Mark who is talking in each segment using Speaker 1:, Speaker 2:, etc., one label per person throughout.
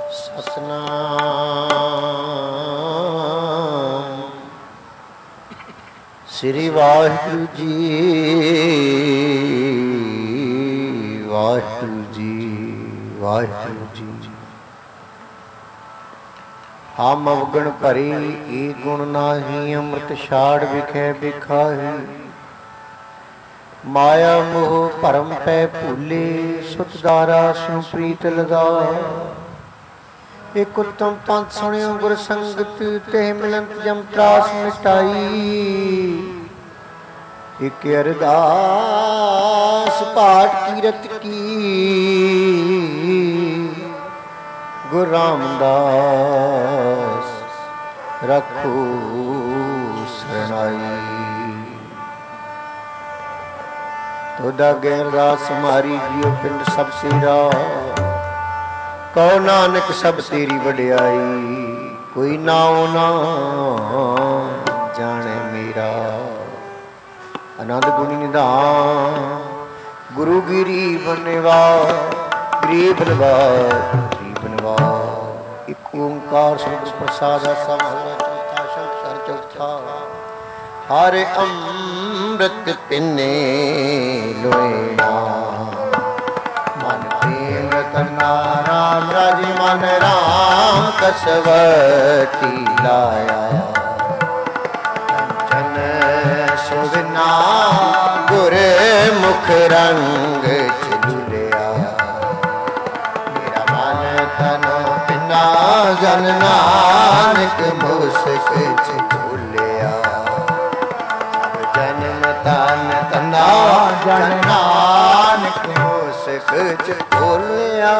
Speaker 1: ਸਤਨਾਮ ਸ੍ਰੀ ਵਾਹਿਗੁਰੂ ਜੀ, ਵਾਹਿਗੁਰੂ ਜੀ, ਵਾਹਿਗੁਰੂ ਜੀ। ਹਮ ਅਵਗਣ ਭਰੀ ਏ ਗੁਣ ਨਾਹੀ, ਅੰਮ੍ਰਿਤ ਛਾੜ ਵਿਖੇ ਬਿਖਾਹੀ। ਮਾਇਆ ਮੋਹ ਭਰਮ ਪੈ ਭੂਲੇ, ਸੁਤ ਦਾਰਾ ਸਿਉ ਪ੍ਰੀਤ ਲਗਾ। ਇਕ ਉਤਮ ਪੰਥ ਸੁਣਿਓ ਗੁਰ ਸੰਗਤ, ਤੇ ਮਿਲੰਤ ਜਮ ਤਰਾਸ ਮਿਟਾਈ। ਇਕ ਅਰਦਾਸ ਪਾਠ ਕੀਰਤ ਕੀ, ਗੁਰੂ ਰਾਮਦਾਸ ਰੱਖੋ ਸਰਣਾਈ। ਤੋਦਾ ਗੈਰ ਰਾਸ ਮਾਰੀ ਜਿਉ ਪਿੰਡ ਸਭ ਤੇਰਾ, ਕਹੋ ਨਾਨਕ ਸਭ ਤੇਰੀ ਵਡਿਆਈ। ਕੋਈ ਨਾਉ ਨਾ ਜਾਣੇ ਮੇਰਾ, ਆਨੰਦ ਗੁਣੀ ਨਿਧਾਨ ਗੁਰੂ ਗਿਰੀਬ ਨਿਵਾਸ, ਗਰੀਬ ਨਿਵਾਸ, ਗਰੀਬ ਨਿਵਾਸ। ਇਕ ਓੰਕਾਰ ਸਤਿਗੁਰ ਪ੍ਰਸਾਦਿ, ਆਸਾ ਮਹਲਾ ਚੌਥਾ, ਸ਼ੰਕਰ ਚੌਥਾ। ਹਰ ਅੰਮ੍ਰਿਤ ਪਿੰਨੇ ਲੋਇਣਾ, ਮਨ ਪ੍ਰੇਮ ਕਰਨਾ ਰਾਮ ਰਾਜੇ। ਮਨ ਰਾਮ ਕਸਵਟੀ ਲਾਇਆ, ਕੰਚਨ ਸੁਵਿਨਾ ਗੁਰ ਮੁਖ ਰੰਗ ਝੁਲਿਆ। ਮੇਰਾ ਮਨ ਤਨ ਪਿਨਾ ਜਨ ਨਾਨਕ ਮੁਸਕ ਝੁਲਿਆ। ਜਨਮ ਤਨ ਤਨਾ ਜਨ ਨਾਨਕ ਮੁਸਕ ਝੁਲਿਆ।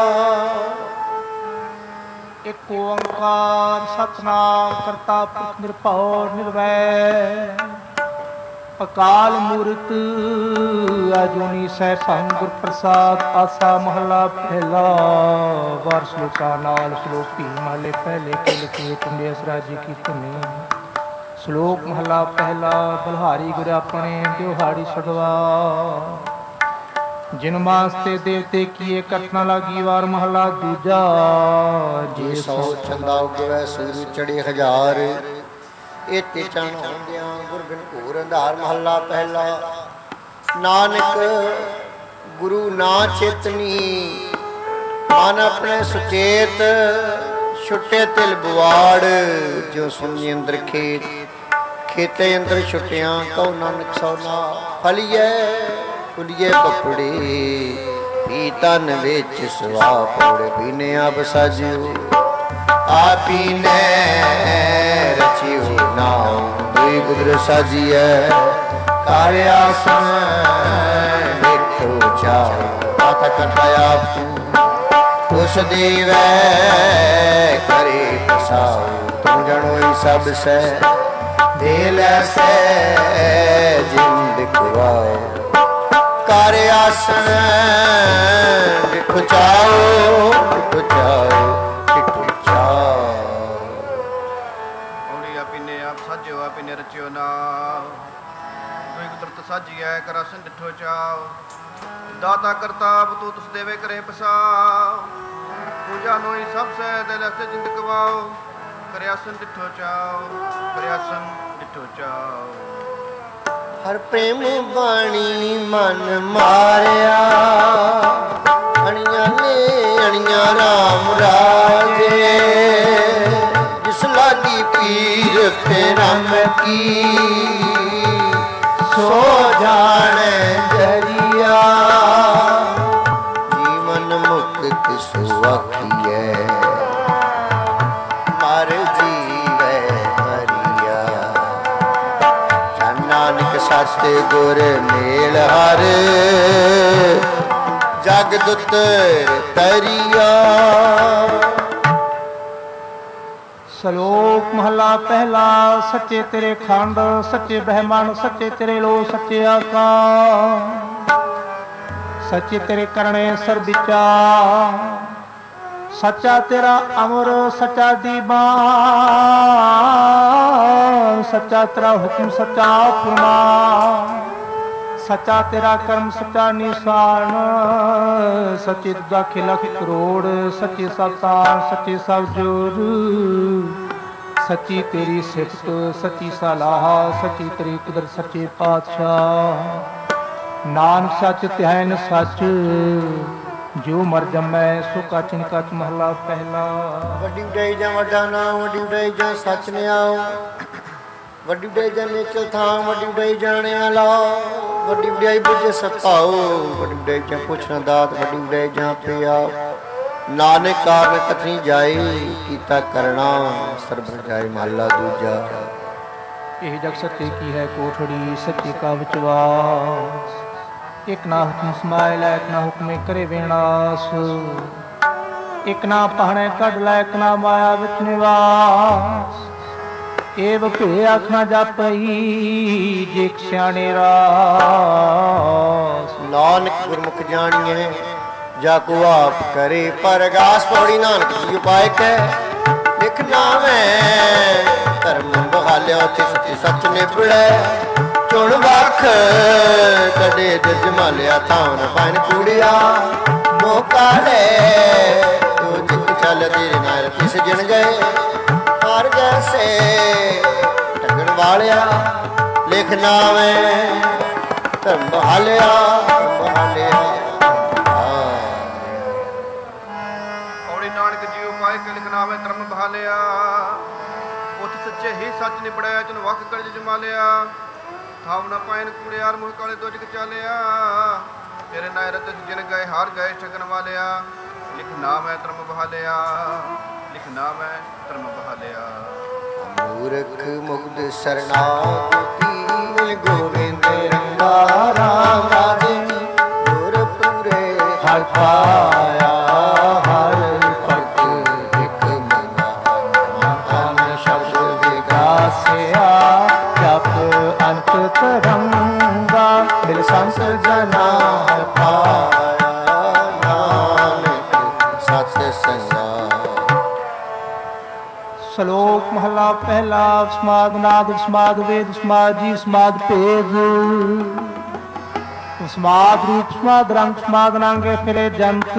Speaker 2: ਇਕ ਓੰਕਾਰ ਸਤਿਨਾਮ ਕਰਤਾ ਪੁਰਖ ਨਿਰਭਉ ਨਿਰਵੈਰ, ਅਕਾਲ ਮੂਰਤ ਅਜੂਨੀ ਸੈਭੰ ਗੁਰ ਪ੍ਰਸਾਦ। ਆਸਾ ਮਹਲਾ ਪਹਿਲਾ। ਵਾਰ ਸਲੋਕਾ ਨਾਲ ਸਲੋਕੀ ਮਹਲੇ ਪਹਿਲੇ ਕੇ ਲਿਖੇ ਟੁੰਡੇ ਅਸਰਾਜੀ ਕੀ ਧੁਨੀ। ਸ਼ਲੋਕ ਮਹਲਾ ਪਹਿਲਾ। ਬਲਹਾਰੀ ਗੁਰ ਆਪਣੇ ਦਿਵਹਾੜੀ ਸਗਵਾ, ਜਿਨ ਮਾਸ ਤੇ ਦੇਵਤੇ ਕੀਏ ਕਟ ਨ ਲਾਗੀ। ਵਾਰ ਮਹਲਾ ਦੂਜਾ।
Speaker 1: ਜੇ ਸੌ ਚੰਦਾ ਉਗਵੈ ਸੂਰਜ ਚੜੇ ਹਜ਼ਾਰ, ਏਤੇ ਚਣ ਹੁੰਦਿਆਂ ਗੁਰ ਬਿਨ ਘੋਰ ਅੰਧਾਰ। ਮਹੱਲਾ ਪਹਿਲਾ। ਨਾਨਕ ਗੁਰੂ ਨਾ ਚੇਤਨੀ, ਮਨ ਆਪਣੇ ਸੁਚੇਤ। ਛੁੱਟੇ ਤਿਲ ਬਵਾੜ, ਜੋ ਸੁਣੀ ਅੰਦਰ ਖੇਤ। ਖੇਤੇ ਅੰਦਰ ਛੁੱਟਿਆਂ ਕਹੋ ਨਾਨਕ ਸੋਨਾ। ਫਲੀਏ ਫੁਲੀਏ ਕੱਪੜੇ, ਪੀ ਤਨ ਵਿੱਚ ਸਵਾ ਪੌੜੇ। ਪੀਨੇ ਆਪ ਸਾਜਿਓ ਆਪੀ ਨੇ ਰਚਿਓ ਨਾਮ। ਦੁਈ ਕੁਦਰਤ ਸਾਜੀਐ ਕਰ ਆਸਨ ਦੇਖੋ ਚਾਓ। ਮਾਤਾ ਕਰਤਾ ਆਪ ਉਸ ਦੇਵੈ ਕਰੇ ਪਸਾਓ। ਤੂੰ ਜਣੋਈ ਸਭ ਸੈ ਦੇ ਲੈ ਸੈ ਜਿੰਦ ਖਵਾਓ। ਕਰ ਆਸਨ ਦੇਖੋ ਚਾਓ, ਦੇਖੋ ਚਾਓ, ਦੇਖੋ ਚਾਓ।
Speaker 3: ਸਾਜਿਓ ਆਪੇ ਨੇ ਰਚਿਓ ਨਾਮ। ਦੁਇ ਕੁਦਰਤ ਸਾਜੀਐ ਕਰ ਆਸਨ ਡਿਠੋ ਚਾਓ। ਦਾਤਾ ਕਰਤਾ ਤੂੰ ਤੁਸ ਦੇਵੇ ਕਰੇ ਪਸਾਓ। ਪੂਜਾ ਨੋਈ ਸਭ ਸਹਿ ਦੇ ਲੈਸੇ ਜਿੰਦ ਕਵਾਓ। ਕਰੇ ਆਸਨ ਡਿਠੋ ਚਾਓ, ਕਰੇ ਆਸਨ ਡਿਠੋ ਚਾਓ।
Speaker 1: ਹਰ ਪ੍ਰੇਮ ਬਾਣੀ ਮਨ ਮਾਰਿਆ, ਅਣੀਆਂ ਨੇ ਅਣੀਆਂ ਰਾਮ ਰਾਜੇ। ਜਿਸ ਲਾਗੀ ਪੀਰ ਫੇਰਮ ਕੀ, ਸੋ ਜਾਣੇ ਜਰੀਆ। ਜੀਵਨ ਮੁਕਤ ਸੋ ਆਖੀਐ, ਮਰ ਜੀਵੈ ਮਰੀਆ। ਜਨ ਨਾਨਕ ਸੱਚ ਗੁਰ ਮੇਲ ਹਰ, ਜਗ ਦੁਤਰ ਤਰੀਆ।
Speaker 2: ਸ਼ਲੋਕ ਮਹਲਾ ਪਹਿਲਾ। ਸੱਚੇ ਤੇਰੇ ਖੰਡ, ਸੱਚੇ ਬ੍ਰਹਮਣ, ਸੱਚੇ ਤੇਰੇ ਲੋ, ਸੱਚੇ ਆਕਾਸ਼। ਸੱਚੇ ਤੇਰੇ ਕਰਨੇ ਸਰ ਵਿਚਾਰ, ਸੱਚਾ ਤੇਰਾ ਅਮਰ, ਸੱਚਾ ਦੀਵਾਨ। ਸੱਚਾ ਤੇਰਾ ਹੁਕਮ, ਸੱਚਾ ਫਰਮਾਨ। ਸੱਚਾ ਤੇਰਾ ਕਰਮ ਸੱਚਾ ਨਿਸ਼ਾਨ, ਸੱਚੇ ਤੁਦਾ ਖਿਲਖ ਕਰੋੜ, ਸੱਚੇ ਸਭ ਤਾਣ ਸੱਚੇ ਸਭ ਜੋਰ, ਸੱਚੀ ਤੇਰੀ ਸਿਫਤ ਸੱਚੀ ਸਲਾਹ, ਸੱਚੀ ਤੇਰੀ ਕੁਦਰਤ ਸੱਚੇ ਪਾਤਸ਼ਾਹ। ਨਾਨਕ ਸੱਚ ਧਿਆਨ ਸੱਚ, ਜੋ ਮਰ ਜੰਮੈ ਸੋ ਕਾਚਨ ਕੱਚ ਮਹਲਾ ਪਹਿਲਾ।
Speaker 1: ਵੱਡੀ ਉਡਾਈ ਜਾਂ ਵੱਡਾ ਨਾਮ, ਵੱਡੀ ਉਡਾਈ ਜਾਂ ਸੱਚ ਨਿਆਉ, ਵੱਡੀ ਉਡਾਈ ਜਾਂ ਨੇਚਲ ਥਾਂ, ਵੱਡੀ ਉਡਾਈ ਜਾਣਿਆ ਲਾ, ਵੱਡੀ ਉਡਾਈ ਬੁਝੇ ਸਤਾਓ, ਵੱਡੀ ਉਡਾਈ ਜਾਂ ਪੁੱਛਣਾ ਦਾਤ, ਵੱਡੀ ਉਡਾਈ ਜਾਂ ਪਿਆ। ਨਾਨਕ ਕਾਰਨ ਕਥਨੀ ਜਾਏ, ਕੀਤਾ ਕਰਨਾ ਸਰਬ ਜਾਏ ਮਹਲਾ ਦੂਜਾ।
Speaker 2: ਇਹ ਜਗ ਸੱਚੇ ਕੀ ਹੈ ਕੋਠੜੀ, ਸੱਚੇ ਕਾ ਵਿਚਵਾਸ, ਇਕ ਨਾ ਹੁਕਮ ਸਮਾਇ ਲੈ, ਇਕ ਨਾ ਹੁਕਮੇ ਕਰੇ ਵਿਨਾਸ਼, ਇਕ ਨਾ ਪਹਣੇ ਕੱਢ ਲੈ, ਇਕ ਨਾ ਮਾਇਆ ਵਿੱਚ ਨਿਵਾਸ। ਏਵ ਭੇ ਆਖ ਨਾ ਜਾਪਈ, ਜੇ ਸਿਆਣੇ ਰਾਸ।
Speaker 1: ਨਾਨਕ ਗੁਰਮੁਖ ਜਾਣੀਏ ਜਾ ਕੋ ਆਪ ਕਰੇ, ਪਰਗਾਸ ਪੌੜੀ ਨਾਨਕ ਜੀ ਉਪਾਇ ਕੈ, ਲਿਖ ਨਾਮੈ ਧਰਮ ਬਹਾਲਿਆ, ਉੱਥੇ ਸੱਚੇ ਸੱਚ ਨਿਬੜੈ। ਚੁਣ ਵਖ ਕਦੇ ਜਜ ਮਾਲਿਆ, ਥਾਂ ਨ ਪਾਇਨ ਕੂੜਿਆ, ਮੋਹ ਕਾਲੇ ਤੋ ਜਿਕ ਚੱਲ ਤੇਰੇ ਨਾਲ ਕਿਸ ਜਿਣ ਗਏ। ਹਰ ਜੈਸੇ ਟੰਗਣ ਵਾਲਿਆ, ਲਿਖ ਨਾਮੈ ਧਰਮ ਬਹਾਲਿਆ, ਬਹਾਲਿਆ।
Speaker 3: ਨਾਨਕ ਜੀ ਉਪਾਇ ਕੇ ਲਿਖਣਾ ਵੇ ਧਰਮ ਬਹਾਲਿਆ, ਉਤ ਸੱਚੇ ਹੀ ਸੱਚ ਨਿਬੜਿਆ, ਚਨ ਵਖ ਕਰਜ ਜਮਾਲਿਆ। ਥਾਵ ਨਾ ਪਾਇਨ ਕੂੜਿਆਰ, ਮੁਹ ਕਾਲੇ ਤੋਂ ਜਿਕ ਚਾਲਿਆ, ਤੇਰੇ ਨਾਇ ਰਤ ਜਿਨ ਗਏ ਹਾਰ ਗਏ ਠਗਣ ਵਾਲਿਆ। ਲਿਖ ਨਾਮ ਹੈ ਧਰਮ ਬਹਾਲਿਆ, ਲਿਖ ਨਾਮ ਹੈ ਧਰਮ ਬਹਾਲਿਆ।
Speaker 1: ਮੂਰਖ ਮੁਗਧ ਸਰਨਾਗਤੀ, ਗੋਬਿੰਦ ਰੰਗਾ ਰਾਮ ਰਾਜੇ, ਗੁਰ ਪੂਰੇ ਹਰ ਪਾਇਆ, ਹਰ ਭਗਤ ਇਕ ਮੰਗਾ, ਮਨ ਸ਼ਬਦ ਵਿਗਾਸਿਆ, ਜਪ ਅੰਤ ਤਰੰਗਾ, ਮਿਲ ਸੰਤ ਜਨਾ ਹਰ ਪਾਇਆ, ਨਾਨਕ ਸਤ ਸੰਗਾ।
Speaker 2: ਸ਼ਲੋਕ ਮਹਲਾ ਪਹਿਲਾ। ਸਮਾਦ ਨਾਦ ਸਮਾਦ ਵੇਦ ਸਮਾਦ ਜੀ ਸਮਾਦ ਭੇਦ, ਸਮਾਦ ਰੂਪ ਸਮਾਦ ਰੰਗ ਸਮਾਦ ਨਾਂਗੇ ਫਿਰੇ ਜੰਤ,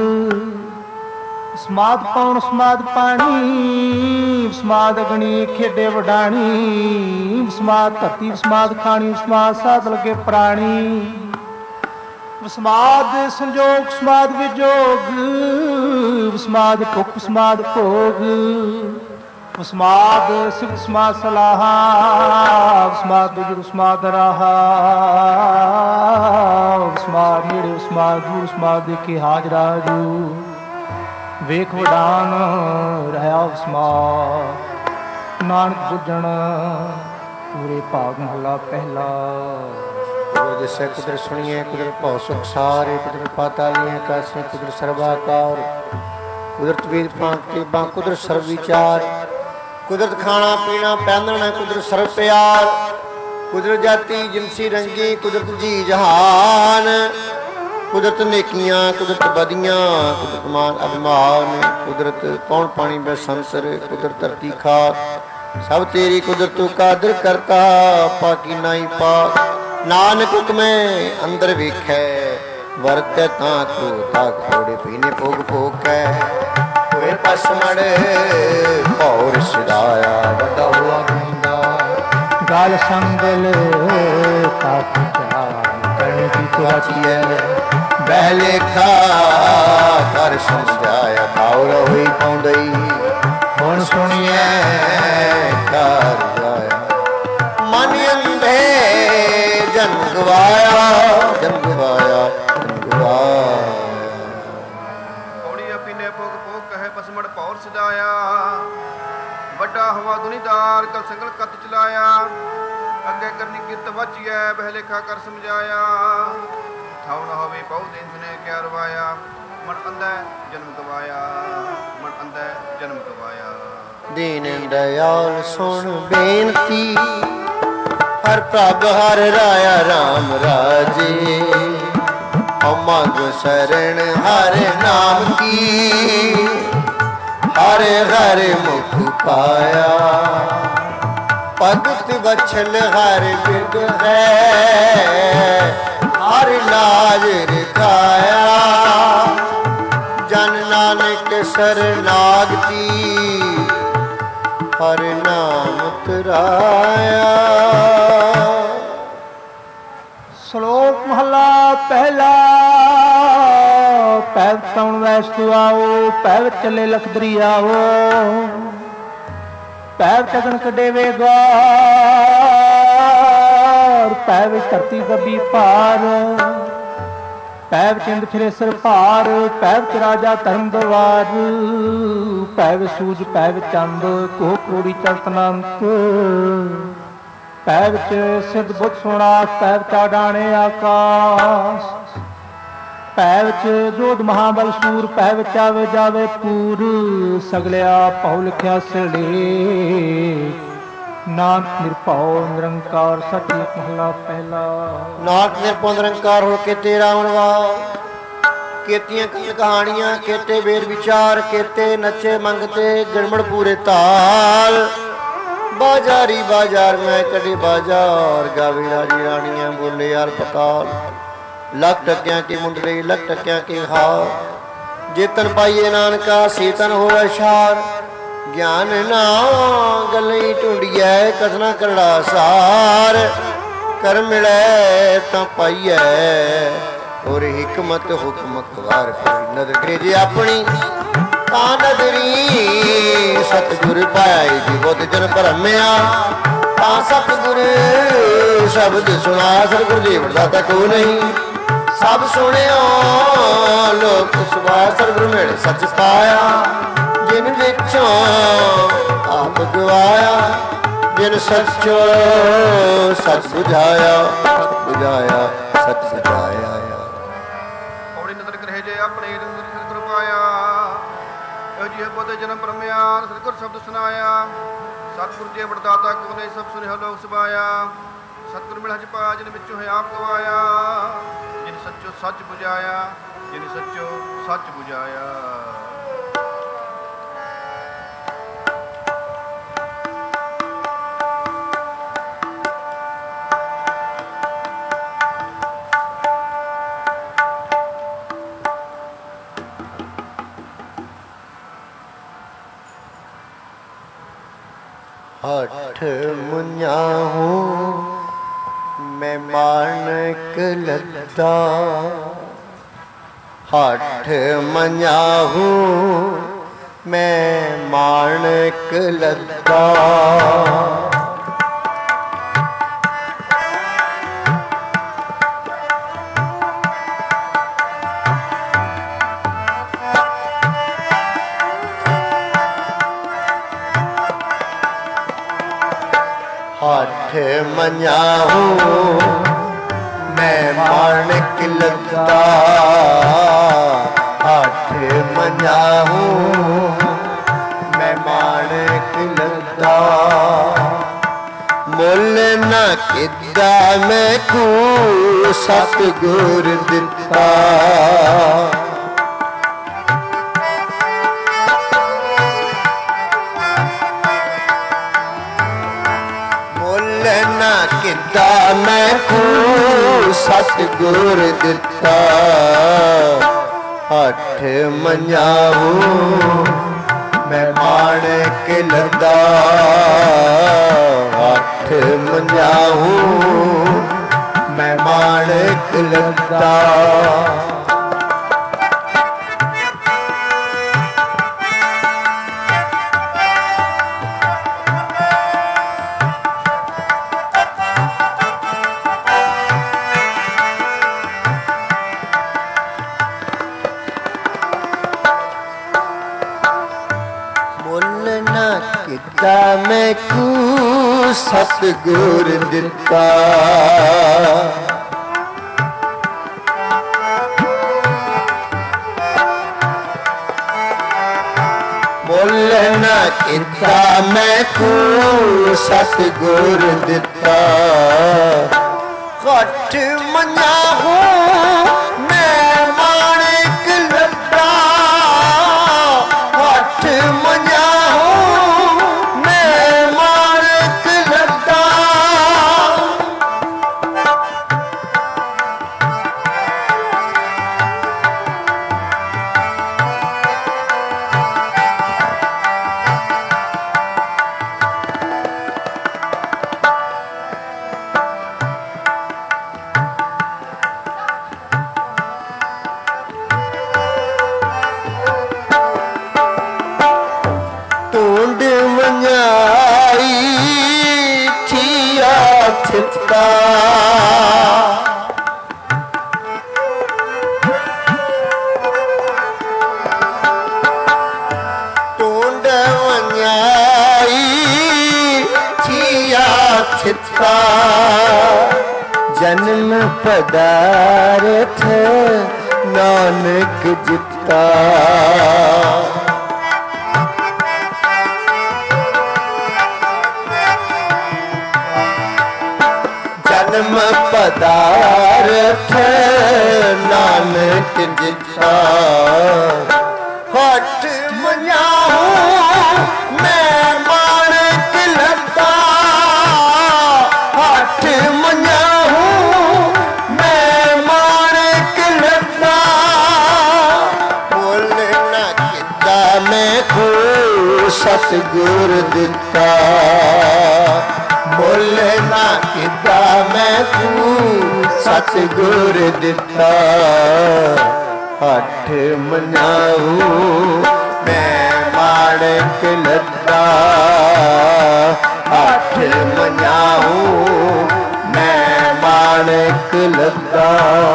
Speaker 2: ਸਮਾਦ ਪੌਣ ਸਮਾਦ ਪਾਣੀ, ਸਮਾਦ ਅਗਣੀ ਖੇਡੇ ਵਡਾਣੀ, ਸਮਾਦ ਧਰਤੀ ਸਮਾਦ ਖਾਣੀ, ਸਮਾਦ ਸਾਧ ਲਗੇ ਪ੍ਰਾਣੀ, ਸਮਾਦ ਸੰਜੋਗ ਸਮਾਦ ਵਿਜੋਗ, ਸਮਾਦ ਭੁਖ ਸਮਾਦ ਭੋਗ, ਸਮਾਦ ਸਿਫਤ ਸਮਾਦ ਸਲਾਹ, ਸਮਾਦ ਦੁਜੁਰ ਸਮਾਦ ਰਾਹਾ, ਸਮਾਦ ਨੇੜੇ ਸਮਾਦ ਦੂਰ, ਸਮਾਦ ਦੇਖੇ ਹਾਜ਼ਰਾ ਜੂ, ਵੇਖ ਵਡਾਨ ਰਹਾ ਸਮਾਦ। ਨਾਨਕ ਬੁੱਝਣ ਪੂਰੇ ਭਾਗ ਮਹਲਾ ਪਹਿਲਾ।
Speaker 1: ਜਿਸੇ ਕੁਦਰ ਸੁਣੀਏ, ਕੁਦਰ ਭਉ ਸੁਖ ਸਾਰੇ, ਕੁਦਰ ਪਾਤਾਲੀਆਂ ਕਾਸੇ, ਕੁਦਰ ਸਰਬਾਕਾਰ, ਕੁਦਰਤ ਵੇਦ ਪਾਂਕੇ ਬਾਂ, ਕੁਦਰ ਸਰਬ ਵਿਚਾਰ, ਕੁਦਰਤ ਖਾਣਾ ਪੀਣਾ ਪਹਿਨਣਾ, ਕੁਦਰਤ ਸਰਬ ਪਿਆਰ, ਕੁਦਰਤ ਜਾਤੀ ਜਿਨਸੀ ਰੰਗੀ, ਕੁਦਰਤ ਜੀ ਜਹਾਨ, ਕੁਦਰਤ ਨੇਕੀਆਂ, ਕੁਦਰਤ ਬਦੀਆਂ, ਕੁਦਰਤ ਮਾਨ ਅਭਿਮਾਨ, ਕੁਦਰਤ ਪੌਣ ਪਾਣੀ ਬਸੰਸਰ, ਕੁਦਰਤ ਧਰਤੀ ਖਾਕ, ਸਭ ਤੇਰੀ ਕੁਦਰਤ ਤੂੰ ਕਾਦਰ ਕਰਤਾ, ਪਾਕੀ ਨਾਈ ਪਾਕ। ਨਾਨਕ ਹੁਕਮੈ ਅੰਦਰ ਵੇਖੈ, ਵਰਤੈ ਤਾਂ ਕੋ ਤਾਕ, ਥੋੜੇ ਪੀਨੇ ਭੋਗ ਭੋਗੈ, ਹੋਏ ਪਸਮੜ ਭੌਰ ਸਿਦਾਇਆ, ਵੱਡਾ ਹੋਆ ਗੰਦਾ
Speaker 2: ਗਾਲ ਸੰਗਲ ਕਾਕ ਕਰਨੀ ਕੀ ਤੁਆਚੀਐ,
Speaker 1: ਬਹਿ ਲੇਖਾ ਕਰ ਸਮਝਾਇਆ, ਖਾਉਰ ਹੋਈ ਪਾਉਂਦਈ, ਹੁਣ ਸੁਣੀਐ ਕਰ ਜਾਇਆ। ਮਨ ਅੰਧੇ ਜਨਮ ਗਵਾਇਆ, ਜਨਮ ਗਵਾਇਆ, ਜਨਮ ਗਵਾਇਆ।
Speaker 3: ਪੌੜੀਆਂ ਪੀਨੇ ਭੋਗ ਭੋਗ ਕਹੇ ਪਸਮੜ ਭੌਰ ਸਜਾਇਆ, ਵੱਡਾ ਹਵਾ ਦੁਨੀਦਾਰ ਕਲ ਸੰਗਲ ਕੱਤ ਚਲਾਇਆ, ਅੱਗੇ ਕਰਨੀ ਕਿਰਤ ਵਚੀਐ, ਬਹਿ ਲੇਖਾ ਕਰ ਸਮਝਾਇਆ। ਥਾਉ ਨਾ ਹੋਵੇ ਪਉ ਦਿਨ ਸੁਨੇ ਕਿਆ ਰਵਾਇਆ, ਮਨ ਅੰਧੈ ਜਨਮ ਗਵਾਇਆ, ਮਨ ਅੰਧੈ ਜਨਮ ਗਵਾਇਆ।
Speaker 1: ਦੀਨ ਦਇਆਲ ਸੁਣ ਬੇਨਤੀ, ਹਰ ਪ੍ਰਭ ਹਰ ਰਾਇਆ ਰਾਮ ਰਾਜੇ, ਅਮਗ ਸਰਣ ਹਰ ਨਾਮ ਕੀ, ਹਰ ਹਰ ਮੁਖ ਪਾਇਆ, ਭਗਤ ਵਛਲ ਹਰ ਬਿਰਦ ਹੈ, ਹਰ ਲਾਜ ਰਖਾਇਆ ਜਨ ਨਾਨਕ ਸਰਨਾਗਤੀ ਹਰ ਨਾਮ ਤਰਾਇਆ।
Speaker 2: ਸ਼ਲੋਕ ਮਹਲਾ ਪਹਿਲਾ। ਪੈਵ ਤਉਣ ਵੈਸਤੂ ਆਓ, ਪੈਵ ਚੱਲੇ ਲਖਦਰੀ ਆਓ, ਪੈਵ ਚਗਨ ਕੱਢੇ ਵੇਗਾਰ, ਪੈਵ ਧਰਤੀ ਦੱਬੀ ਭਾਰ, ਪੈਵ ਚਿੰਦ ਫਿਰੇ ਸਿਰ ਭਾਰ, ਪੈਵ ਚ ਰਾਜਾ ਧਰਮ ਦਵਾਰ, ਪੈਵ ਸੂਜ ਪੈਵ ਚੰਦ ਕੋਹ ਕੋੜੀ ਚਲਤ ਅਨੰਤ, ਪੈਵ ਚ ਸਿੱਧ ਬੁੱਧ ਸੋਣਾ, ਪੈਵ ਚ ਡਾਣੇ ਆਕਾਸ਼, ਪੈਵ ਚ ਜੋਧ ਮਹਾਬਲ ਸੂਰ, ਪੈਵ ਚ ਆਵੇ ਜਾਵੇ ਪੂਰ, ਸਗਲਿਆ ਪਉ ਲਿਖਿਆ ਸਿਰਲੇ, ਨਾਨਕ ਨਿਰਭਉ ਨਿਰੰਕਾਰ ਸਤਿ ਮਹਲਾ ਪਹਿਲਾ।
Speaker 1: ਨਾਨਕ ਨਿਰਭਉ ਨਿਰੰਕਾਰ ਹੋ ਕੇ ਤੇਰਾ ਮਨਵਾ, ਕੀਤੀਆਂ ਕਹਾਣੀਆਂ ਕੀਤੇ ਵੇਦ ਵਿਚਾਰ, ਕੀਤੇ ਨੱਚੇ ਮੰਗਤੇ ਗੜਮੜ ਪੂਰੇ ਤਾਲ, ਬਾਜ਼ਾਰੀ ਬਾਜ਼ਾਰ ਮੈਂ ਕੱਢੇ ਬਾਜ਼ਾਰ, ਗਾਵੇ ਰਾਜੀ ਰਾਣੀਆਂ ਬੋਲੇ ਯਾਰ ਪਤਾਲ, ਲੱਖ ਟਕਿਆਂ ਕੀ ਮੁੰਡਲੀ ਲੱਖ ਟਕਿਆਂ ਕੀ ਹਾਰ, ਜੇਤਨ ਪਾਈਏ ਨਾਨਕਾ ਸੀਤਨ ਹੋਵੇ ਸ਼ਾਰ, ਗਿਆਨ ਨਾ ਗੱਲੀ ਢੂੰਡੀਐ ਕਥਨਾ ਕਰੜਾ ਸਾਰ, ਕਰ ਮਿਲੈ ਤਾਂ ਪਾਈਐ ਔਰ ਹਿਕਮਤ ਹੁਕਮ ਖਵਾਰ, ਕੋਈ ਨਦਰ ਕਰੇ ਜੇ ਆਪਣੀ ਤਾਂ ਨਦਰੀ, ਸਤਿਗੁਰ ਪਾਇਆ ਜੀ ਬੁੱਧ ਜਨ ਭਰਮਿਆ, ਤਾਂ ਸਤਿਗੁਰ ਸ਼ਬਦ ਸੁਣਾ, ਸਤਿਗੁਰ ਜੀ ਵਰਦਾਤਾ ਕੋ ਨਹੀਂ, ਸਭ ਸੁਣਿਓ ਲੋਕ ਸੁਭਾਇਆ, ਸਤਿਗੁਰ ਮੇਲ ਸੱਚ ਪਾਇਆ, ਜਿਨ ਵਿੱਚੋਂ ਆਪ ਗਵਾਇਆ, ਜਿਨ ਸੱਚੋ ਸੱਚ ਬੁਝਾਇਆ, ਬੁਝਾਇਆ ਸੱਚ ਬੁਝਾਇਆ।
Speaker 3: ਪੌੜੀ ਨਦਰ ਕਰੇ ਜੇ ਆਪਣੇ ਸਤਿਗੁਰ ਪਾਇਆ, ਇਹੋ ਜਿਹੇ ਬੁੱਧ ਜਨਮ ਬ੍ਰਹਮਿਆ, ਸਤਿਗੁਰ ਸ਼ਬਦ ਸੁਨਾਇਆ, ਸਤਿਗੁਰ ਜੀ ਵਰਦਾਤਾ ਕੋ ਨਹੀਂ, ਸਭ ਸੁਨਿਓ ਲੋਕ ਸੁਭਾਇਆ, ਸਤਿਗੁਰ ਮਿਲ ਹਜ ਪਾਇਆ, ਜਿਨ ਵਿੱਚੋਂ ਹੈ ਆਪ ਗਵਾਇਆ, ਜਿਨ ਸੱਚੋ ਸੱਚ ਬੁਝਾਇਆ, ਜਿਨ ਸੱਚੋ ਸੱਚ ਬੁਝਾਇਆ।
Speaker 1: ਹਠ ਮੁਨਿਆਹੂ ਮੈਂ ਮਾਣਕ ਲੱਦਾ, ਹਠ ਮਨਿਆਹੂ ਮੈਂ ਮਾਣਕ ਲੱਦਾ, ਹਠ ਮਨਿਆਹੂ ਮੈਂ ਮਾਣਕ ਲੱਦਾ, ਹਠ ਮਨਿਆਹੂ ਮੈਂ ਮਾਣਕ ਲੱਦਾ, ਮੁੱਲ ਨਾ ਕਿੱਦਾ ਮੈਂ ਕੂ ਸਤਿਗੁਰ ਦਿੱਤਾ, ਕਿੱਦਾਂ ਮੈਂ ਕੂ ਸਤਿਗੁਰ ਦਿੱਤਾ, ਹਠ ਮਨਿਆਹੂ ਮੈਂ ਮਾਣਕ ਲੱਦਾ, ਹਠ ਮਨਿਆਹੂ ਮੈਂ ਮਾਣਕ ਲੱਦਾ, ਕਿੱਦਾਂ ਮੈਂ ਕੂ ਸਤਿਗੁਰ ਦਿੱਤਾ, ਮੁੱਲ ਨਾ ਕਿੱਦਾਂ ਮੈਂ ਕੂ ਸਤਿਗੁਰ ਦਿੱਤਾ, ਹਠ ਮਨਿਆਹੂ ਮੈਂ ਮਾਣਕ ਲੱਦਾ, ਹਠ ਮਨਿਆਹੂ ਟੁੰਡ ਵੰਜਾਈ ਥੀਆ ਥਿੱਤਾ ਜਨਮ ਪਦਾਰਥ ਨਾਨਕ ਜਿੱਤਾ ਜਨਮ ਪਦਾਰਥ ਨਾਨਕ ਜਿੱਤਾ ਹਟ ਮਨਾਉ ਮੈਂ ਮਾਣਕ ਲੱਗਾ ਹਟ ਮਨਾਉ ਮੈਂ ਮਾਣਕ ਲੱਗਾ ਬੋਲ ਨਾ ਕਿੱਦਾਂ ਮੈਂ ਕੋ ਸਤਿਗੁਰ ਦਿੱਤਾ ਬੋਲ ਨਾ ਕਿੱਦਾਂ ਮੈਂ ਕੋ ਸਤਿਗੁਰ ਦਿੱਤਾ ਹੱਠ ਮਨਾਉ ਮੈਂ ਮਾਣਕ ਲੱਗਾ ਹੱਠ ਮਨਾਉ ਮੈਂ ਮਾਣਕ ਲੱਗਾ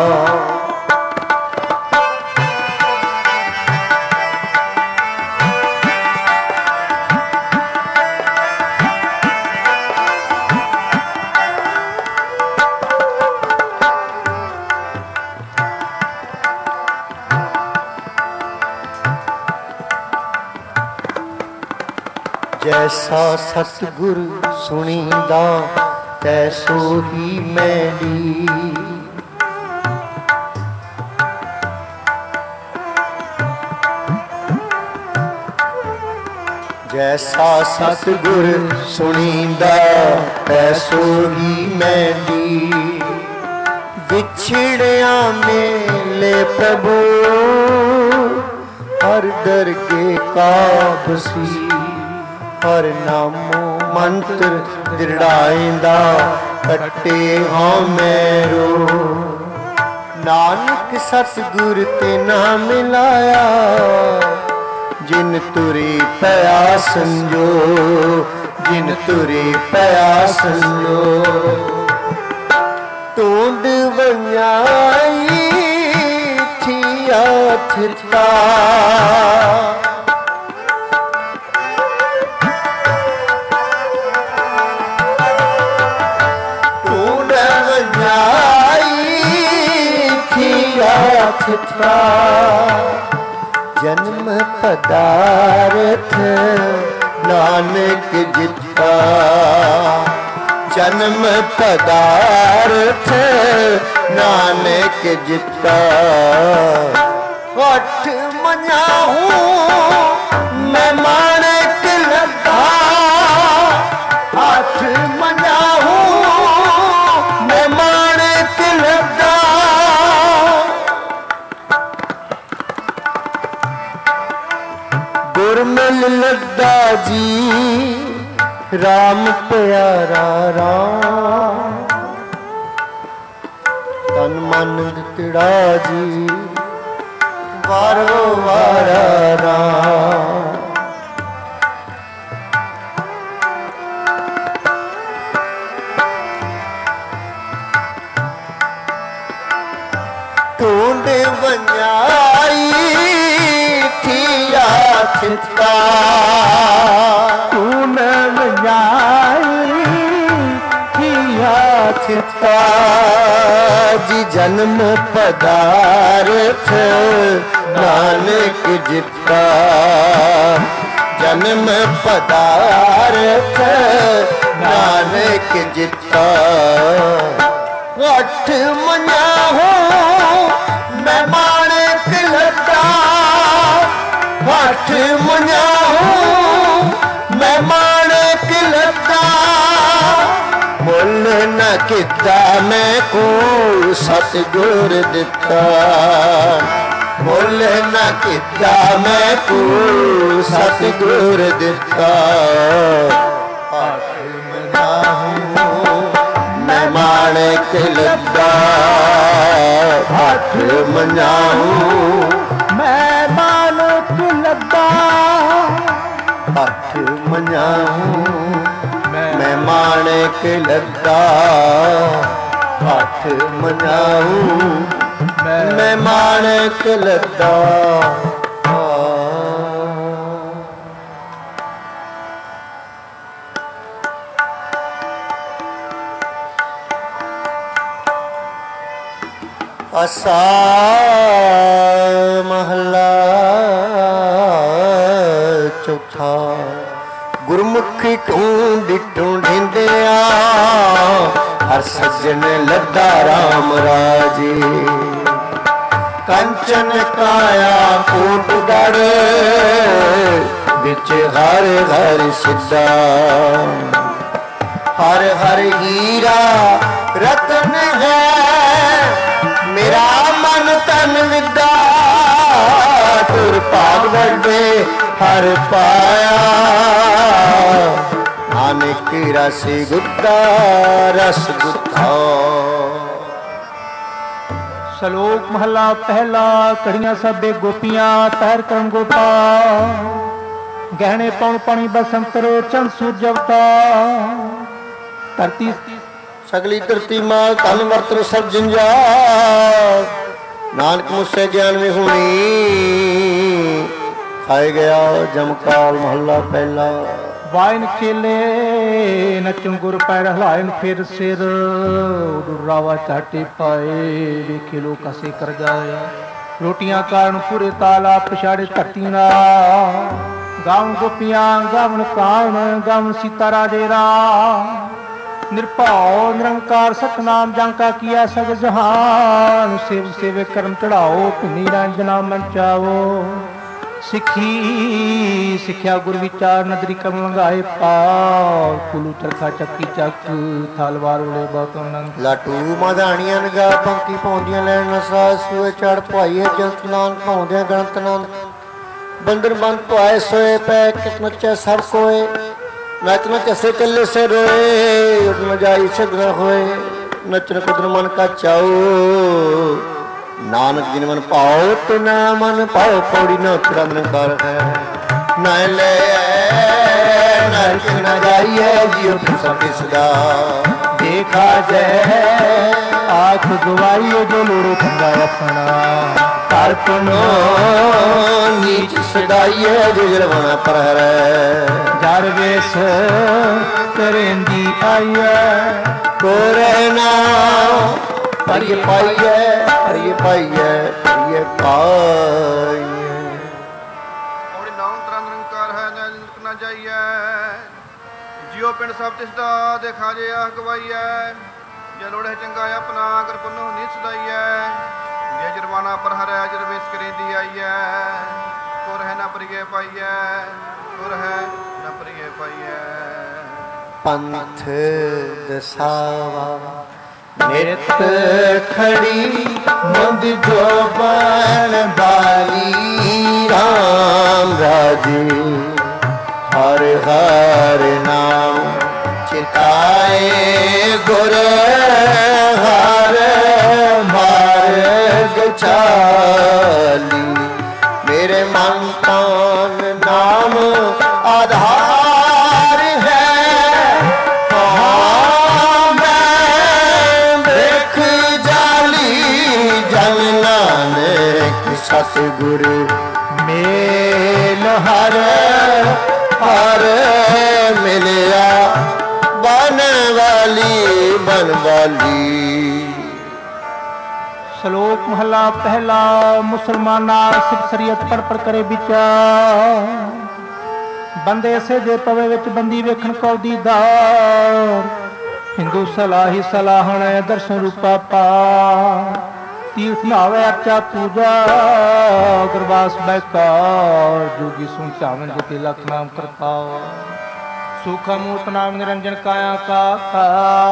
Speaker 1: ਜੈਸਾ ਸਤਿਗੁਰ ਸੁਣੀਂਦਾ ਤੈਸੋ ਹੀ ਮੈਲੀ ਜੈਸਾ ਸਤਿਗੁਰ ਸੁਣੀਂਦਾ ਤੈਸੋ ਹੀ ਮੈਲੀ ਵਿਛੜਿਆ ਮੇਲੇ ਪ੍ਰਭੂ ਹਰ ਦਰਗੇ ਕਾਬਸੀ ਹਰ ਨਾਮੋ ਮੰਤਰ ਦਿੜਾਇਂਦਾ ਕੱਟੇ ਹਾਂ ਮੈਰੋ ਨਾਨਕ ਸਤਿਗੁਰ ਤੇ ਨਾ ਮਿਲਾਇਆ ਜਿਨ ਤੁਰੀ ਪਿਆ ਸੰਜੋ ਜਿਨ ਤੁਰੀ ਪਿਆ ਸੰਜੋ ਟੁੰਡ ਵੰਜਾਈ ਥੀਆ ਥਿੱਤਾ ਥਿੱਤਾ ਜਨਮ ਪਦਾਰਥ ਨਾਨਕ ਜਿੱਤਾ ਜਨਮ ਪਦਾਰਥ ਨਾਨਕ ਜਿੱਤਾ ਹੱਠ ਮਨਾਉ ਮੈਂ ਮਾਣਕ ਲੱਗਾ ਹੱਠ ਮਨਾਉ ਮੈਂ ਮਾਣਕ ਲੱਗਾ ਗੁਰਮਿਲ ਲੱਗਾ ਜੀ ਰਾਮ ਪਿਆਰਾ ਰਾਮ ਤਨ ਮਨ ਦਿੱਤੜਾ ਜੀ ਵਾਰੋ ਵਾਰਾ ਰਾਮ ਟੁੰਡ ਵੰਜਾਈ ਥੀਆ ਥਿੱਤਾ ਟੁੰਡ ਵੰਜਾਈ ਥੀਆ ਥਿੱਤਾ ਜੀ ਜਨਮ ਪਦਾਰਥ ਨਾਨਕ ਜਿੱਤਾ ਜਨਮ ਪਦਾਰਥ ਨਾਨਕ ਜਿੱਤਾ ਹੱਠ ਮਨਾਉ ਮੈਂ ਮਾਣਕ ਲੱਗਾ ਹੱਠ ਮਨਾਉ ਮੈਂ ਮਾਣਕ ਲੱਗਾ ਮੁੱਲ ਨਾ ਕੀਤਾ ਮੈਂ ਕੋ ਸਤਿਗੁਰ ਦਿੱਤਾ ਮੁੱਲ ਨਾ ਕੀਤਾ ਮੈਂ ਕੋ ਸਤਿਗੁਰ ਦਿੱਤਾ ਹੱਠ ਮਨਾਉ ਮੈਂ ਮਾਣਕ ਲੱਗਾ ਹੱਠ ਮਨਾਉ ਮੈਂ ਮਾਣਕ ਲੱਗਾ ਹੱਠ ਮਨਾਉ ਮੈਂ मैं माणिक लद्दा हाथ मनाऊं, मैं माणिक लद्दा। आसा महला चौथा। गुरमुखी ढूंढ ढूंढिंदिया हर सज्जन लद्दा राम राजे। कंचन काया कोट गढ़ बिच हर हर सिद्धा। हर हर हीरा रतन है मेरा मन तन विद्या। तुर भाग बड़े हर पाया नानक रस गुद्दा रस गुद्धा।
Speaker 2: श्लोक महला पहला। कड़ियां सबे गोपियां तैर करन गोपाल। गहने पौन पानी बसंतर चंद सूरज अवतार। धरती
Speaker 1: सगली धरती माँ धन वर्तन सब जंजाल। नानक मुझसे ज्ञान में हुई खाए गया जमकाल। महला पहला।
Speaker 2: वायन खेले नचन गुर पैर हलायन फिर सिर। रावा चाटे पाए वेखे लोग कसे कर जाए। रोटियां कारण पूरे ताला पिछाड़े धरती ना। गावन गोपियां गावन कान गावन सीता राजे रा। निरभाओ निरंकार सतनाम जांका किया सग जहान। सेव सेवे कर्म चढ़ाओ भुनी रंजना मन चावो। सिखी सिखिया गुर विचार नदरी कर्म लंघाए पाल। कुलू चरखा चक्की चक थालवार उड़े बहुत आनंद।
Speaker 1: लाटू माधाणियां नगा पंक्ति पाउंदियां लैन नसा। सूए चढ़ पाइए जंत नान पाउंदियां गणत नंद। बंदर बंद पाए सोए पै कित नचे सब कोए। नचन चसे चले से रोए उठ न जाई सदना होए। नचन कुदर मन का चाओ नानक जिन मन पाओ तो ना मन पाओ। पौड़ी न तेरा मन कर है न ले नच न जाइए जियो सब सदा। देखा जय आख गवाइयो जो लोड़ो खंगा अपना। अर्पणो नीच सदाइए जो जलवाना पर है। जार वेश करेंदी आइए को रहना परिये पाइए परिये पाइए परिये पाइए।
Speaker 3: और नाम तरा निरंकार है न जाइए। जियो पिंड सब तिसदा देखा जे आह गवाइए। जे लोड़े चंगा अपना अगर पुनो नीच सदाइए। जे जुर्माना पर हर अजर वेश करेंदी आइए। को रह न परिये पाइए को रह न परिये पाइए।
Speaker 1: पंथ दसावा नित खड़ी मुंद जोबन बाली। राम राजे हर हर नाम चिताए गुर हर मार्ग चाली। मेरे मन तन नाम आधार है। हाँ मैं देख जाली जन नानक सतगुर मेल हर हर मिलिया। बन वाली।
Speaker 2: श्लोक महला पहला। मुसलमाना सिख शरीयत पर करे विचार। बंदे से जे पवे विच बंदी वेखण को दीदार। हिंदू सलाही सलाहण दर्शन रूपा पार। तीर्थ नावे अर्चा पूजा गुरबास बैकार। जोगी सुन चावन जो लख नाम करता। सूखा मूर्त नाम निरंजन काया का।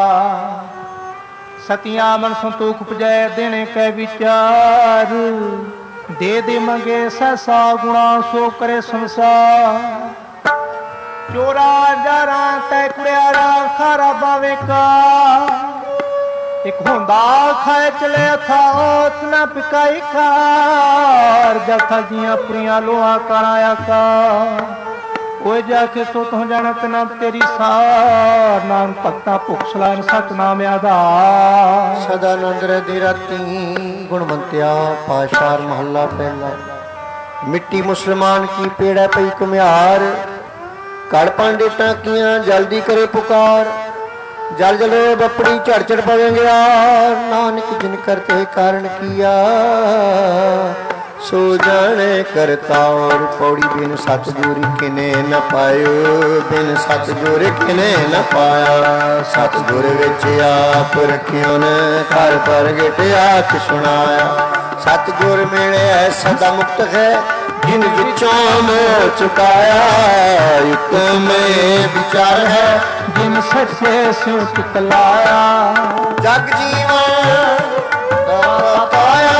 Speaker 2: सतिया मन संतोख उपजै देने कै विचार। दे मंगे सहसा गुणा सो करे संसार। चोरा जारा तै कुड़ियारा खारा बावे का। एक होंदा खाए चले अथात न पिकाई कार। जब खाजियां पुरियां लोहा कराया का। कोई जाके सो तो जाना ते नाम तेरी सार नाम भक्ता भुख सलान सतनाम आधार
Speaker 1: सदानंद रहती राती गुणवंतिया पाशार महला पहला मिट्टी मुसलमान की पेड़ा पई कुम्हार कड़ पांडे टाकियां जल्दी करे पुकार जल जलो बपड़ी चढ़ चढ़ पवेंगे यार नानक जिन करते कारण किया सो जाने करता और पौड़ी बिन सतगुर किने न पायो बिन सतगुर किने न पाया सतगुर विच आप रखियो न घर प्रगट आख सुनाया सतगुर मिले सदा मुक्त है जिन विचों मोह चुकाया युक्त में विचार है
Speaker 2: जिन सच्चे से चितलाया
Speaker 1: जग जीवन पाया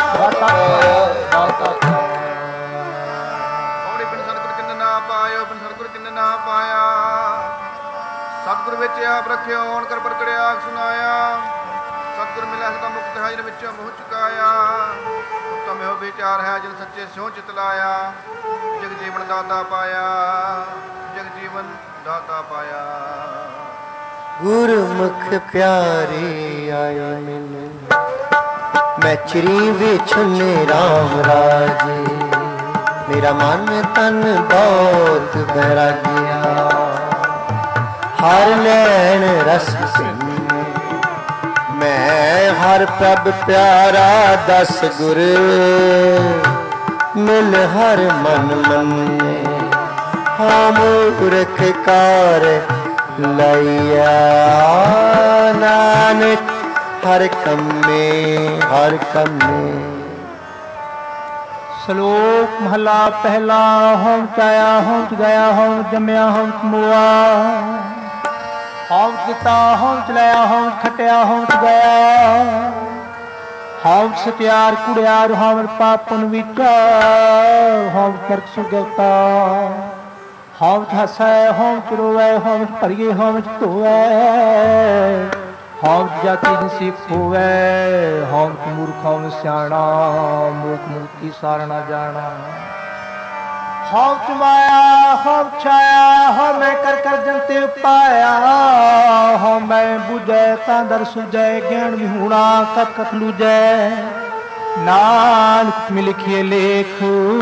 Speaker 3: सतगुर विच आप रखियो होण कर प्रगटिया सुनाया सतगुर मिला सदा मुक्त है जिन विचों मोह चुकाया उत्तम हो विचार है जिन सच्चे स्यों चितलाया जग जीवन दाता पाया जग जीवन दाता पाया
Speaker 1: गुरमुख प्यारे आए मिले मैचरी विछुने राम राजे मेरा मन तन बहुत बहरा गया हर नैन रस सिंह मैं हर प्रभ प्यारा दस गुर मिल हर मन मन्ने हम मूर्ख कार लैया नानक हर कम्मे हर कम्मे।
Speaker 2: श्लोक महला पहला होम चाया होम गया होम जमया होम मुआ होम किता होम चलाया होम खटिया होम गया होम सत्यार कुड़ियार होम पापन विचार होम कर्क सुगवता होम हसै होम चरोवै होम भरिए होम धोवै होम जाति नसीब होवै होम मूर्ख होम स्याणा मूर्ख मुक्ति सारना जाना होम चुमाया होम छाया होम मैं कर कर जनते पाया होम मैं बुझै तांदर सुझै ज्ञान विहूणा कत कत लूझै नानक में लिखिए लेख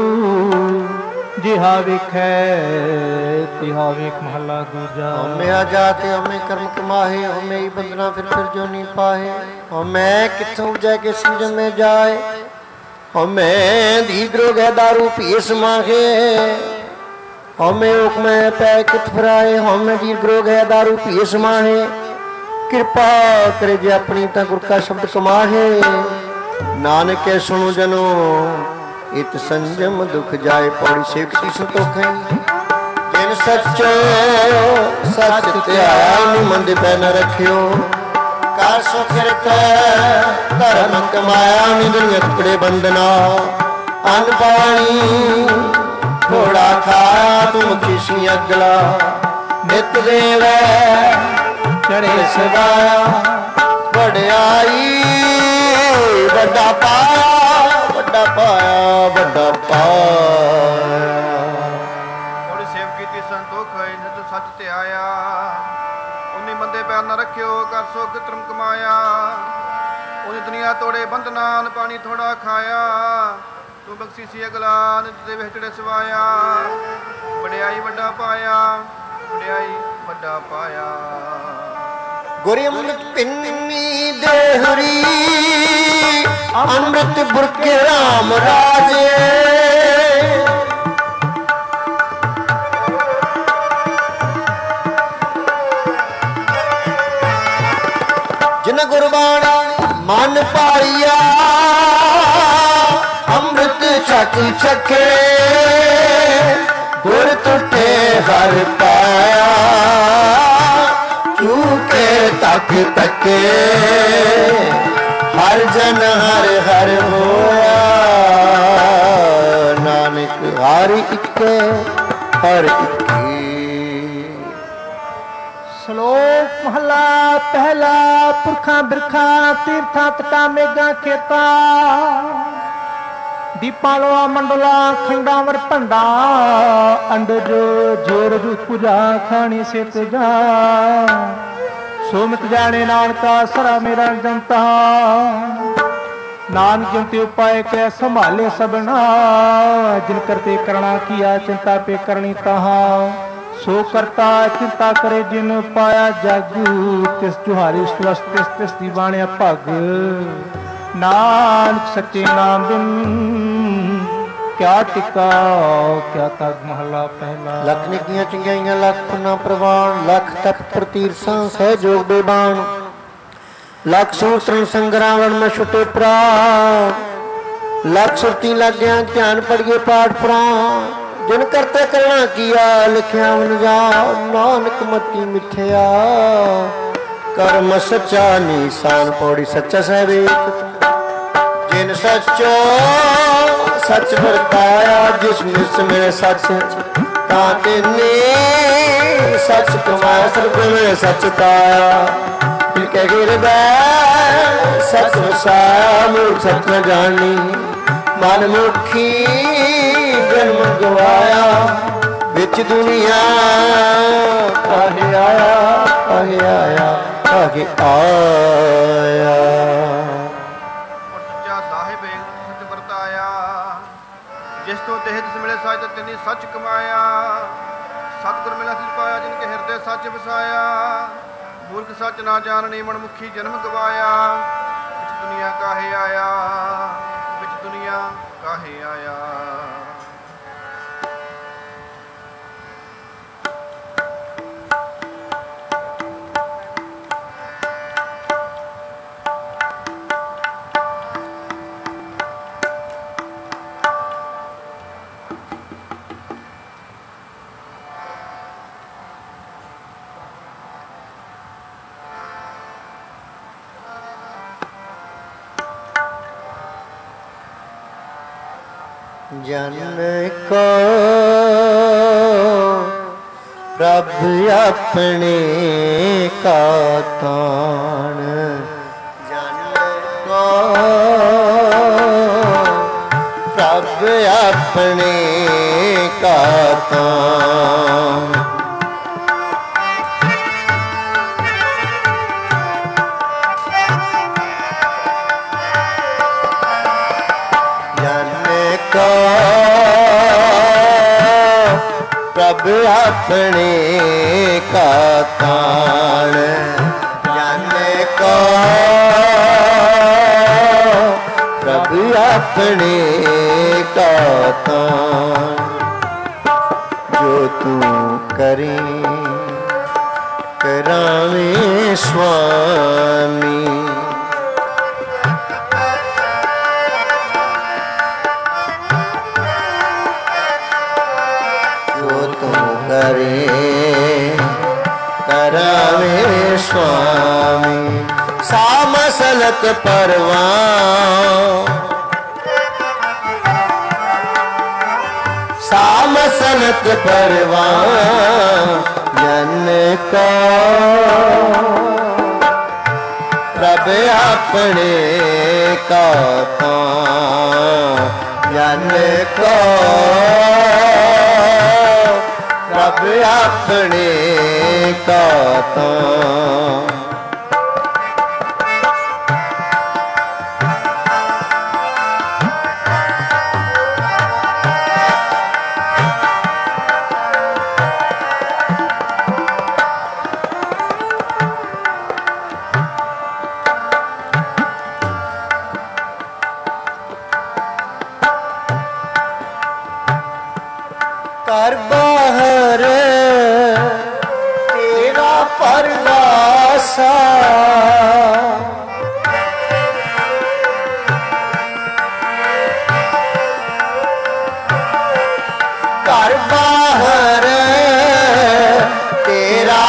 Speaker 2: जिहा विखै तिहा विख महला दूजा
Speaker 1: हमें आ जाते हमें कर्म कमाहे हमें ही बंदना फिर जो नहीं पाए हमें किथों जाके समझ में जाए हमें दीग्रो गए दारू पीस मांगे हमें उक में पैकेट फराए हमें दीग्रो गए दारू पीस माहे कृपा करे जे अपनी ता गुर का शब्द कमाहे नानक के सुनो जनो इत संजम दुख जाए पौड़ी सेवकी संतोख जिन सचो सच त्यान मंद पै न रखियो कर सो कृत धर्म कमाया निधन कपड़े बंदना अन्न पानी थोड़ा खाया तुम किसी अगला नित देव चढ़े सदाया बड़ाई बड़ा पाया बड़ा पाया बड़ा पाया
Speaker 3: थोड़ी सेव की संतोख नित सच ते आया उन्नी मंदे पैर न रखियो कर सो कितरम कमाया उन्नी दुनिया तोड़े बंधना पानी थोड़ा खाया तू बख्शी सी अगला नित दे विचड़े सवाया बड़ाई बड़ा पाया बड़ाई बड़ा पाया
Speaker 1: गोरी अमृत पिन्नी देहरी अमृत बुरके राम राजे जिन गुरबाणी मन पाइया अमृत छक छके गुर टूटे हर पाया चूके तक तके हर जन हर हर होया नानक हर इक्के हर इक्की।
Speaker 2: श्लोक महला पहला पुरखा बिरखा तीर्था तटा मेघा खेता दीपालोआ मंडला खंडावर भंडा अंडज ਜੇ ਰਜੂ ਪੂਜਾ ਖਾਣੀ ਸਿਤ ਜਾ ਸੋ ਮਿਤ ਜਾਣੇ ਨਾਨਕਾ ਸਰਾ ਮੇਰਾ ਜਨਤਾ ਨਾਨਕ ਜਨ ਤੇ ਉਪਾਏ ਕੈ ਸੰਭਾਲੇ ਸਭਨਾ ਜਿਨ ਕਰਤੇ ਕਰਣਾ ਕੀਆ ਚਿੰਤਾ ਪੇ ਕਰਨੀ ਤਹਾ ਸੋ ਕਰਤਾ ਚਿੰਤਾ ਕਰੇ ਜਿਨ ਪਾਇਆ ਜਗ ਤਿਸ ਜੁਹਾਰੀ ਸਵਸਤ ਤਿਸ ਦੀ ਬਾਣਿਆ ਭਗ ਨਾਨਕ ਸੱਚੇ ਨਾਮ ਬਿਨ ਕਿਆ ਟਿਕਾ ਕਿਆ ਤਗ ਮਹਲਾ ਪਹਿਲਾ।
Speaker 1: ਲੱਖ ਨਿੱਕੀਆਂ ਚੰਗਿਆਈਆਂ ਲੱਖ ਪੁੰਨਾ ਪ੍ਰਵਾਨ ਲੱਖ ਤਖਤ ਪ੍ਰਤੀਰਸਾਂ ਸਹਿ ਜੋਗ ਬੇਬਾਨ ਲੱਖ ਸੂਤਰਨ ਸੰਗਰਾਵਣ ਮੈਂ ਛੁਟੇ ਪ੍ਰਾਣ ਲੱਖ ਸੁਰਤੀ ਲੱਗਿਆ ਧਿਆਨ ਪੜੀਏ ਪਾਠ ਪੁਰਾਣ ਜਿਨ ਕਰਤੇ ਕਰਣਾ ਕੀਆ ਲਿਖਿਆ ਮਨ ਜਾ ਨਾਨਕ ਮਤੀ ਮਿਥਿਆ ਕਰਮ ਸੱਚਾ ਨੀਸਾਨ ਪੌੜੀ ਸੱਚਾ ਸਹਿਬੇਕ ਜਿਨ ਸੱਚੋ ਸੱਚ ਵਰਤਾਇਆ ਜਿਸ ਨਿਸ ਮੇਰੇ ਸੱਚ ਤਾਂ ਤਿਨੇ ਸੱਚ ਕਮਾਇਆ ਸਰਬ ਮੇਰੇ ਸੱਚ ਪਾਇਆ ਫਿਰ ਕਹਿ ਗਿਰਦਾ ਸੱਚ ਵਸਾਇਆ ਮੂਰਖ ਸੱਚ ਨ ਜਾਣੀ ਮਨ ਮੁਖੀ ਜਨਮ ਗਵਾਇਆ ਵਿੱਚ ਦੁਨੀਆ ਕਾਹੇ ਆਇਆ ਕਾਹੇ ਆਇਆ ਕਾਹੇ ਆਇਆ।
Speaker 3: ਜਿਸ ਤੋਂ ਦੇਹ ਤਿਸ ਮਿਲੇ ਸੱਚ ਤਿਨੀ ਸੱਚ ਕਮਾਇਆ ਸਤਿਗੁਰ ਮਿਲਿਆ ਤਿਸ ਪਾਇਆ ਜਿਨ ਕੇ ਹਿਰਦੇ ਸੱਚ ਵਸਾਇਆ ਮੂਰਖ ਸੱਚ ਨਾ ਜਾਣਨੀ ਮਨ ਮੁਖੀ ਜਨਮ ਗਵਾਇਆ ਵਿੱਚ ਦੁਨੀਆ ਕਾਹੇ ਆਇਆ ਵਿੱਚ ਦੁਨੀਆ ਕਾਹੇ ਆਇਆ।
Speaker 1: जन को प्रभ अपने का तान जन को प्रभ अपने का तान प्रभ अपने का तान जाने को प्रभ अपने का तान जो तू करे करावे स्वामी करे करावे स्वामी सामसलक परवान सामसलक परवान जन का प्रभ अपने का तान जन का प्रभ अपने का तान कर बाहर तेरा परवासा कर बाहर तेरा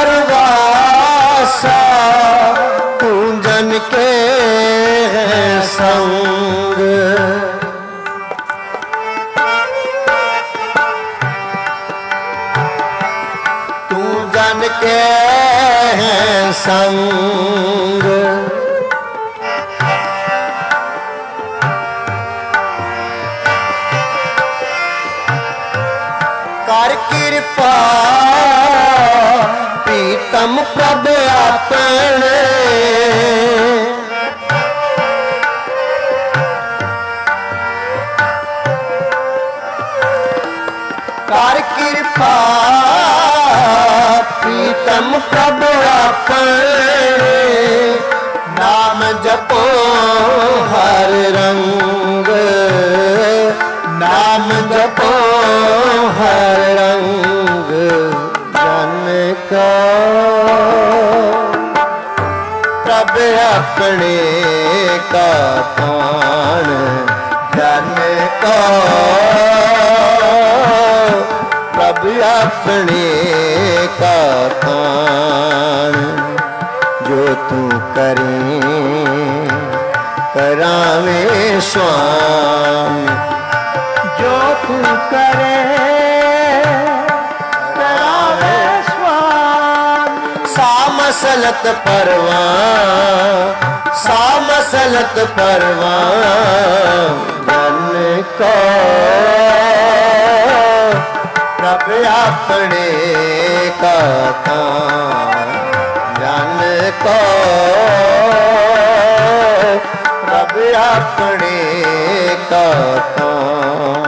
Speaker 1: परवासा तू जन के संग जन के संग कर कृपा प्रीतम प्रभ अपने कर कृपा प्रीतम प्रभ अपने नाम जपो हर रंग नाम जपो हर रंग जन का प्रभ अपने का तान जन का प्रभ अपने का तान जो तू करे करावे स्वामी
Speaker 2: जो तू करे करावे स्वामी
Speaker 1: सामसलत परवान सामसलत परवान जन को प्रभ अपने का तान जन को प्रभ अपने का तान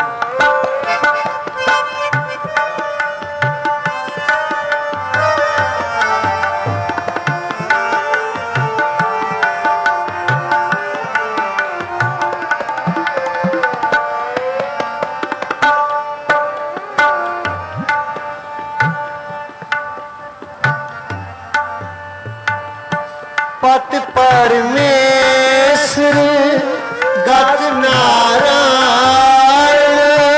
Speaker 1: पत परमेश्वर गत नारायण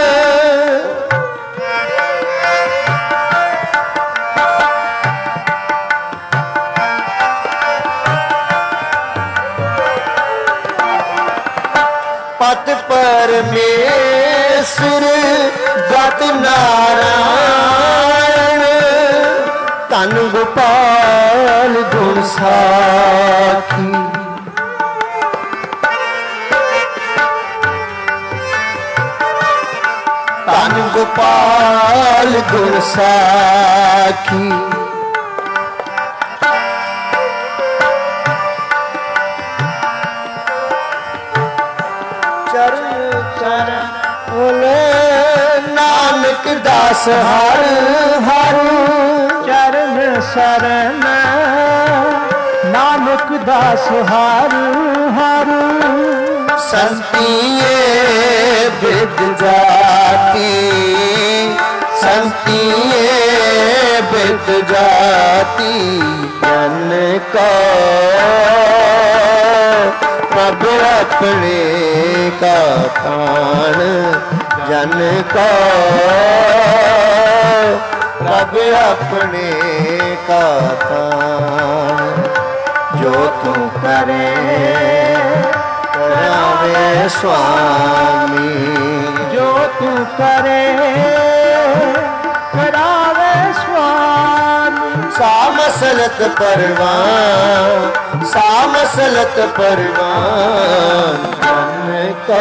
Speaker 1: पत परमेश्वर गत नारायण तन गोपाल गुण साखी तन गोपाल गुण साखी चरण चरण बोले नानक दास हर हर
Speaker 2: चरण शरण नानक दास हर हर
Speaker 1: संतिये विद जाति संतिये विद जाति जन को प्रभ अपने का तान जन को प्रभ अपने का तान जो तू करे करावे स्वामी
Speaker 2: जो तू करे करावे स्वामी
Speaker 1: सामसलत परवान सामसलत परवान जन को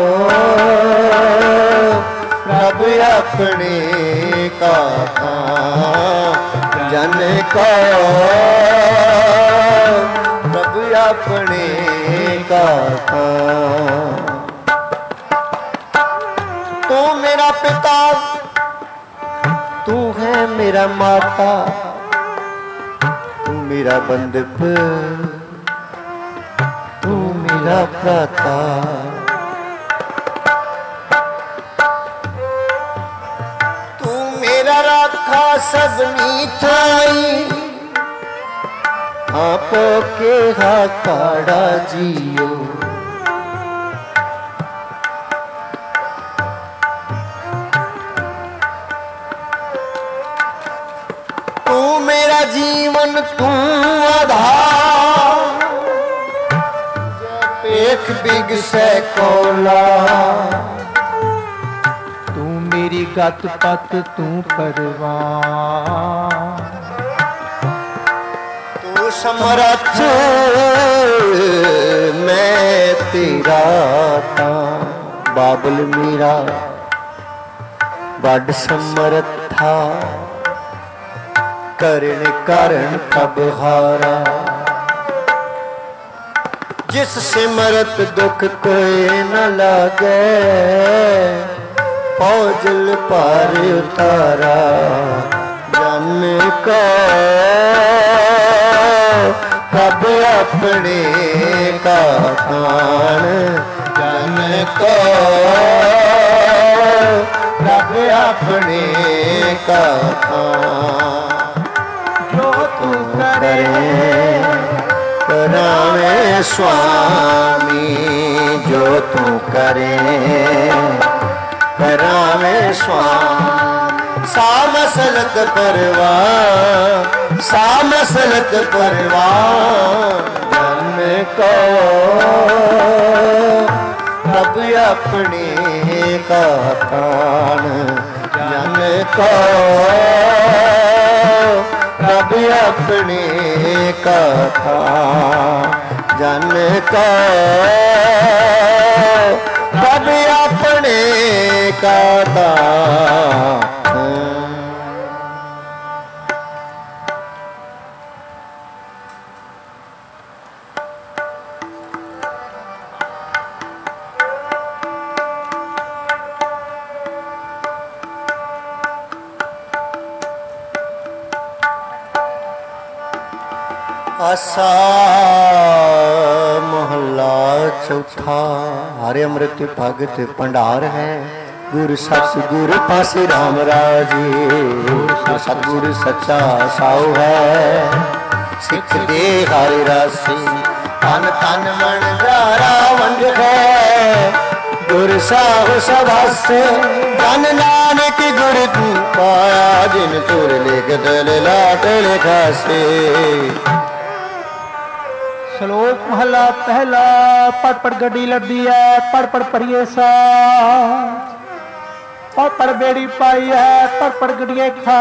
Speaker 1: प्रभ अपने का तान जन को प्रभ अपने का तान तू मेरा पिता तू है मेरा माता तू मेरा बंधप तू मेरा भ्राता तू मेरा राखा सबनी थाई आपो के हाकाड़ा जियो तू मेरा जीवन तू आधार एक बिग से कोला
Speaker 2: तू मेरी गत पत तू परवान
Speaker 1: तू समर्थ मैं तेरा था बाबुल मीरा बड़ समर्था करण कारण प्रभ हारा। जिस सिमरत दुख कोई न लागे पौजल पार उतारा। जन को प्रभ अपने का खान जन को प्रभ अपने का खान। जो तू करे करावे स्वामी जो तू करे करावे स्वामी। सामसलत परवान सामसलत परवान। जन को प्रभ अपने का खान जन को प्रभ अपने का खान जन को प्रभ अपने का दान। आसा मोहल्ला चौथा। हरे अमृत भगत भंडार है। गुरु सतगुरु पासे राम राजी। सतगुरु सच्चा साऊ है। सिख दे हरे रासी तन तन मन जारा वंज है। गुरु साहु सभास जन नानक गुरु तू पाया। जिन तुर लिख दल लाट लिखासे।
Speaker 2: श्लोक महला पहला। पढ़ पढ़ गड्डी लड़दी है पढ़ पढ़ पढ़िए सा। पढ़ पढ़ बेड़ी पाई है पढ़ पढ़ गड्डिए खा।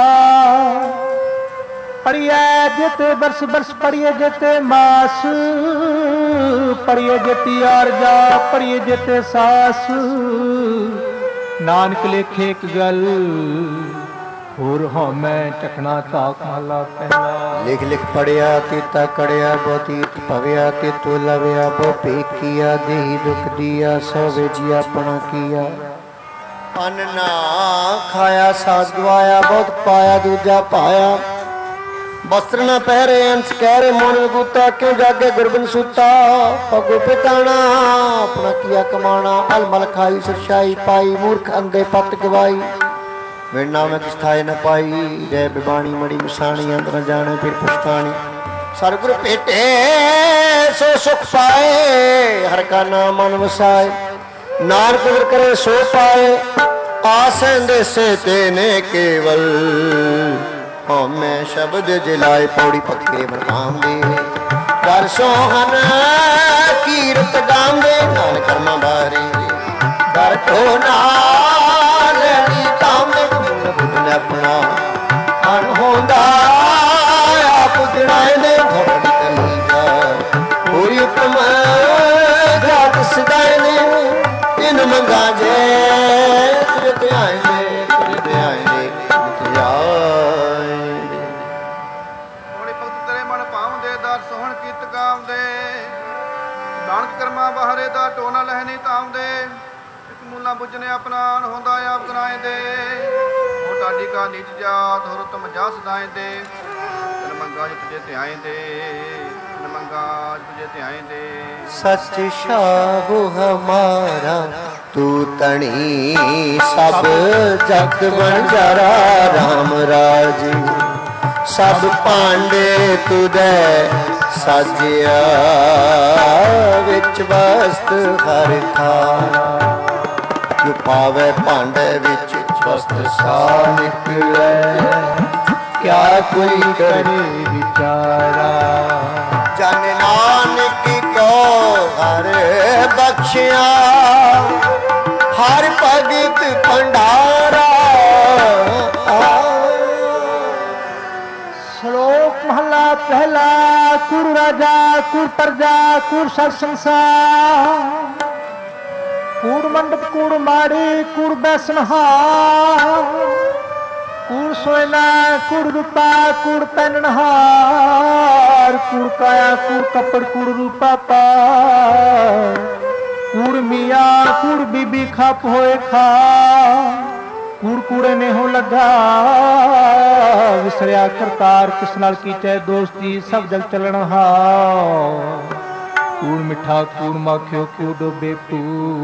Speaker 2: पढ़िए जेते बरस बरस पढ़िए जेते मास। पढ़िए जेती आरजा पढ़िए जेते सास। नानक लेखे एक गल होर हो मैं चखना चाक महला पहला।
Speaker 1: लिख लिख पढ़िया तीता कड़िया बहुतीत भविया तीतो लविया बहु पेकिया। देही दुख दिया सौ वेजिया अपना किया। अन्न ना खाया साध गवाया बहुत पाया दूजा पाया। वस्त्र न पहरे अंश कहरे मोन गुता क्यों जागे गुरबन सूता। पगो पिताना अपना किया कमाना। अलमल खाई सरशाई पाई मूर्ख अंधे पत गवाई। वेना में किस्थाए न पाई जय बिबाणी मड़ी मिसाणी अंत न जाने फिर पुछतानी। सतगुरु भेटे सो सुख पाए हर का नाम मन वसाए। नानक गुर करे सो पाए आस देसे तेने केवल। मैं शब्द जिलाए पौड़ी पक्के मरकाम दे। कर सोहन कीरत गाम दे नान कर्मा बारे। कर तो नाल काम दे बुद्धन अपना अनहोंदा आप जड़ाए दे। भगत नीजा पूरी उत्तम जात सदाए दे। इन मंगा जे तुझे ध्यान दे तुझे ध्यान दे तुझे आए।
Speaker 3: थोड़ी भगत तेरे मन पाਉਂਦੇ ਦਰ ਸੋਹਣ ਕੀਤ ਗਾਉਂਦੇ। ਨਾਨਕ ਕਰਮਾ ਬਾਹਰੇ ਦਾ ਟੋਨਾ ਲਹਿਨੀ ਤਾਉਂਦੇ। ਇੱਕ ਮੂਲਾ ਬੁੱਝਨੇ ਆਪਣਾ ਹੁੰਦਾ ਆਪ ਕਰਾਏ ਦੇ। ਉਹ ਟਾਡੀ ਕਾ ਨੀਚ ਜਾਤ ਹੋਰ ਤੁਮ ਜਾ ਸਦਾਏ ਦੇ। ਤਨ ਮੰਗਾ ਜਿ ਤੁਝੇ ਧਿਆਏ ਦੇ ਤਨ ਮੰਗਾ ਤੁਝੇ ਧਿਆਏ ਦੇ।
Speaker 1: सच शाहु हमारा तू तणी सब जग बंजारा। राम राजी सब पांडे तुदे साजिया। विच वस्त हर खाना जो पावे भांडे विच वस्त सा निकले। क्या कोई करे विचारा। जन नानक को हर बख्शिया हर भगत भंडारा।
Speaker 2: श्लोक महला पहला। कुर राजा कुर प्रजा कुर सर संसार। कूड़ ਮੰਡਪ ਕੂੜ ਮਾੜੀ ਕੂੜ ਬੈਸਨਹਾਰ ਕੂੜ ਸੋਇਨਾ ਕੂੜ ਰੂਪਾ ਕੂੜ ਪਹਿਨਣਹਾਰ ਕੂੜ ਕਾਇਆ ਕੂੜ ਕੱਪੜ ਕੂੜ ਰੂਪਾ ਪਾਰ ਕੂੜ ਮੀਆਂ ਕੂੜ ਬੀਬੀ ਖੱਪ ਹੋਏ ਖਾ ਕੂੜ ਕੂੜੇ ਨੇ ਹੋ ਲੱਗਾ ਵਿਸਰਿਆ ਕਰਤਾਰ ਕਿਸ ਨਾਲ ਕੀਤੇ ਦੋਸਤੀ ਸਭ ਜਗ ਚੱਲਣ ਹਾ ਕੂੜ ਮਿੱਠਾ ਕੂੜ ਮਾਖਿਓ ਕੂੜ ਡੋਬੇ ਪੂ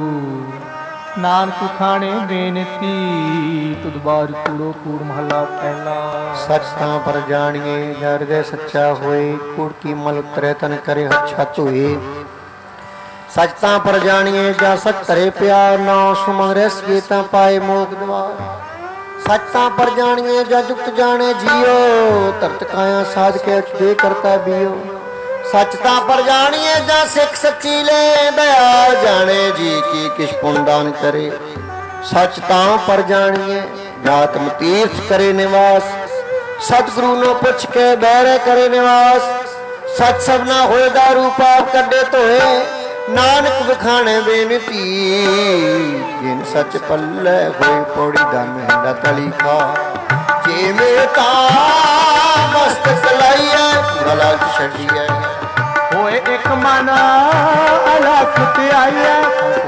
Speaker 2: ਨਾਨਕ ਖਾਣੇ ਬੇਨਤੀ ਤੁਧ ਬਾਰ ਕੂੜੋ ਕੂੜ ਮਹਲਾ ਪਹਿਲਾ
Speaker 1: ਸੱਚ ਤਾਂ ਪਰ ਜਾਣੀਏ ਜਰ ਦੇ ਸੱਚਾ ਹੋਏ ਕੂੜ ਕੀ ਮਲ ਉਤਰੇ ਤਨ ਕਰੇ ਹੱਛਾ ਧੋਏ ਸੱਚ ਤਾਂ ਪਰ ਜਾਣੀਏ ਜਾਂ ਸੱਚ ਧਰੇ ਪਿਆਰ ਨਾ ਸੁਮਨ ਰਸ ਗੀਤਾਂ ਪਾਏ ਮੋਖ ਦਵਾਰ ਸੱਚ ਤਾਂ ਪਰ ਜਾਣੀਏ ਜਾਂ ਜੁਗਤ ਜਾਣੇ ਜੀਓ ਧਰਤ ਕਾਇਆ ਸਾਜ ਕੇ ਦੇ ਕਰਤਾ ਬੀਓ ਸੱਚ ਤਾਂ ਪਰ ਜਾਣੀਏ ਜਾਂ ਸਿੱਖ ਸੱਚੀ ਲੈ ਦਇਆ ਜਾਣੇ ਜੀ ਕੀ ਕਿਛ ਪੁੰਨ ਦਾਨ ਕਰੇ ਸੱਚ ਤਾਂ ਪਰ ਜਾਣੀਏ ਜਾਤਮ ਤੀਰਥ ਕਰੇ ਨਿਵਾਸ ਸਤਿਗੁਰੂ ਨੂੰ ਪੁੱਛ ਕੇ ਬਹਿਰੇ ਕਰੇ ਨਿਵਾਸ ਸੱਚ ਸਭਨਾ ਹੋਏ ਦਾ ਰੂਪਾਪ ਕੱਢੇ ਧੋਏ ਨਾਨਕ ਵਿਖਾਣੇ ਬੇਨਤੀ ਜਿਨ ਸੱਚ ਪੱਲੇ ਹੋਏ ਪੌੜੀ ਧਨ ਹਿੰਦਾ ਤਲੀ ਖਾ ਜਿਵੇਂ ਤਾਂ ਮਸਤਕ ਲਾਈਐ ਗਲਾ ਛੱਡੀਐ
Speaker 2: ਹੋਏ ਇੱਕ ਮਨ ਅਲਖ ਤੇ ਆਈਐ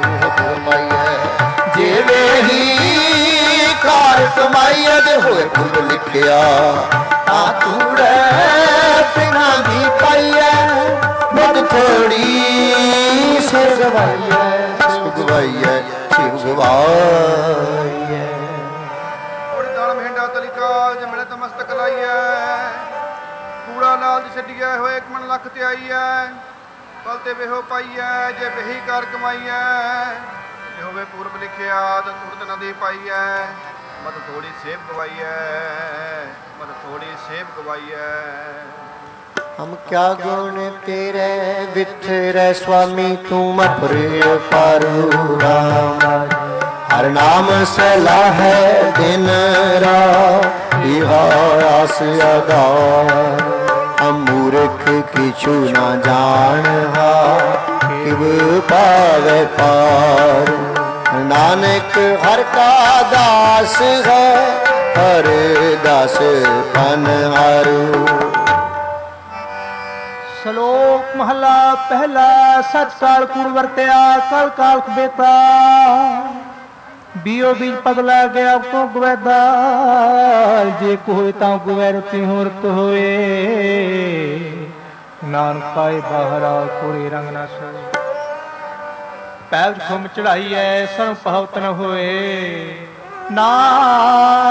Speaker 1: ਜਿਵੇਂ ਹੀ ਕਾਰ ਕਮਾਈਐ ਤੇ ਹੋਏ ਪੁੰਨ ਲਿਖਿਆ ਆ ਤੂੜੇ ਬਿਨਾ ਦੀ ਪਾਈਐ ਮੁੱਦ ਥੋੜੀ ਸਿਰ ਗਵਾਈਐ ਸੁਗਵਾਈਐ ਸਿਰ ਗਵਾਈਐ
Speaker 3: ਉਹਦੀ ਦਾਲ ਮਹਿੰਡਾ ਤਲਿਕਾ ਜਮਲੇ ਤੇ ਮਸਤਕ ਲਾਈਐ ਕੂੜਾ ਲਾਲ ਛੱਡੀਐ ਹੋਏ ਇੱਕ ਮਨ ਲੱਖ ਤੇ ਆਈਐ ਪਲ ਤੇ ਵੇਹੋ ਪਾਈਐ ਜੇ ਬਹੀ ਕਾਰ ਕਮਾਈਐ ਜੇ ਹੋਵੇ ਪੂਰਬ ਲਿਖਿਆ ਤਾਂ ਤੁਰਤ ਨਦੀ ਪਾਈਐ ਮਤ ਥੋੜੀ ਸੇਬ ਗਵਾਈਐ ਮਤ ਥੋੜੀ ਸੇਬ ਗਵਾਈਐ
Speaker 1: ਹਮ ਕਿਆ ਗੁਣ ਤੇਰੇ ਵਿਥਰੇ ਸੁਆਮੀ ਤੂੰ ਅਪਰੇ ਪਾਰੂ ਰਾਮ ਹਰ ਨਾਮ ਸਲਾ ਹੈ ਦਿਨ ਰਾਤ ਇਹਾ ਆਸ ਆਧਾਰ ਹਮ ਮੂਰਖ ਕਿਛੂ ਨਾ ਜਾਣਹਾ ਕਿਵ ਪਾਵੇ ਪਾਰ ਨਾਨਕ ਹਰ ਕਾ ਦਾਸ ਹੈ ਹਰ ਦਾਸ ਪਨ ਹਾਰੂ
Speaker 2: ਸ਼ਲੋਕ ਮਹਲਾ ਪਹਿਲਾ ਸੱਚ ਕਾਲ ਕੂੜ ਵਰਤਿਆ ਕਲ ਕਾਲਕ ਬੇਤਾ ਬੀਓ ਬੀਜ ਪਗਲਾ ਗਿਆ ਕੋ ਗਵੈਦਾ ਜੇ ਕੋ ਹੋਏ ਤਾਂ ਗਵੈ ਰਤੀ ਹੁਰਤ ਹੋਏ ਨਾਨਕ ਪਾਏ ਬਾਹਰਾ ਕੋਰੇ ਰੰਗ ਨਾ ਸੋਏ ਪੈਰ ਖੁਮ ਚੜਾਈ ਐ ਸਣ ਪਹਵਤ ਨ ਹੋਏ ਨਾਨਕ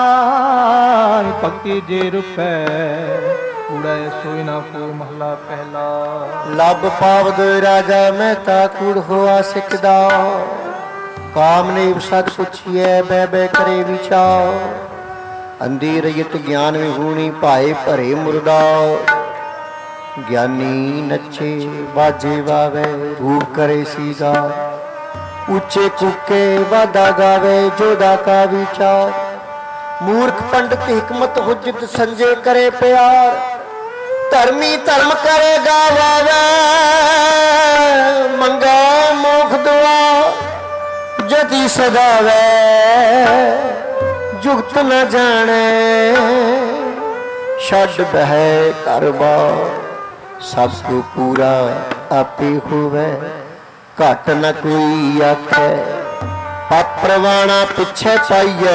Speaker 2: ਭਗਤੀ ਜੇ ਰੁਪੈ ਕੂੜਾ ਸੋਈ ਨਾ ਕੋਈ ਮਹਲਾ ਪਹਿਲਾ
Speaker 1: ਲੱਭ ਪਾਵਦ ਰਾਜਾ ਮਹਿਤਾ ਕੂੜ ਹੋਆ ਸਿੱਖਦਾ ਕਾਮ ਨੇ ਸਤ ਪੁੱਛੀਐ ਬੈ ਬੈ ਕਰੇ ਵਿਚਾਰ ਅੰਧੀ ਰਜਤ ਗਿਆਨ ਵਿਹੂਣੀ ਭਾਏ ਭਰੇ ਮੁਰਦਾ ਗਿਆਨੀ ਨੱਚੇ ਬਾਜੇ ਵਾਵੇ ਰੂਪ ਕਰੇ ਸੀਗਾ ਉੱਚੇ ਕੁੱਕੇ ਵਾਦਾ ਗਾਵੇ ਜੋਦਾ ਕਾ ਵਿਚਾਰ ਮੂਰਖ ਪੰਡਤ ਹਕਮਤ ਹੁਜਤ ਸੰਜੇ ਕਰੇ ਪਿਆਰ ਧਰਮੀ ਧਰਮ ਕਰੇ ਗਾਵੇ ਮੰਗੇ ਮੋਖ ਦੁਆ ਜਤੀ ਸਦਾਵੇ ਜੁਗਤ ਨ ਜਾਣੇ ਛੱਡ ਬਹਿ ਘਰ ਬਾਰ ਸਭ ਕੋ ਪੂਰਾ ਆਪੇ ਹੋਵੇ ਘਟ ਨ ਕੋਈ ਆਖੇ ਪਾਪ ਪ੍ਰਵਾਣਾ ਪਿੱਛੇ ਪਾਈਐ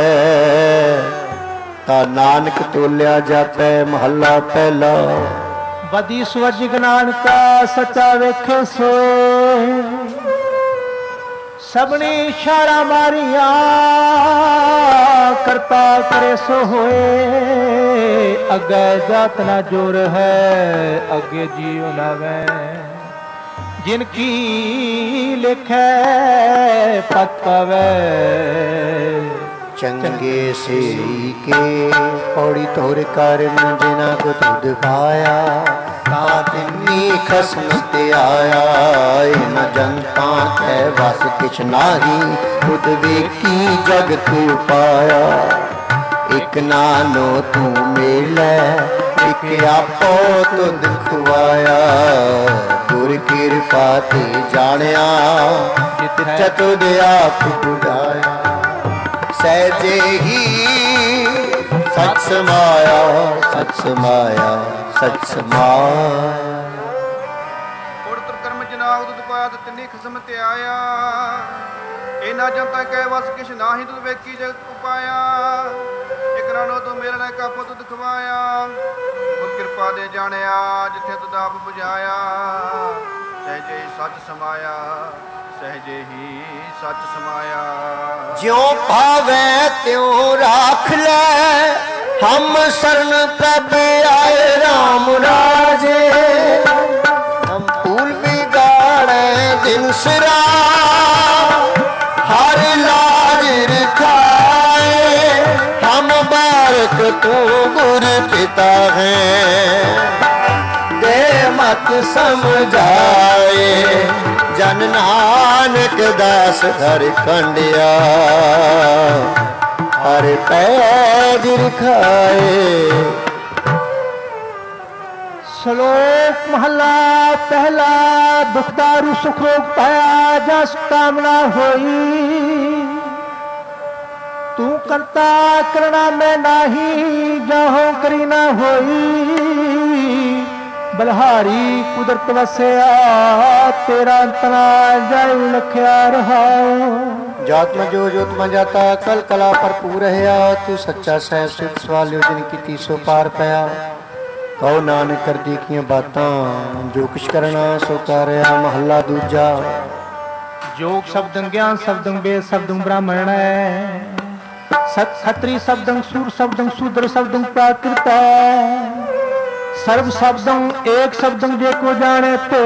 Speaker 1: ਤਾ ਨਾਨਕ ਤੋਲਿਆ ਜਾਪੈ ਮਹੱਲਾ ਪਹਿਲਾ
Speaker 2: ਬਦੀ ਸਵਰਜ ਨਾਨਕਾ ਸੱਚਾ ਵੇਖੇ ਸੋਏ ਸਭਨੀ ਇਸ਼ਾਰਾ ਮਾਰੀਆਂ ਕਰਤਾ ਕਰੇ ਸੋ ਹੋਏ ਅੱਗੇ ਜਾਤ ਨਾ ਜੋਰ ਹੈ ਅੱਗੇ ਜੀਉ ਨਾ ਵੈ ਜਿਨ ਕੀ ਲਿਖੈ ਪਤ ਪਵੈ
Speaker 1: ਚੰਗੇ ਸੇ ਕੇ ਪੌੜੀ ਤੋਰ ਕਰਨ ਜਿਨਾ ਕੋ ਤੁਧ ਪਾਇਆ ਤਾ ਤਿੰਨੀ ਖਸਮ ਤੇ ਆਇਆ ਨ ਜਨਤਾ ਕੈ ਵਸ ਕਿਛ ਨਾਹੀ ਖੁਦ ਵੇਖੀ ਜਗ ਤੂੰ ਪਾਇਆ ਇਕ ਨਾਨੋ ਤੂੰ ਮੇਲੈ एक आपो तुद खुआया, गुर कृपा ते जानिया, जित तुद आप बुझाया। सहजे ही सच समाया, सच समाया, सच समाया।
Speaker 3: कर्म जनाग दुध पाया तो तिन्नी खसम ते आया, इना जनता कह वस किश नाही तुद वेखी जगत उपाया। एक रानो तो मेरे ने कापो तुद खवाया, गुर कृपा दे जानिया, जिथे तुद आप बुझाया। सहजे ही सच समाया, सहजे ही सच समाया।
Speaker 1: ज्यों भावे त्यों राख ले, हम शरण प्रभ आए राम राजे। हम फूल बिगाड़े दिन सिरा, हर लाज रखाए। हम बारक तू गुर पिता हैं, दे मत समझाए। जन नानक दास हर खंडिया, हर पैज रखाए।
Speaker 2: श्लोक महला पहला। दुखदारु सुख रोग पाया, जस कामना होई। तू करता करना मैं नाही, जाहो करी ना होई। बलहारी कुदरत वसया, तेरा अंतना जय लखिया रहा।
Speaker 1: जातमा जो जोतमा जाता, कल कला भरपूर रहा। तू सच्चा सह सिद्ध सवालियो, जिन की सो पार पाया। कहो नानक कर देखिया बातां, जो कुछ करना सो कार्या। महला दूजा।
Speaker 2: जोग शब्दं ज्ञान शब्दं वेद शब्दं ब्राह्मण सत खत्री शब्दं सूर शब्दं शूद्र शब्दं प्राकृत। सर्व शब्दं एक शब्दं जे को जाने तो,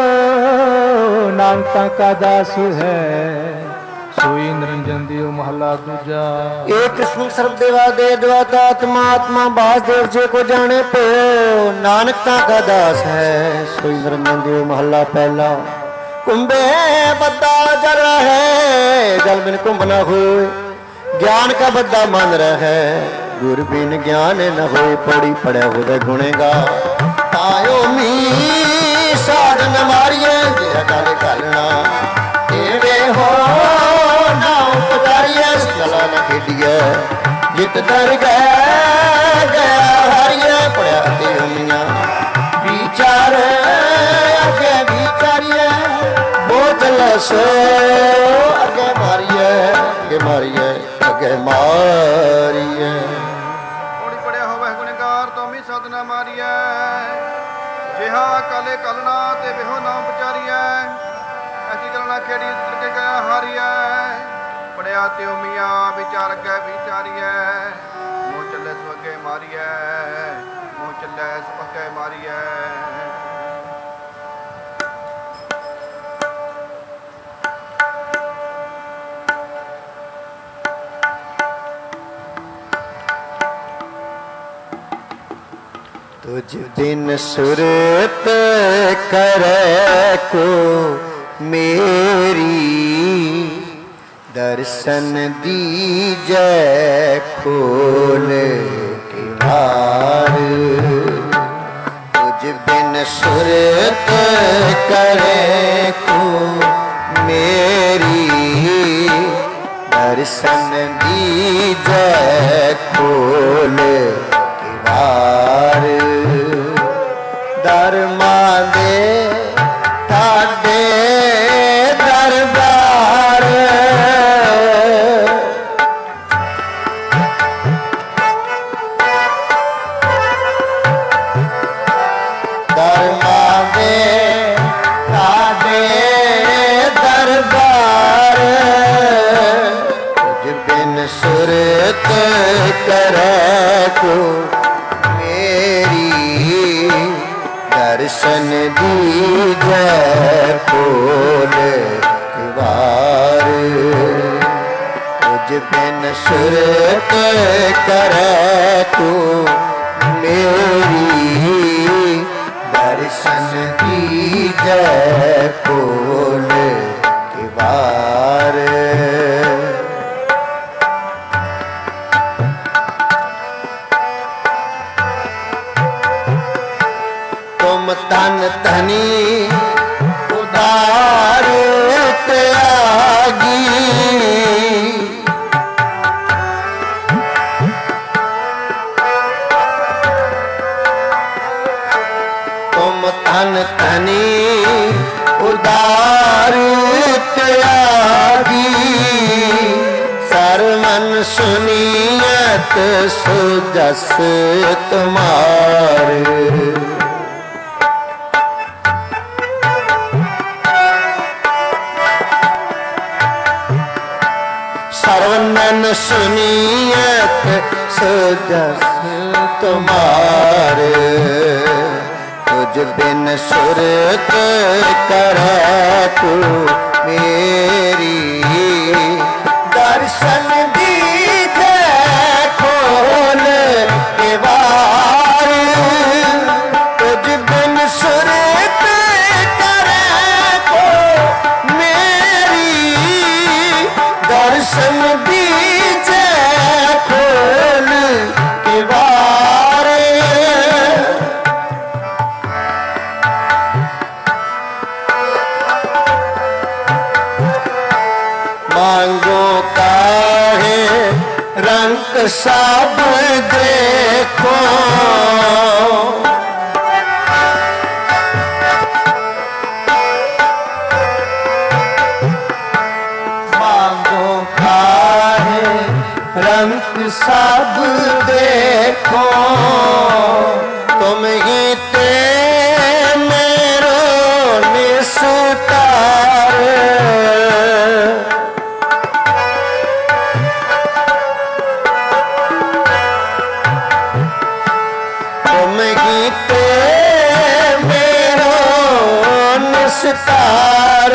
Speaker 2: नानका का दास है सोई निरंजन देव। महला दूजा।
Speaker 1: एक कृष्ण सर्व देवा दे द्वाता, आत्मा आत्मा वासुदेव जे को जाने पे। नानकता का दास है सोई निरंजन देव। महला पहला। कुंभे बद्दा जल है, जल बिन कुंभ न होए। ज्ञान का बद्दा मन रहे, गुर बिन ज्ञान न होए। पड़ी पड़े हो गुणेगा, आयो मी साधन मारिए। जेरा गाले घालना एवे हो ना उपकारिए। कला न खेडिए जित दर गया हारिए। पड़िया ते होमिया विचार अगे विचारिए। बोतल सो अगे मारिए, अगे मारिए, अगे मारिए।
Speaker 3: थोड़ी पड़िया होवे गुणगार तो मी साधना मारिए। जिहा काले कलना ते बेहो ना उपचारिए। ऐसी गलना खेड़ी करके गया हारिए। पड़िया त्यो मिया विचार अगे विचारिए। मुँह चले सो अगे मारिए, मुँह चले सो अगे मारिए।
Speaker 1: तुझ बिन सुरत करे को मेरी। दर्शन दीजै खोल के बार। तुझ बिन सुरत करे को मेरी। दर्शन दीजै खोल के बार। दरमा दे ताडे दरबार। दरमा दे ताडे दरबार। तुझ बिन सुरत करे को दर्शन दीजै खोल के बार। तुझ बिन सुरत करे तू मेरी। दर्शन दीजै खोल के बार। तुम धन धनी उदार त्यागी, तुम धन धनी उदार त्यागी, सरमन सुनियत सुजस तुम्हारे। सरवनन सुनियत सुजस तुम्हारे, तुझ बिन सुरत करे तू मेरी, दर्शन दीजे खोल के बार, तुझ बिन सुरत करे तो मेरी, दर्शन दीजे खोल के बार। मांगो काहे रंग सब देखो, मांगो काहे रंग सब देखो, तुम ही ते मेरो निस्तार, सितार,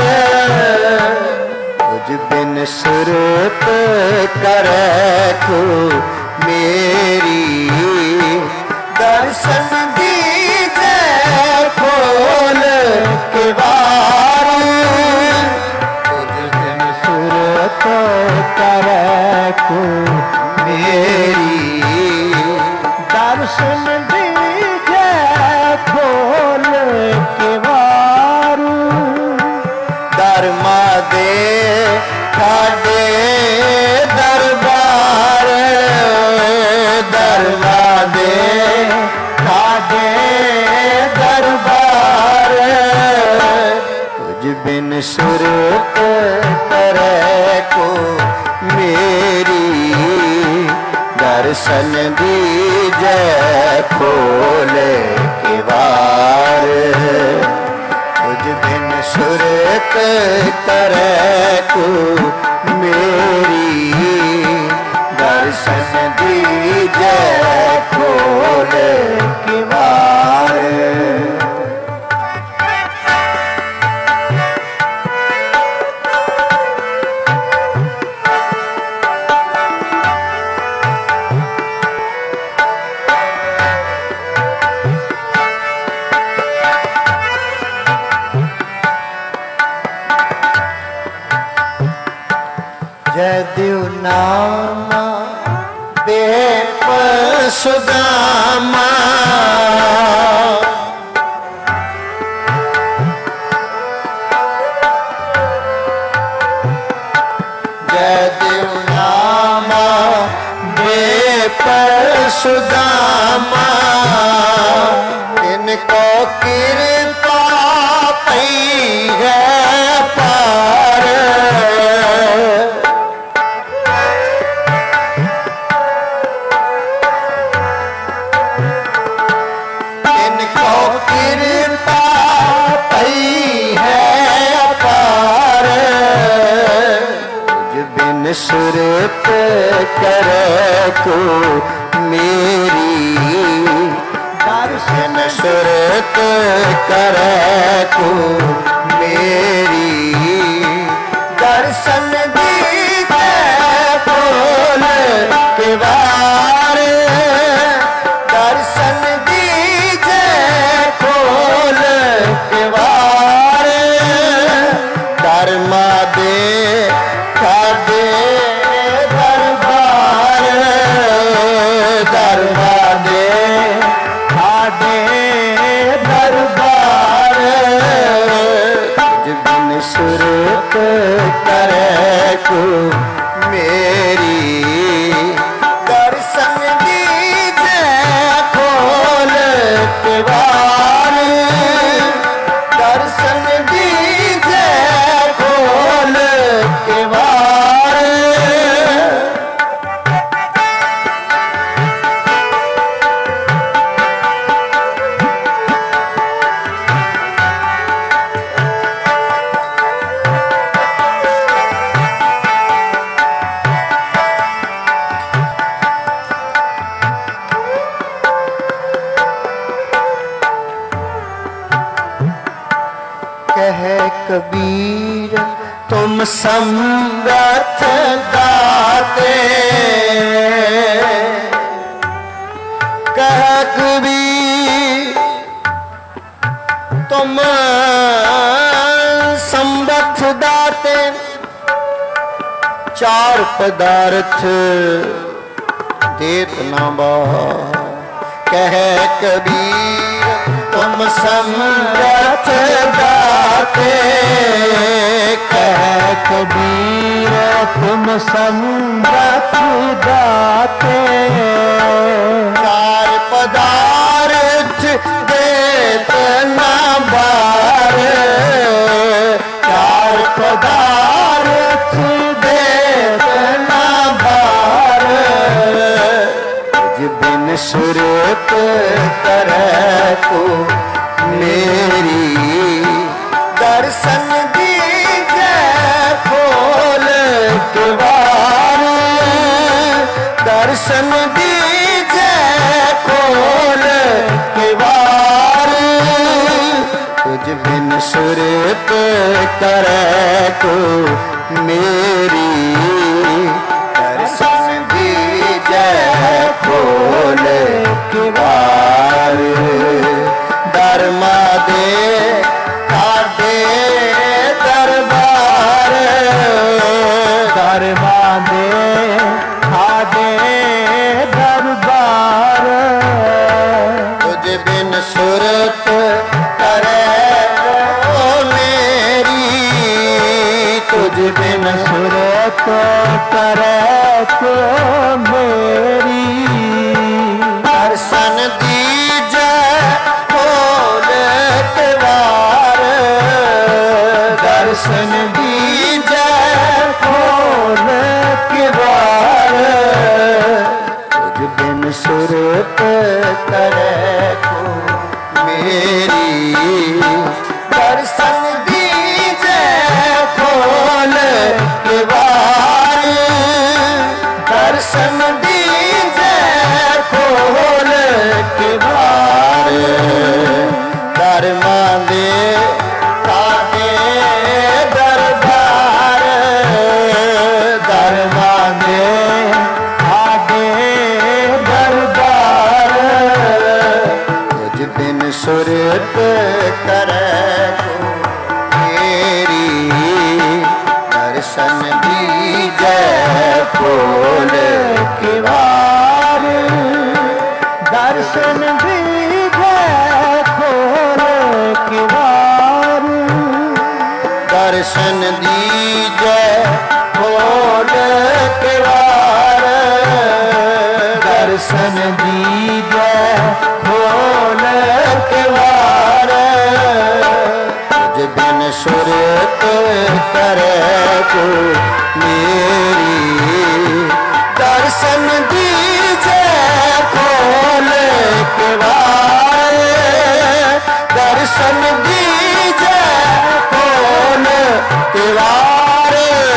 Speaker 1: तुझ बिन सुरत करे को मेरी, दर्शन दीजे खोल के बार, तुझ बिन सुरत करे को मेरी, दर्शन दीजे खोल के बार। धर्मा दे खाडे दरबार, धर्मा दे खाडे दरबार, तुझ बिन सुरत करे को मेरी, दर्शन दीजे खोल के बार, तुझ बिन सुरत करे को मेरी, दर्शन दीजे खोल के बार। जय देव नामा बेप सुदामा, जय देव नामा बेप सुदामा, इनको कृपा पई है पार, कृपा पई है पार, तुझ बिन सुरत करे को मेरी, दर्शन सुरत करे को मेरी, दर्शन दीजे खोल के बार, दर्शन दीजे खोल के बार, धर्मा दे खाडे दरबार, धर्मा दे खाडे दरबार, कबीर तुम समर्थ दाते। कह कबीर तुम समर्थ दाते। चार पदार्थ देत ना बार। कह कबीर तुम समर्थ दाते।
Speaker 2: कह कबीर तुम समर्थ दाते।
Speaker 1: चार पदार्थ देत ना बार। चार पदार्थ देत ना बार। तुझ बिन सुरत करे को मेरी। दर्शन दीजे खोल के बार। दर्शन दीजे खोल के बार। तुझ बिन सुरत करे को मेरी। दर्शन दीजे खोल के बार। धर्मा दे काटे दरबार।
Speaker 2: धर्मा दे खादे दरबार।
Speaker 1: तुझ बिन सुरत करे को मेरी। तुझ बिन
Speaker 2: सुरत करे को मेरी।
Speaker 1: दर्शन दीजे खोल के बार। दर्शन दीजे खोल के बार। तुझ बिन सुरत करे को मेरी। दर्शन दीजे खोल के बार। दर्शन दीजे खोल के बार। धर्मा दे काटे दरबार। धर्मा दे
Speaker 2: खादे दरबार।
Speaker 1: तुझ बिन सुरत करे को मेरी। दर्शन दीजे खोल के बार।
Speaker 2: दर्शन दीजे खोल के बार।
Speaker 1: दर्शन दीजे खोल के बार।
Speaker 2: दर्शन दीजे खोल
Speaker 1: के बार। तुझ बिन सुरत करे को मेरी। दर्शन दीजे खोल के बार। दर्शन दीजे खोल के बार।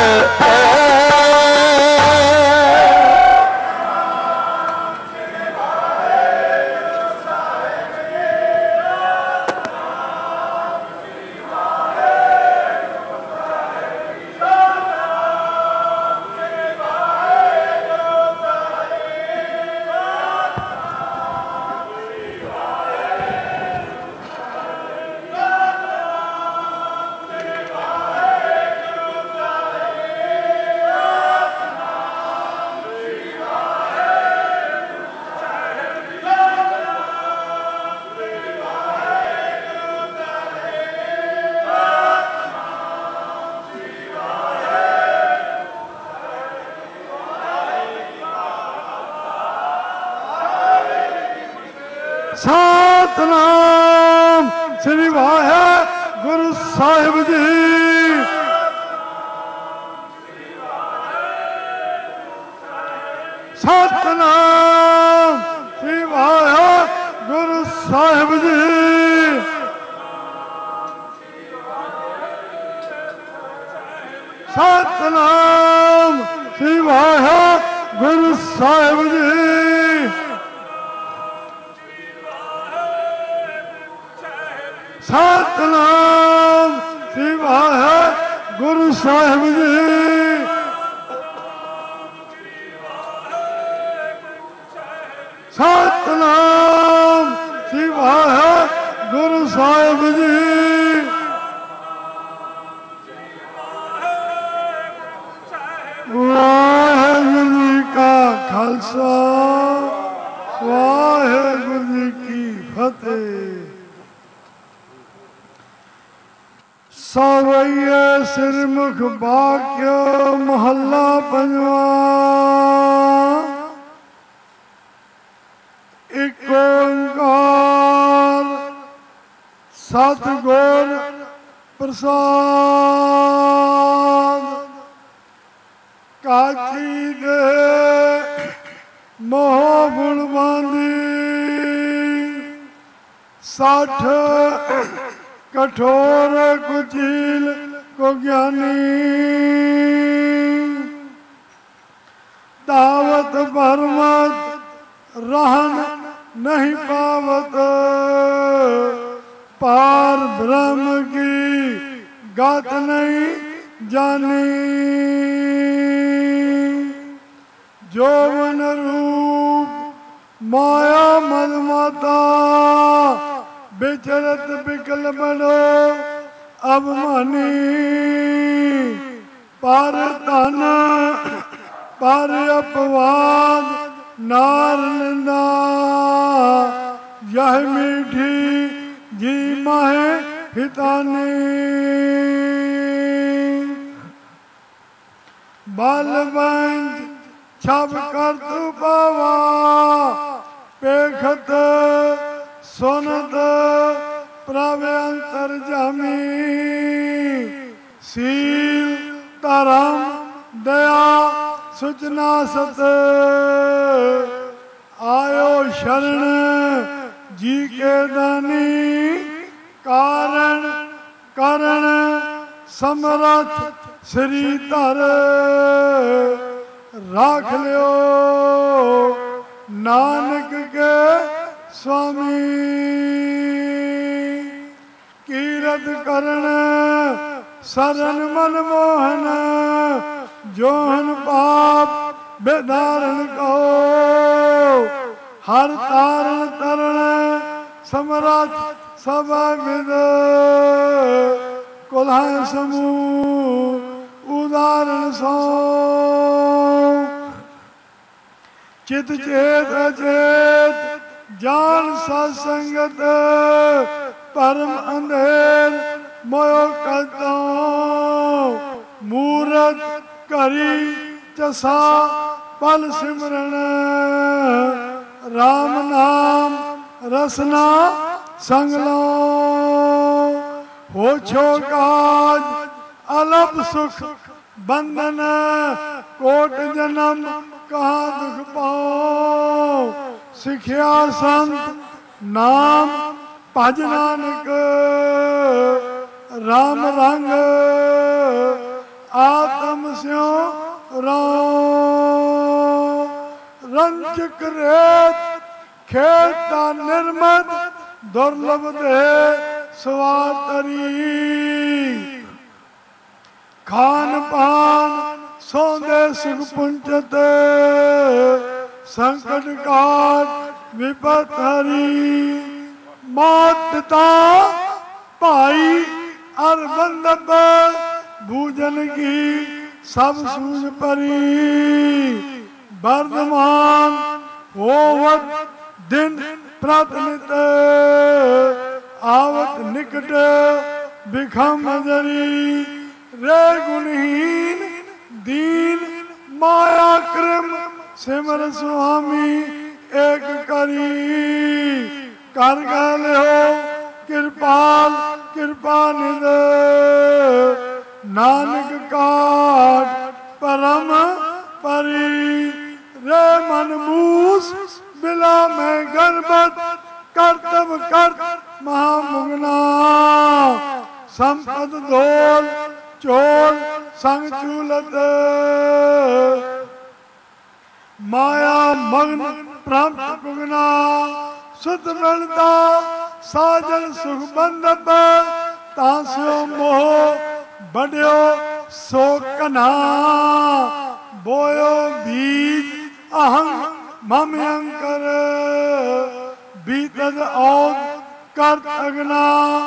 Speaker 2: ਸਤਿਨਾਮ ਸ੍ਰੀ ਵਾਹਿਗੁਰੂ ਸਾਹਿਬ ਜੀ। ਸਤਿਨਾਮ ਸ੍ਰੀ ਵਾਹਿਗੁਰੂ ਸਾਹਿਬ ਜੀ। ਸਤਿਨਾਮ ਸ੍ਰੀ ਵਾਹਿਗੁਰੂ ਸਾਹਿਬ ਜੀ। ਸਤਿਨਾਮ
Speaker 4: श्री वाहेगुरु साहिब जी। सतनाम श्री वाहेगुरु साहिब जी। वाहेगुरु जी का खालसा वाहेगुरु जी की फतेह। सावैया सिरमुख बाक्य महला पंजवा। एक ओंकार सतगुर प्रसाद। काची दे मोह गुण बांधी 60 कठोर कुचील को ज्ञानी। दावत भरमत रहन नहीं पावत पार ब्रह्म की गात नहीं जानी। जोवन रूप माया मदमाता बेचरत बिकल बनो अवमानी। पर धन पर अपवाद नार निंदा यह मीठी जी माहे हितानी। बालबंज छब कर तू पावा पेखत सुनत प्रभ अंतर जामी। सील धर्म दया सुचना सत आयो शरण जी के दानी। कारण करण समरथ श्रीधर राख लियो नानक के स्वामी। कीरत करण शरण मन मोहन जोहन पाप बेदारण कहो। हर तारण तरण समरथ सब विद कुल्हा समूह उदाहरण सो। चित चेत अचेत जान सत्संगत परम अंधेर मोयो कतो। मूरत करी चसा पल सिमरन राम नाम रसना संगलो। हो छो काज अलप सुख बंधन कोट जन्म कहाँ दुख पाओ। सिखिया संत नाम भज नानक राम रंग आत्म स्यो रो। रंजक रेत खेता निर्मत दुर्लभ दे स्वातरी। खान पान सौंदे सुख पुंचत संकट काट विपत हरी। मौत पिता भाई और बंदप भूजन की सब सूझ परी। वर्धमान होवत दिन प्रातनित आवत निकट बिखम जरी। रे गुणहीन दीन माया क्रम सिमर स्वामी एक करी। कर गए हो कृपाल कृपा निध नानक काट परम परी। रे मन मूस बिला में गर्भत कर्तव्य कर्त महामुगना। संपद धोल चोर संग चूलत माया मग्न प्राप्त पुगना। सुत मिलता साजन सुख बंधप तास्यो मोह बढ़ियो सो कन्हा बोयो बीज अहं ममयंकर बीतद औद करत अगना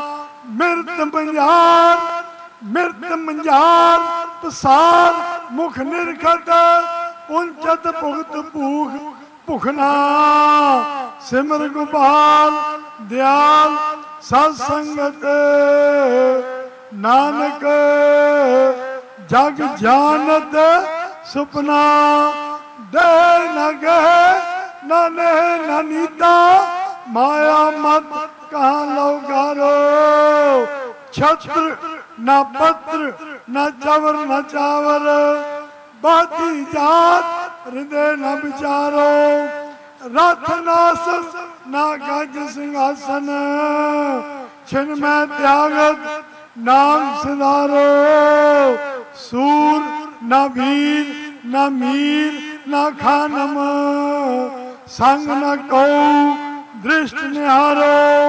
Speaker 4: मिर्त मंजार पसार मुख निरखत पुंचत भुगत भूख भुखना सिमर गोपाल दयाल सत्संगत नानक जग जानत सुपना दे न गह न नेह न नीता माया मत कहाँ लौगारो छत्र न पत्र न चवर न चावर बाती जात हृदय न विचारो रथ नास न गज सिंहासन छिन में त्यागत नाम सिधारो सूर न वीर न मीर न खानम संग न कौ दृष्ट निहारो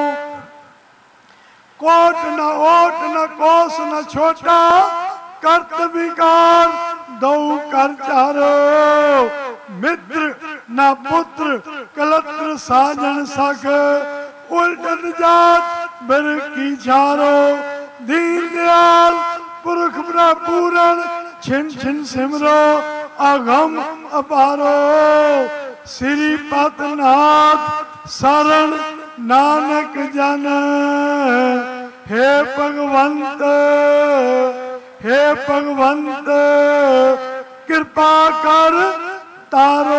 Speaker 4: कोट न ओट न कोस न छोटा कर्त विकार दौ कर चारो मित्र न पुत्र कलत्र साजन सख उल्टत जात बिर की चारो दीन दयाल पुरख पूरण छिन छिन सिमरो अगम अपारो श्रीपत नाथ शरण नानक जन हे भगवंत कृपा कर तारो।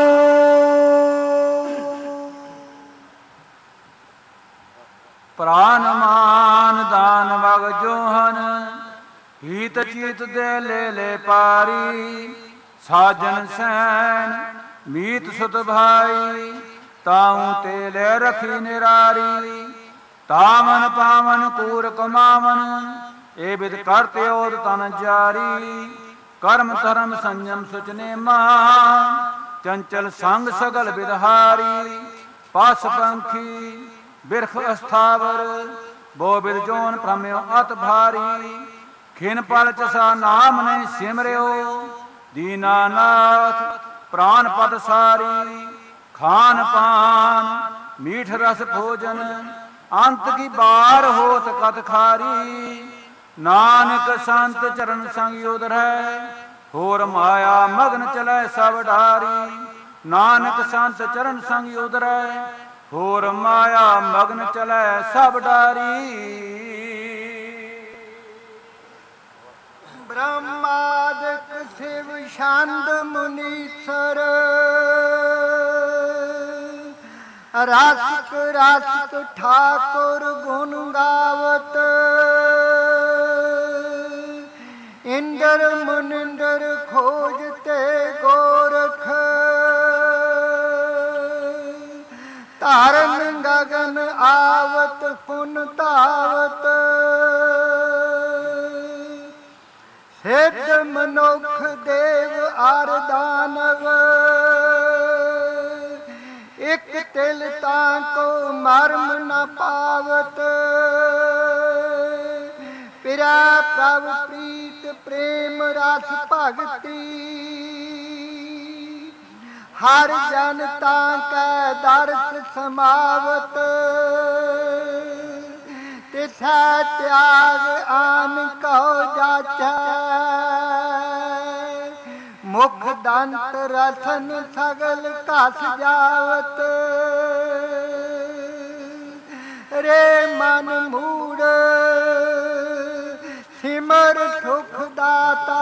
Speaker 2: प्राण मान दान वग जोहन हीत चीत दे ले पारी साजन सैन मीत सुत भाई ताऊं ते ले रखी निरारी तामन पावन कूर कमावन ए विद करते ओद तन जारी कर्म धर्म संयम सुचने मान चंचल संग सगल विदहारी पास पंखी बिरख अस्थावर बो बिद जोन भ्रम्यो अत भारी खिन पल चसा नाम ने सिमरियो दीनानाथ प्राण पद सारी खान पान मीठ रस भोजन अंत की बार होत कत खारी नानक संत चरण संग उधरै होर माया मगन चलै सब डारी नानक संत चरण संग उधरै होर माया मगन चलै सब डारी।
Speaker 1: ब्रह्मादिक शिव छंद मुनीश्वर रासिक रासिक ठाकुर गुण गावत इंद्र मुनिंद्र खोजते गोरख तारन गगन आवत पुन तावत सिद्ध मनुख देव आर दानव एक तिल ताको मर्म न पावत पिरा प्रभ प्रीत प्रेम रस भगति हर जनता कै दर्श समावत तिथै त्याग आन कहो जाचै मुख दंत रसन सगल कस जावत रे मन मूड़ सिमर सुख दाता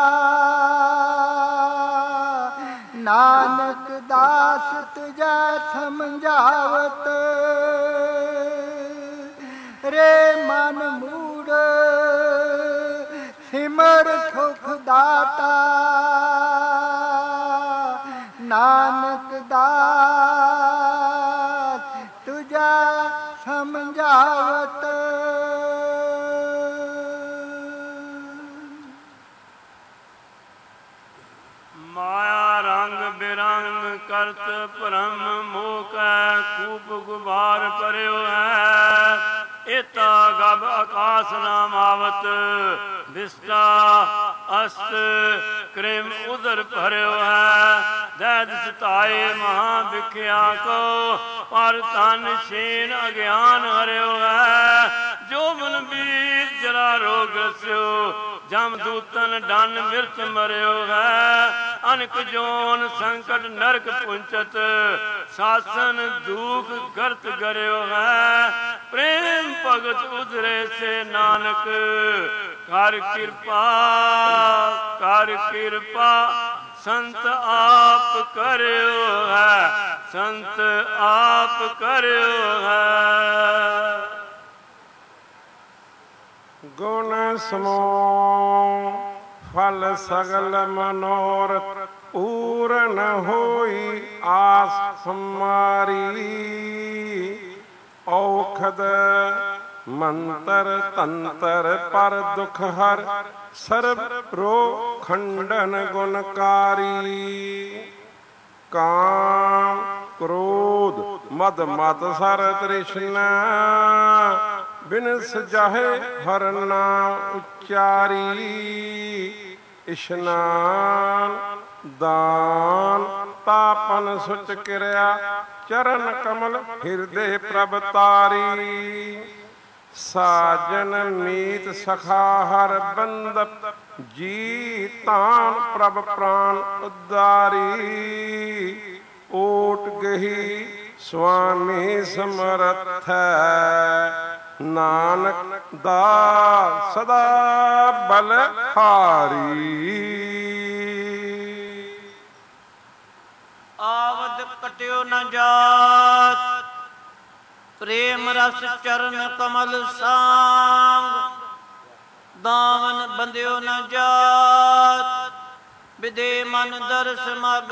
Speaker 1: नानक दास तुझा समझावत रे मन मूड़ सिमर सुख दाता नानक दास तुझा समझावत।
Speaker 5: माया रंग बिरंग करत भ्रम मोह कै कूप गुबार परयो है एता गब आकाश नामावत विष्टा अस्त कृम उदर भर्यो है दैद सताए महाभिख्या को पर तन छीन अज्ञान हर्यो है जो मन बीर जरा रोग रस्यो जम दूतन डन मिर्च मर्यो है अनक जोन संकट नरक पुंचत शासन दुख गर्त गर्यो है प्रेम भगत उधरे से नानक कर कृपा संत आप करो है संत आप करो है।
Speaker 6: गुण समो फल सगल मनोरथ पूर्ण होई आस हमारी औखद मंतर तंतर पर दुख हर सर्व रोग खंडन गुणकारी काम क्रोध मद मत सर तृष्णा बिन सजाहे हर नाम उच्चारी स्नान दान तापन सुच क्रिया चरण कमल हृदय प्रभ तारी साजन मीत सखा हर बंद जी तान प्रभ प्राण उद्धारी ओट गही स्वामी समर्थ नानक दा सदा बलहारी
Speaker 2: आवद कट्यो न जात प्रेम रस चरण कमल सांग दामन बंध्यो न जात विदे मन दर्श मग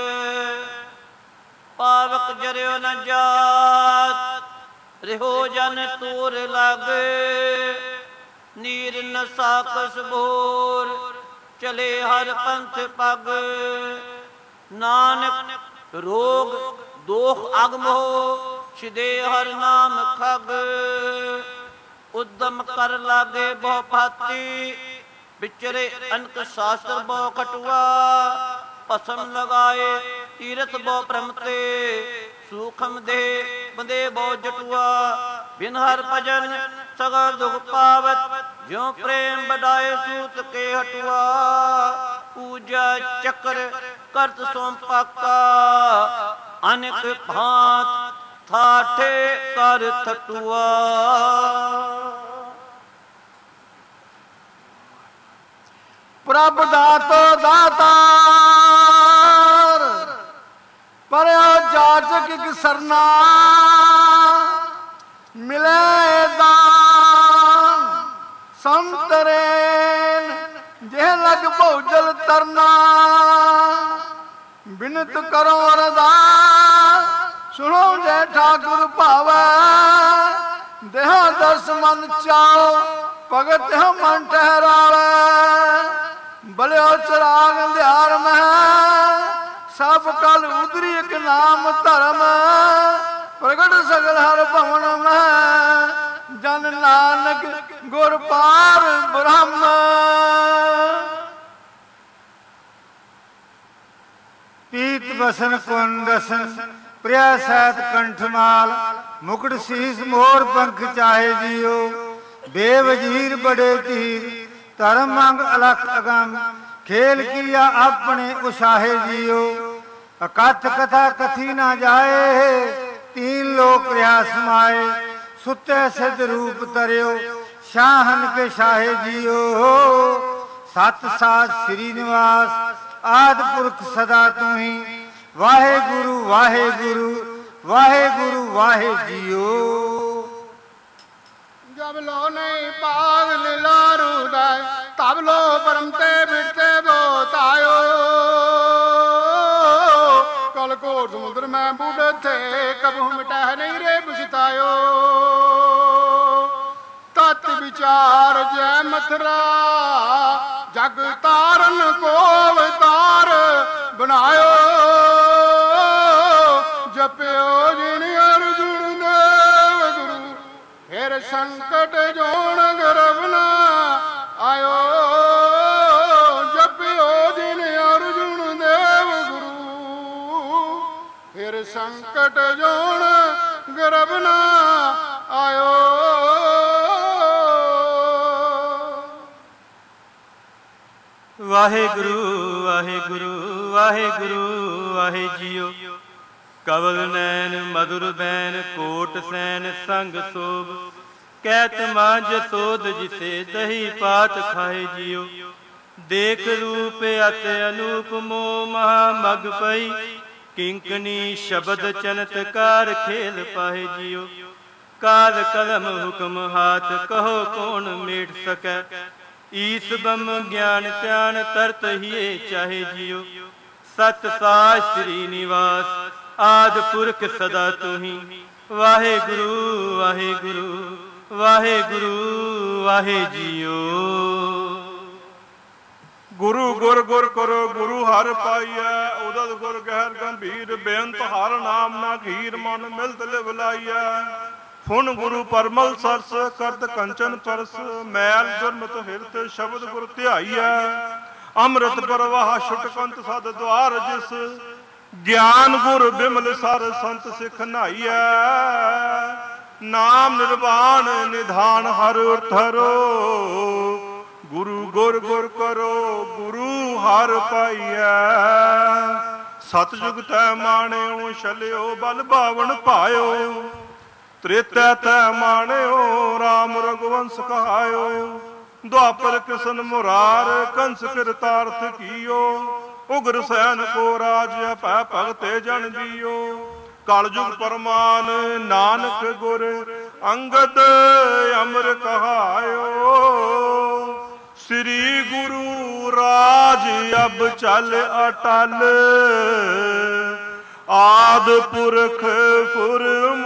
Speaker 2: पावक जरियो न जात रिहो जन तूर लग नीर न साकस भोर चले हर पंथ पग नानक रोग दोख अगम हो छिदे हर नाम खग उद्यम कर लागे बहु भाती बिचरे अनक शास्त्र बहु खटुआ पसम लगाए तीरथ बहु प्रमते सूखम दे बंदे बहु जटुआ बिन हर भजन सगल दुख पावत ज्यों प्रेम बढ़ाए सूत के हटुआ पूजा चक्र करत सोम पाका अनेक भांत थाठे कर थटुआ।
Speaker 1: प्रभ दातो दातार पर जाचक एक सरना मिले दान संतरेन जे लग बहुजल तरना बिनत करो अरदास सुनो जय ठाकुर भावै देह दस मन चाओ भगत मन ठहरावे बलियो चराग अंधियार में सब कल उदरी एक नाम धर्म प्रगट सगल हर भवन में जन नानक गुर पार ब्रह्म। पीत बसन कुंदसन प्रिया सैत कंठमाल मुकुट शीस मोर पंख चाहे जियो बेवजीर बड़े तीर धर्म मंग अलख अगम खेल किया अपने उसाहे जियो अकथ कथा कथी ना जाए तीन लोक रहा समाए सुते सिद्ध रूप तरियो शाहन के शाहे जियो सत सात श्रीनिवास आदि पुरख सदा तू ही वाहे गुरु वाहे गुरु वाहे गुरु वाहे जियो।
Speaker 3: जब लो नहीं पाग लीला रुदय तब लो परमते बिटते बोतायो कल को समुद्र में बूढ़े थे कबू मिटा नहीं रे बुझतायो तत् विचार जय मथुरा जग तारन को अवतार बनायो जप्यो जिन अर्जुन देव गुरु फिर
Speaker 7: ਫਿਰ ਸੰਕਟ ਜੋਣ ਗਰਭ ਨਾ ਆਇਓ, ਜਪਿਓ ਜਿਨ ਅਰਜੁਨ ਦੇਵ ਗੁਰੂ, ਫਿਰ ਸੰਕਟ ਜੋਣ ਗਰਭ ਨਾ ਆਇਓ।
Speaker 5: ਵਾਹਿਗੁਰੂ ਵਾਹਿਗੁਰੂ ਵਾਹਿਗੁਰੂ ਵਾਹਿ ਜੀਓ। ਕਵਲ ਨੈਣ ਮਧੁਰ ਬੈਨ ਕੋਟ ਸੈਨ ਸੰਗ ਸੋਭ, ਕਹਿਤ ਮਾਂ ਜਸੋਦ ਜਿਸੇ ਦਹੀ ਪਾਤ ਖਾਏ ਜੀਓ। ਦੇਖ ਰੂਪ ਅਤਿ ਅਨੂਪ ਮੋਹ ਮਹਾ ਮਗ ਪਈ, ਕਿੰਕਣੀ ਸ਼ਬਦ ਚਨਤਕਾਰ ਖੇਲ ਪਾਏ ਜੀਓ। ਕਾਲ ਕਲਮ ਹੁਕਮ ਹਾਥ ਕਹੋ ਕੌਣ ਮੇਟ ਸਕੈ, ਈਸ ਬ੍ਰਹਮ ਗਿਆਨ ਧਿਆਨ ਤਰਤ ਹੀਏ ਚਾਹੇ ਜੀਓ। ਸਤ ਸਾਜ ਸ੍ਰੀ ਨਿਵਾਸ ਆਦਿ ਪੁਰਖ ਸਦਾ ਤੁਹੀ, ਵਾਹਿਗੁਰੂ ਵਾਹਿਗੁਰੂ ਵਾਹਿਗੁਰੂ ਵਾਹਿ ਜੀਓ।
Speaker 6: ਗੁਰੂ ਗੁਰ ਗੁਰ ਕਰੋ ਗੁਰੂ ਹਰਿ ਪਾਈਐ, ਉਦਤ ਗੁਰ ਗਹਿਰ ਗੰਭੀਰ ਬੇਅੰਤ ਹਰਿ ਨਾਮ ਨਾ ਘੀਰ, ਮਨ ਮਿਲਤ ਲਿਵ ਲਾਈਐ। ਫੁਨ ਗੁਰੂ ਪਰਮਲ ਸਰਸ ਕਰਤ ਕੰਚਨ ਪਰਸ, ਮੈਲ ਜੁਰਮਤ ਹਿਰਤ ਸ਼ਬਦ ਗੁਰ ਧਿਆਈਐ। ਅੰਮ੍ਰਿਤ ਪ੍ਰਵਾਹ ਛੁਟਕੰਤ ਸਦ ਦੁਆਰ ਜਿਸ, ਗਿਆਨ ਗੁਰ ਬਿਮਲ ਸਰ ਸੰਤ ਸਿੱਖ ਨਾਈਐ। ਨਾਮ ਨਿਰਵਾਣ ਨਿਧਾਨ ਹਰ ਉਰਥਰੋ, ਗੁਰੂ ਗੁਰ ਗੁਰ ਕਰੋ ਗੁਰੂ ਹਰਿ ਪਾਈਐ। ਸਤਿਯੁਗ ਤੈ ਮਾਣਿਓ ਛਲਿਓ ਬਲ ਬਾਵਨ ਭਾਇਓ, ਤ੍ਰੇਤੈ ਤੈ ਮਾਣਿਓ ਰਾਮ ਰਘੁਵੰਸ ਕਹਾਇਓ। ਦੁਆਪਰ ਕਿਸ਼ਨ ਮੁਰਾਰ ਕੰਸ ਕਿਰਤਾਰਥ ਕੀਓ, ਉਗਰ ਸੈਨ ਕੋ ਰਾਜ ਅਪੈ ਭਗਤੇ ਜਨ ਜੀਓ। ਕਲਯੁਗ ਪਰਮਾਨ ਨਾਨਕ ਗੁਰ ਅੰਗਦ ਅਮਰ ਕਹਾਇਓ। ਸ੍ਰੀ ਗੁਰੂ ਰਾਜ ਅਬ ਚਲ ਅਟਲ, ਆਦ ਪੁਰਖ ਫੁਰਮਾਇਓ।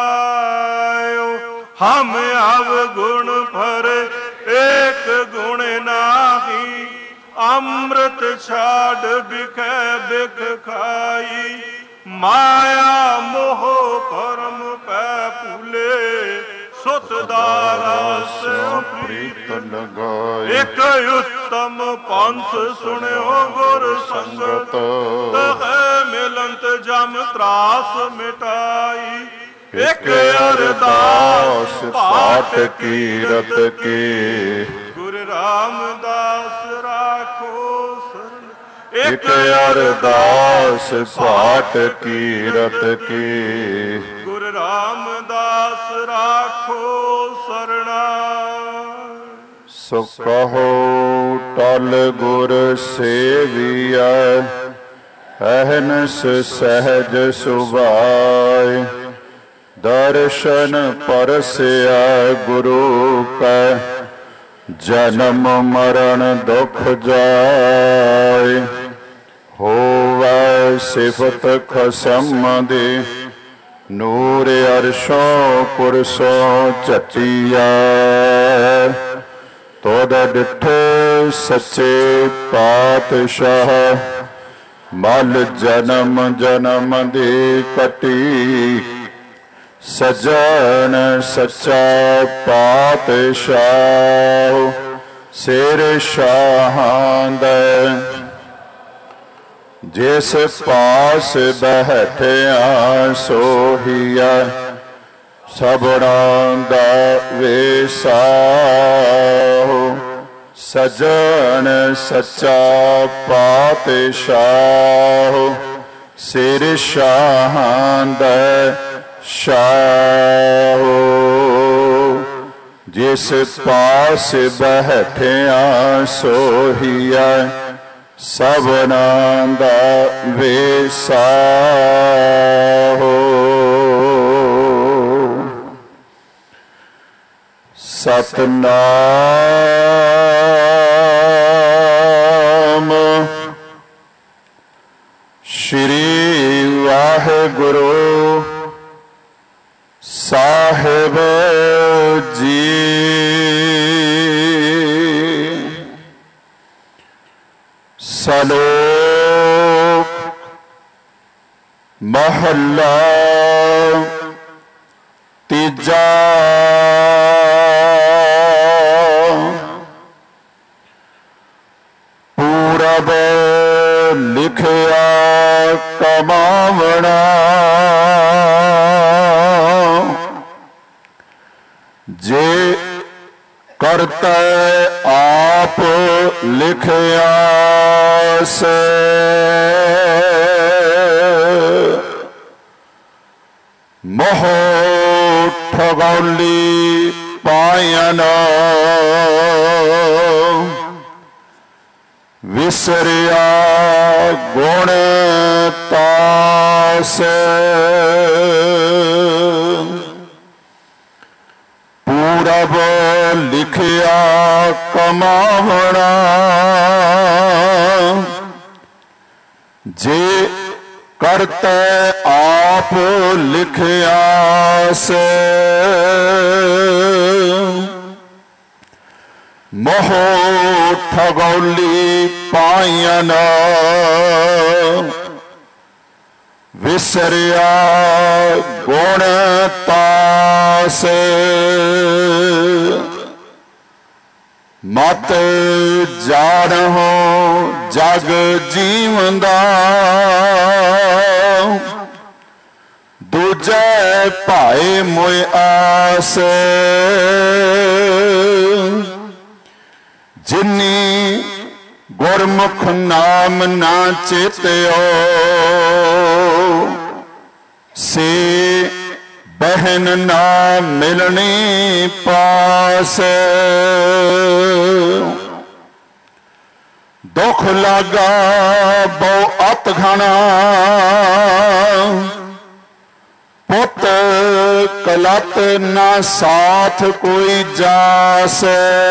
Speaker 6: ਹਮ ਅਵਗੁਣ ਭਰੇ ਏਕ ਗੁਣ ਨਾਹੀ, ਅੰਮ੍ਰਿਤ ਛਾੜ ਬਿਖੈ ਬਿਖ ਖਾਈ। ਮਾਇਆ ਮੋਹ ਕਰਮ ਪੈ ਭੂਲੇ, ਸੁਤ ਦਾਰਸ ਪ੍ਰੀਤ ਲਗਾਈ। ਇਕ ਉਤਮ ਪੰਥ ਸੁਣਿਓ ਗੁਰ ਸੰਗਤ, ਤਹਿ ਮਿਲੰਤ ਜਮ ਤਰਾਸ ਮਿਟਾਈ। ਇਕ ਅਰਦਾਸ ਪਾਠ ਕੀਰਤ ਕੀ, ਗੁਰੂ ਰਾਮਦਾਸ ਰਾਖੋ ਸਰਨ। ਇਕ ਅਰਦਾਸ ਪਾਠ ਕੀਰਤ ਕੀ, ਗੁਰੂ ਰਾਮਦਾਸ ਰਾਖੋ ਸਰਣਾ।
Speaker 7: ਸੋ ਕਹੋ ਟਲ ਗੁਰ ਸੇਵੀਐ, ਅਹਨਸ ਸਹਿਜ ਸੁਭਾਇ। ਦਰਸ਼ਨ ਪਰਸਿਆ ਗੁਰੂ ਕੈ, ਜਨਮ ਮਰਨ ਦੁਖ ਜਾਇ। ਹੋਵੈ ਸਿਫਤ ਖਸਮ ਦੀ, ਨੂਰ ਅਰਸ਼ੋਂ ਕੁਰਸੋਂ ਝਟੀਐ। ਤੋਦ ਡਿਠੇ ਸੱਚੇ ਪਾਤਸ਼ਾਹ, ਮਲ ਜਨਮ ਜਨਮ ਦੀ ਕਟੀ। ਸਜਣ ਸੱਚਾ ਪਾਤਸ਼ਾਹ, ਸਿਰ ਸ਼ਾਹਾਂ ਦੇ। ਜਿਸ ਪਾਸ ਬੈਠਿਆ ਸੋਹੀਆ, ਸਭਨਾਂ ਦਾ ਵੇਸਾਹੁ। ਸਜਣ ਸੱਚਾ ਪਾਤਸ਼ਾਹ, ਸਿਰ ਸ਼ਾਹਾਂ ਦੇ ਸ਼ਾਹੁ। ਜਿਸ ਪਾਸ ਬੈਠਿਆ ਸੋਹੀਆ, ਸਭਨਾਂ ਦਾ ਵੇਸਾਹੁ। ਸਤਨਾਮ ਸ਼੍ਰੀ ਵਾਹਿਗੁਰੂ ਸਾਹਿਬ ਜੀ। ਸਲੋਕ ਮਹੱਲਾ ਤੀਜਾ।
Speaker 8: जे करतै आप लिखिया से मोह ठगौली पायन विसरिया गुण तास पूरब लिखिया कमावना जे करते आप लिखिया से मोह ठगौली पायन विसरिया गुण तास मत जाणो जग जीवंदा दूजे भाए मोए आस जिन्नी गुरमुख नाम ना चेत्यो से बहन ना मिलनी पास दुख लागा बहु अत घना पुत कलत ना साथ कोई जास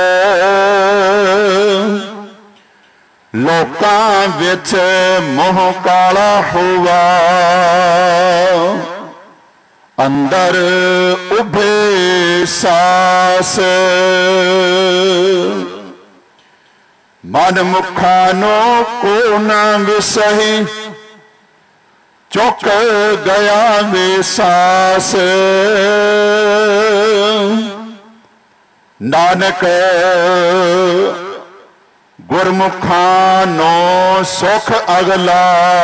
Speaker 8: लोकां विच मोह काला हुआ अंदर उभे सास मन मुखानो को न विसही चुक गया वे सास नानक गुरमुखानो सुख अगला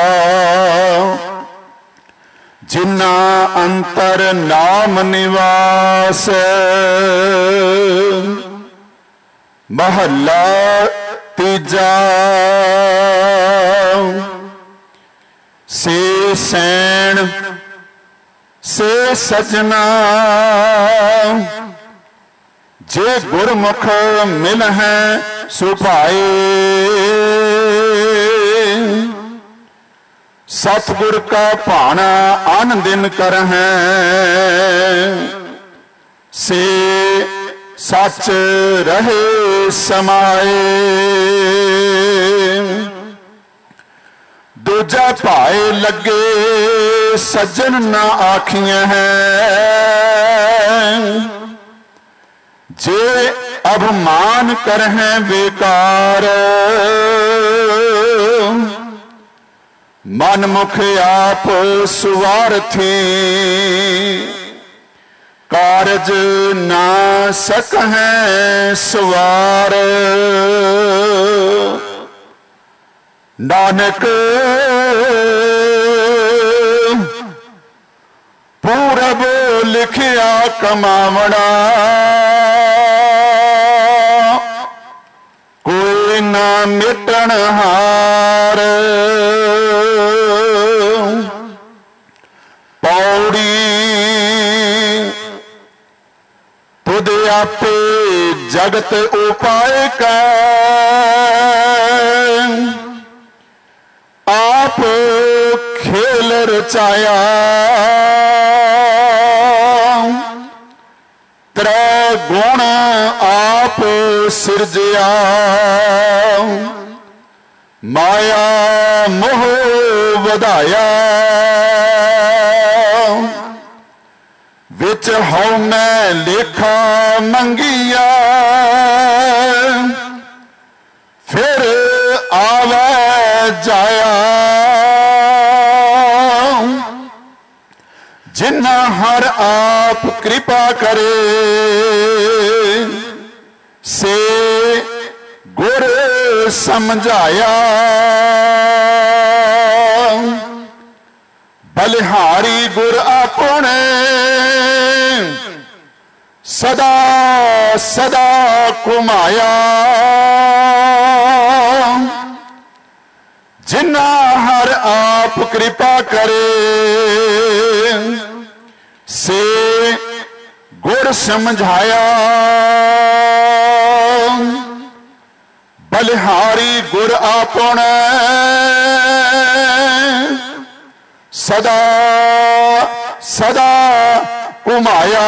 Speaker 8: जिन्ना अंतर नाम निवास महला तीजा से सैन से सजना जे गुरमुख मिल है सुभाए सतगुर का भाना आन दिन कर है से सच रहे समाए दूजा भाए लगे सज्जन ना आखियां हैं जे अभिमान कर हैं बेकार मन मुख आप सुवार्थी कारज ना सक हैं सवार नानक पूरब लिखिया कमावना कोई ना मिटन हार पौड़ी तुद आपे जगत उपाय का आप खेल रचाया त्रै गुण आप सिरजिया माया मोह वधाया विच हौ मैं लेखा मंगिया फिर आवे जाया जिन्ना हर आप कृपा करे से गुर समझाया बलिहारी गुर अपने सदा सदा घुमाया जिन्ना हर आप कृपा करे से गुर समझाया बलिहारी गुर आपने सदा सदा घुमाया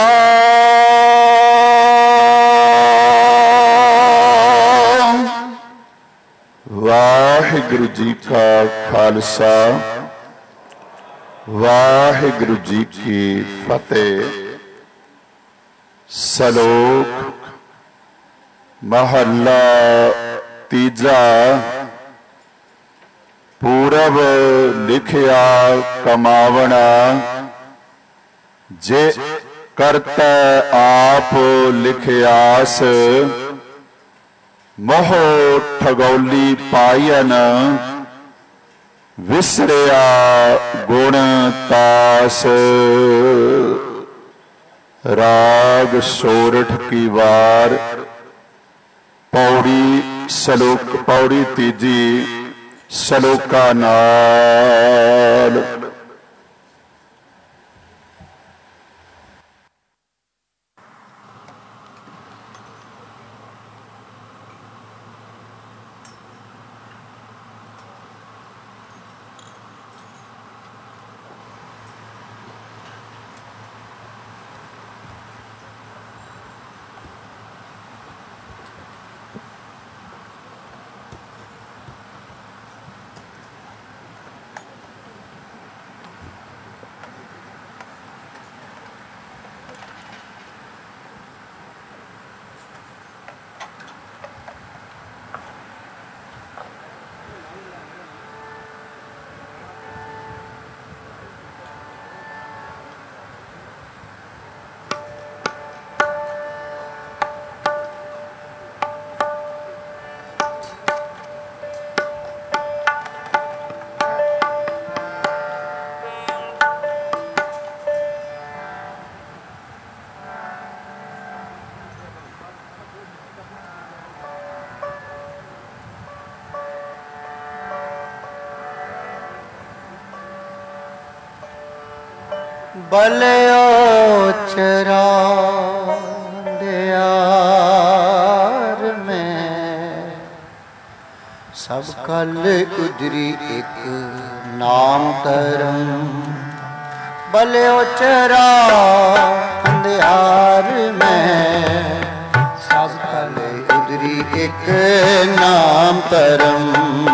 Speaker 8: वाहिगुरु जी का खालसा वाहिगुरु जी की फतेह। सलोक महला तीजा। पूरब लिखिया कमावना जे करता आप लिखियास मोह ठगौली पायन विसरिया गुण तास। राग सोरठ की वार पौड़ी सलोक पौड़ी तीजी सलोका नाल।
Speaker 1: बलियोचरा दियार में सब कल उजरी एक नाम तरम। बलियोचरा दियार में सब कल उजरी एक नाम तरम।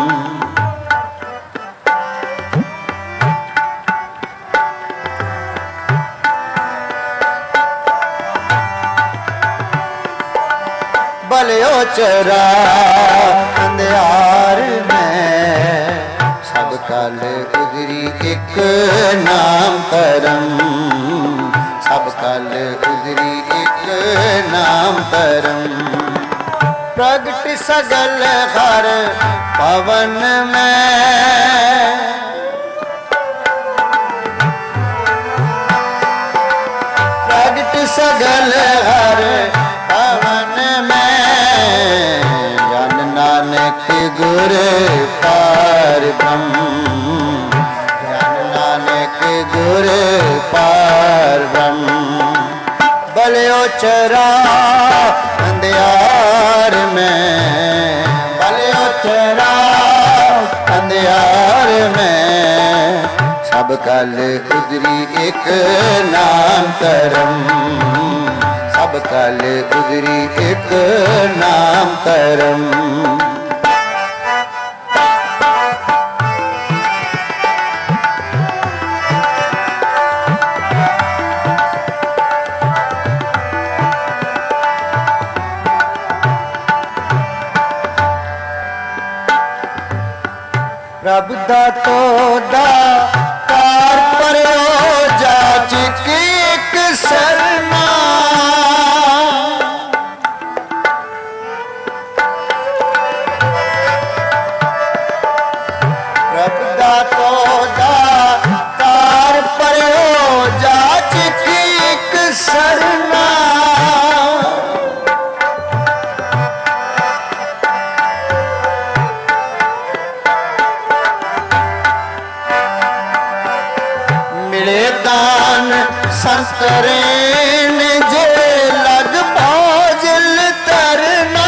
Speaker 1: बलियोचरा अंधियार में सब कल उजरी एक नाम तरम। सब कल उजरी एक नाम तरम। प्रगट सगल हर पवन में प्रगट सगल हर पवन में जन नानक गुर पार ब्रह्म। जन नानक गुर पार ब्रह्म। बलियोचरा अंधियार में बलियोचरा अंधियार में सब कल उजरी एक नाम तरम। सब कल उजरी एक नाम तरम। प्रभु दातो दा कार परयो जाच की एक शरणा। प्रभु दातो दा कार परयो जाच की एक शरणा। संतरेन जे लग भोजल तरना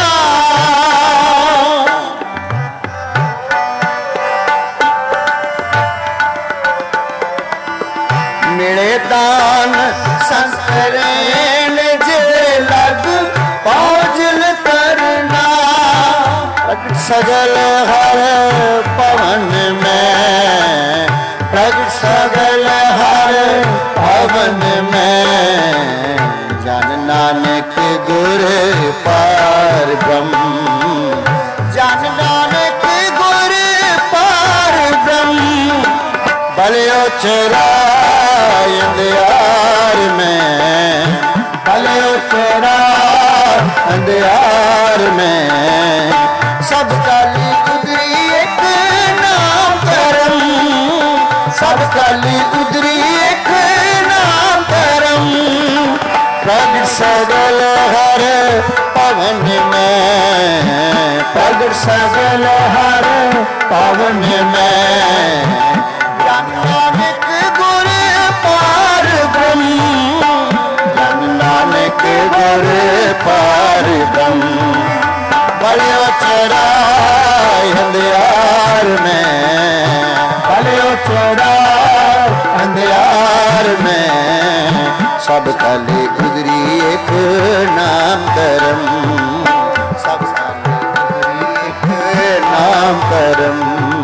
Speaker 1: मिले दान संतरेन जे लग भोजल तरना प्रगट सगल हर पवन में प्रगट सगल हर पवन में जान नानक गुर पार ब्रह्म जान नानक गुर पार ब्रह्म बलियो चराय अंधियार में बलियो चराय अंधियार में सब काली उदरी एक नाम करम सब काली उदरी एक नाम करम प्रगट सगल हर पवन में प्रगट सगल हर पवन में ज्ञान नानक गुर पार ब्रह्म ज्ञान नानक गुर पार ब्रह्म बलियो चराय अंधियार में बलियो चराय अंधियार में सब काली उदरी एक नाम करम सब काली उदरी एक नाम करम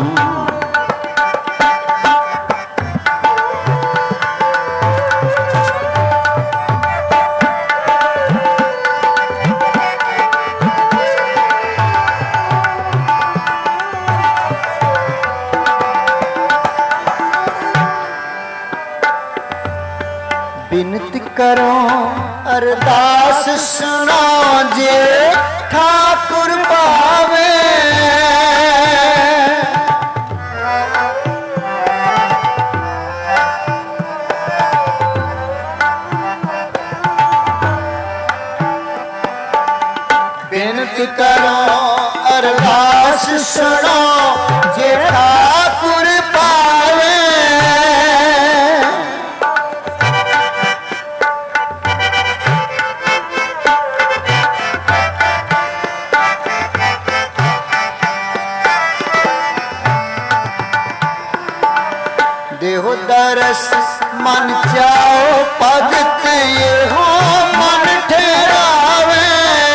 Speaker 1: बिनती करो अरदास सुनो जे ठाकुर पावे बिनती करो अरदास सुनो जे ठाकुर पावे देहो दरस मन चाओ भगत ये हो मन ठहरावे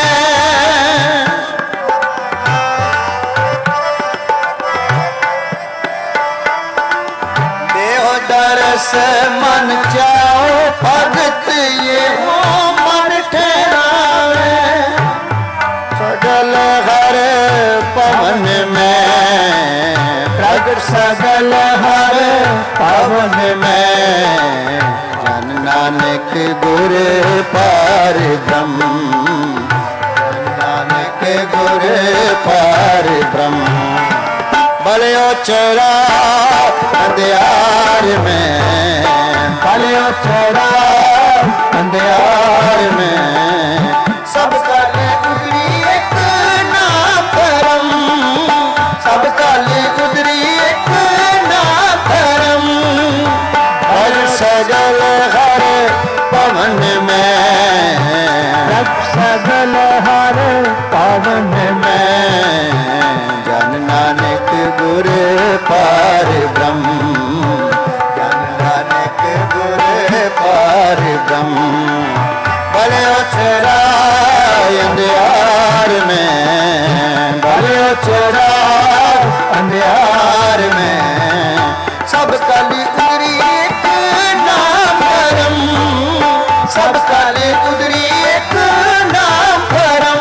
Speaker 1: देहो दरस मन चाओ भगत ये हो मन ठहरावे सगल हर पवन में प्रगट सगल हर पवन में जन नानक गुर पार ब्रह्म जन नानक गुर पार ब्रह्म बलियो चरा अंधियार में बलियो चरा अंधियार में सब काले उदरी एक नाम करम सब काले उदरी एक नाम करम हर सगल हर पवन में सगल हर पवन में जन नानक गुर पार ब्रह्म जन नानक गुर पार ब्रह्म बलियो चराय अंधियार में बलियो चराय अंधियार में सब काली उदरी एक नाम करम सब काली उदरी एक नाम करम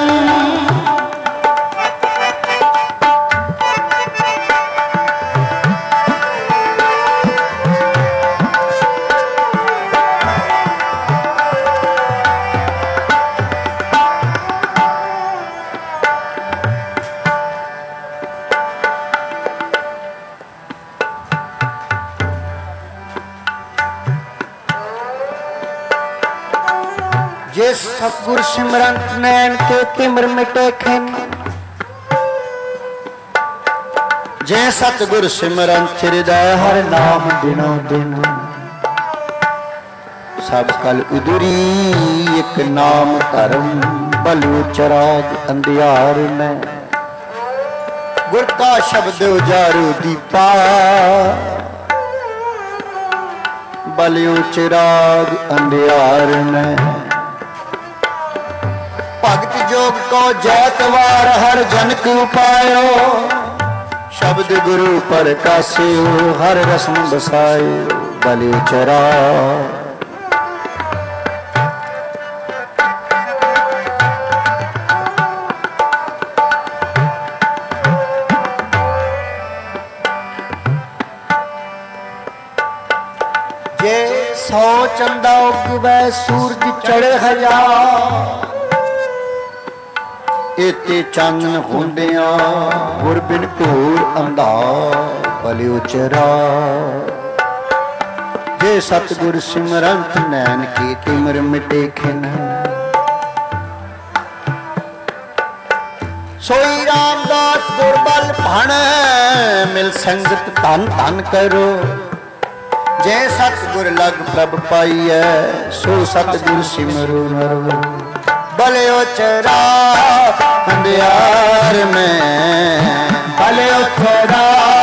Speaker 1: जे सतगुर सिमरन नैन के तिमर मिटे खिन जे सतगुर सिमरन हृदय हर नाम दिनों दिन सब कल उदरी एक नाम धर्म बलु चराग अंधियार में गुर का शब्द उजारू दीपा बलु चिराग अंधियार में भगत जोग को जैतवार हर जन को पायो शब्द गुरु पर कासियो हर रस्म बसायो बलि चरा जे 100 चंदा उगवे सूरज चढ़े हजार इते चानन होंदिया गुर बिन घोर अंधार बलि उचरा जे सतगुर सिमरंत नैन की तिमर मिटे खिन सोई रामदास गुरबल भण मिल संगत धन धन करो जे सतगुर लग प्रभ पाइए सो सतगुर सिमरो नरो बले उचरा अंधियार में बले उचरा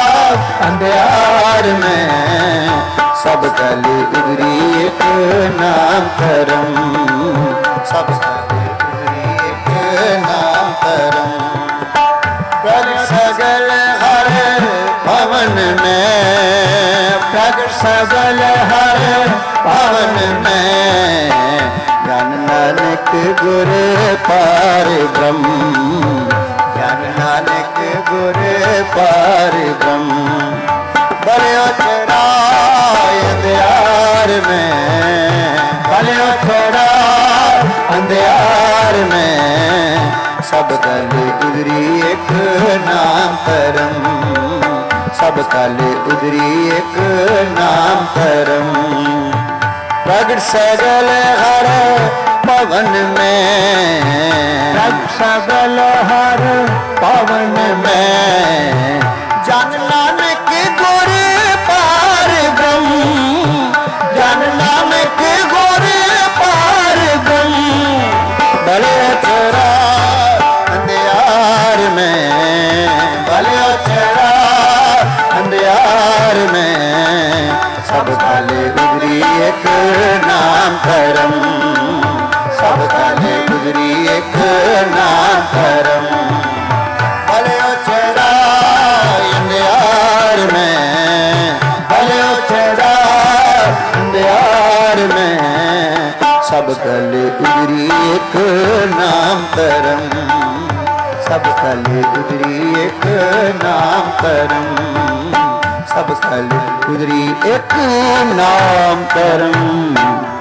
Speaker 1: अंधियार में सब कली उगरी एक नाम करम सब कली उगरी एक नाम करम प्रगट सगल हर भवन में प्रगट सगल हर भवन में ज्ञान नानक गुर पार ब्रह्म ज्ञान नानक गुर पार ब्रह्म बले उचरा अंधियार में बले उचरा अंधियार में सब कल उगरी एक नाम करम सब कल उगरी एक नाम करम प्रगट सगल हर पवन में प्रगट सगल हर पवन में जन नानक गुर पार ब्रह्म जन नानक गुर पार ब्रह्म बले उचरा अंधियार में बले उचरा अंधियार में सब काले उगरी एक नाम करम सब काले उगरी एक नाम करम बले उचरा अंधियार में बले उचरा अंधियार में सब काले उगरी एक नाम करम सब काले उगरी एक नाम करम सब कल उगरी एक नाम करम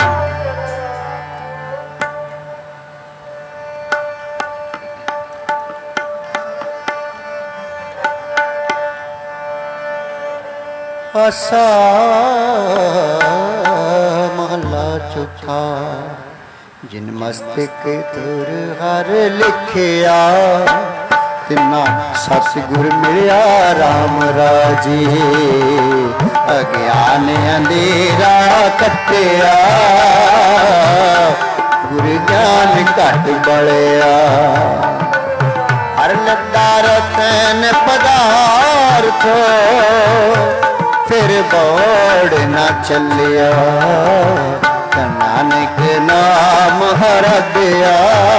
Speaker 1: आसा महला चौथा जिन मस्तक तुर हर लिखिया तिना सतगुर मिलिया राम राजे अज्ञान अंधेरा कटिया गुरु ज्ञान घट बलिया हर लद्दा रतन पदार्थ फिर बोड़ न चलिया नानक नाम हर दिया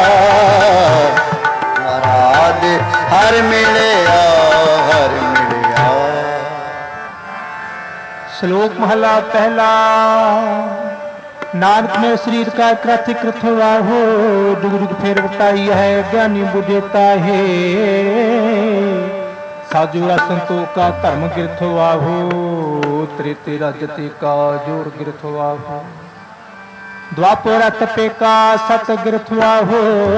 Speaker 1: हर मिलिया हर मिलिया।
Speaker 2: श्लोक महला पहला। नानक में शरीर का कृत कृत हुआ हो जुग जुग फिर बताई है ज्ञानी बुझेता है साजुरा संतों का धर्म गिरथ हुआ हो त्रेते राजते का जोर गिरथ हुआ हो द्वापर तपे का सत गिरथ हुआ हो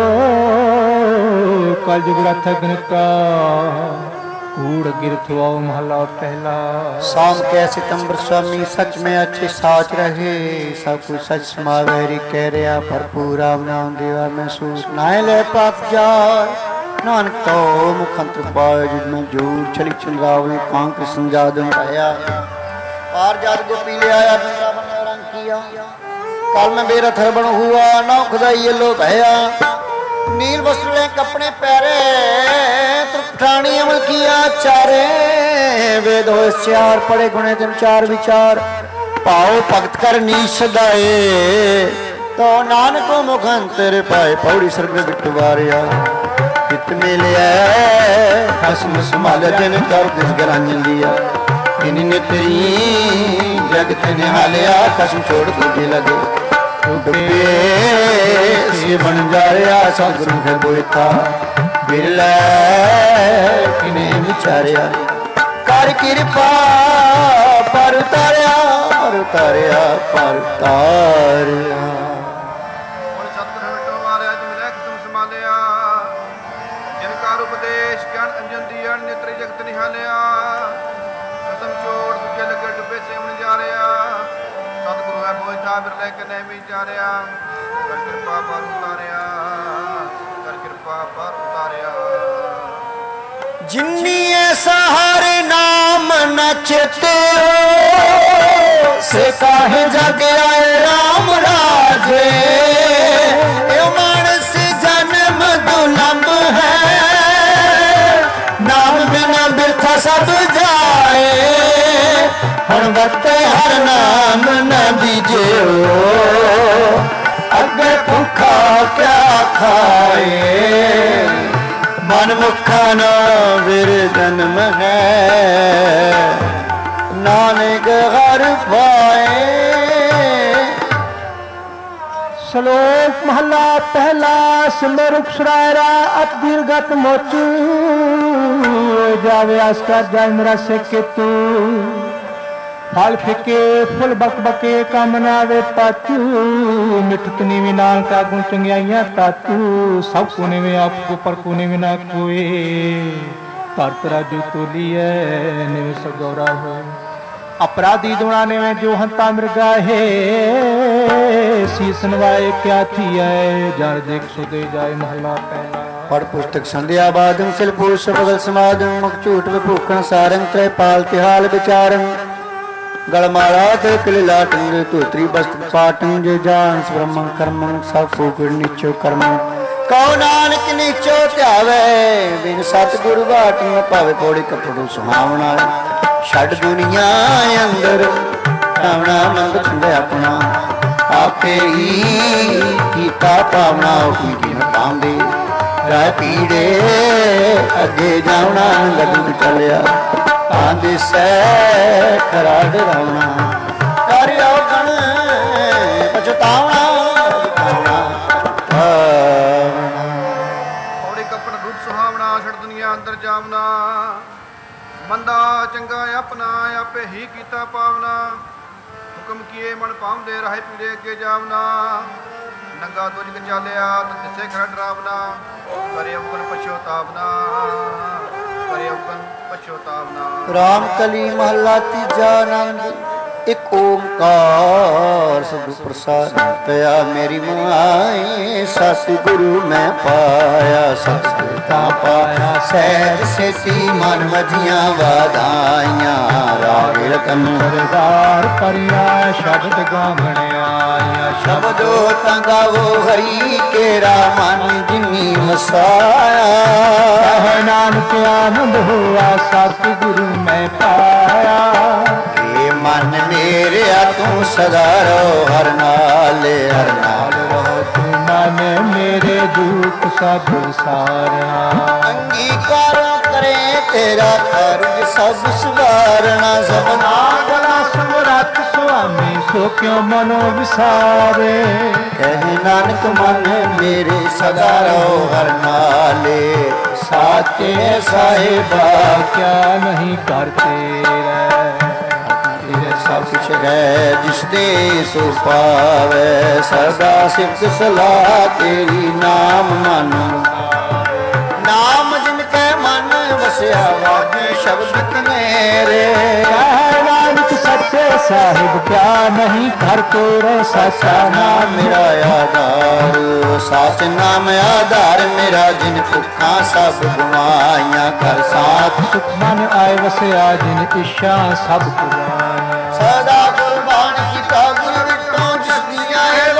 Speaker 2: कल जुग रथगन का कूड़ गिरथ हुआ महला पहला।
Speaker 1: शाम के सितंबर स्वामी सच में अच्छे साच रहे सब कुछ सच समावेरी कह रहा भरपूर नाम देवा महसूस नाय ले पाप जार नानक तो मुखंत्र पाए जिनमें जोर छली छलगावे कां कृष्ण जादन आया पार जात गोपी ले आया वृंदावन रंग किया काल में बेरथ बन हुआ नौ खुदाई येलो भया नील वस्त्र ले कपड़े पहरे त्राणी अमल किया चारे वेद हो चार पढ़े गुणे दिन चार विचार पाओ भगत कर नीच सदाए तो नानक मुखंतर पाए पौड़ी सर्ग बिटवारिया हित मिलिया खसम संभाल दिन कर दिस गरांजन दिया इन्हें तेरी जगत ने हालिया खसम छोड़ दूजे लगे डुबे बन जा रहा सतगुरु है बोता बिरला किने विचारिया कर कृपा पर उतारिया पर उतारिया पर उतारिया
Speaker 3: उपदेश ज्ञान अंजन दिया नेत्र जगत निहालिया कसम छोड़ दूजे लगे डुबे से बन जा रहा सतगुरु है बोझा बिरले कने विचारिया कर कृपा पर उतारिया कर कृपा पर उतारिया
Speaker 1: जिन्नी सहारे नाम न चेते हो से काहे जग आए राम राजे मानस जन्म दुलंब है नाम बिना बिरथा सब जाए हर वक्त हर नाम न दीजे अगे भूखा क्या खाए मन मुखा न विर जन्म है नानक हर पाए।
Speaker 2: श्लोक महला पहला सिमरुख सुरायरा अदीर्घत मोचू जावे आस्कर जाय मेरा से केतु फल फिके फुल बक बके कामना वे पाचू मिठतनी विना का गुण चंगियाइया तातू सब कोने में आपको पर कोने में ना कोई भारत राजू तोलिए निवेश गौरा हो अपराधी दुणाने में जो हंता मृगा है शीस नवाए क्या थी है जार देख सुदे जाए महला पहला
Speaker 1: पढ़ पुस्तक संध्या बादम सिल पुरुष बगल समादम मुख झूठ विभूखण सारंग त्रय पाल तिहाल विचारं गलमाला ते किलाटंग तोत्री वस्त्र पाटं जे जान ब्रह्मं कर्मं सब फूकड़ नीचो कर्मं कौ नानक नीचो त्यावे बिन सतगुरु बाटं पावे पौड़ी कपड़ो सुहावना छड़ दुनिया अंदर पावना मंग खंडे अपना आपे ही कीता पावना की न पांदे राह पीड़े अगे जावना लगन चलिया पांदे सै खरा डरावना कर औगण पछतावना
Speaker 3: पौड़ी कपड़ रूप सुहावना छड़ दुनिया अंदर जावना मंदा चंगा अपना आपे ही कीता पावना हुक्म किए मन पावदे राहे पीड़े अगे जावना नंगा तुझ चालिया तो दिसे खरा डरावना करे अवगन पछोतावना करे अवगन पछोतावना।
Speaker 1: राम कली महला तीजा आनंद एक ओंकार सब प्रसाद पया मेरी माए सतगुरु मैं पाया सतगुरता पाया सहज सेती मन मधियां वाधाइयां रागे रतन सरदार परिया शब्द गावण आया शब्दो तंगावो हरि केरा मन जिनी वसाया नानक आनंद हुआ सतगुरु मैं पाया मन मेरे तू सदा रहो हर नाल रहो तू मन मेरे दुख सब सारना अंगीकार करे तेरा कर्ज सब सवारना सबना गला समरथ स्वामी सो क्यों मनो विसारे कहे नानक मन मेरे सदा रहो हर नाले साचे साहिबा क्या नहीं करते सब कुछ है जिस दे सो पावे सदा सिफत सलाह तेरी नाम मानो नाम जिनके मन वसिया वागे शब्द मेरे नानक सच्चे साहिब क्या नहीं करते रे सच्चा नाम मेरा आधार सच नाम आधार मेरा जिन भुखा सब गुमाइया कर साथ सुख मन आए वसिया जिन इच्छा सब पुराया सदा कुर्बान किता गुरु विटों जिसदियां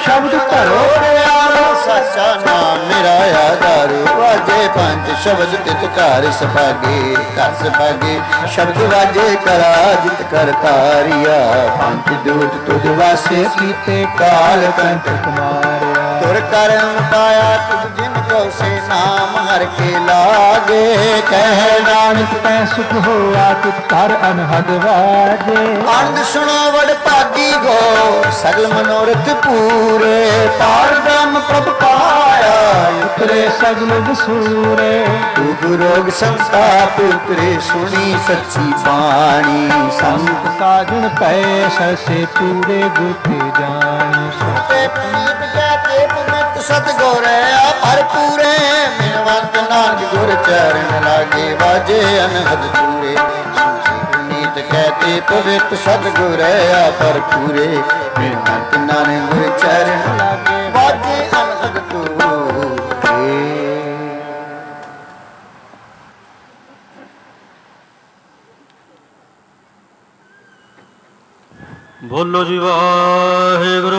Speaker 2: ਸ਼ਬਦ ਧਰੋ
Speaker 1: ਸੱਚਾ ਨਾਮ ਮੇਰਾ ਆਧਾਰ ਵਾਜੇ ਪੰਜ ਸ਼ਬਦ ਤਿਤ ਘਰ ਸੁਭਾਗੇ ਘਰ ਸੁਭਾਗੇ ਸ਼ਬਦ ਵਾਜੇ ਕਰਾ ਜਿਤ ਕਰ ਤਾਰਿਆ ਪੰਜ ਦੂਤ ਤੁਧ ਵਾਸੇ ਕੀਤੇ ਕਾਲ ਕੰਟਕ ਮਾਰਿਆ ਤੁਰ ਕਰਮ ਪਾਇਆ ਤੁਧ ਜਿਨ ਕੋ ਸੇ ਨਾਮ ਹਰ ਕੇ ਲਾਗੇ ਕਹਿ ਨਾਨਕ ਤੈ ਸੁਖ ਹੋਆ ਤਿਤ ਕਰ ਅਨਹਦ ਵਾਜੇ ਅੰਧ ਸੁਣੋ ਵਡ ਭਾਗੀ ਗੋ ਸਗਲ ਮਨੋਰਥ ਪੂਰੇ ਪਾਰ ਬ੍ਰਹਮ ਪ੍ਰਭ ਪਾਇਆ ਉਤਰੇ ਸਗਲ ਵਸੂਰੇ ਦੁਖ ਰੋਗ ਸੰਤਾਪ ਉਤਰੇ ਸੁਣੀ ਸੱਚੀ ਬਾਣੀ ਸੰਤ ਸਾਜਣ ਪੈ ਸਸੇ ਪੂਰੇ ਗੁਰ ਤੇ ਜਾਣੀ ਸੁਤੇ ਪੁਨੀਤ ਕਹਤੇ ਪਵਿੱਤ ਸਤਿਗੁਰ ਆ ਭਰਪੂਰੇ ਮਿਲਵੰਤ ਨਾਨਕ ਗੁਰ ਚਰਨ ਲਾਗੇ ਵਾਜੇ ਅਨਹਦ ਪੂਰੇ ਪੁਨੀਤ ਕਹਤੇ ਪਵਿੱਤ ਸਤਿਗੁਰ ਆ ਭਰਪੂਰੇ ਮਿਲਵੰਤ ਨਾਨਕ ਗੁਰ ਚਰਨ ਲਾਗੇ ਵਾਜੇ ਅਨਹਦ ਪੂਰੇ।
Speaker 5: ਬੋਲੋ ਜੀ ਵਾਹਿਗੁਰੂ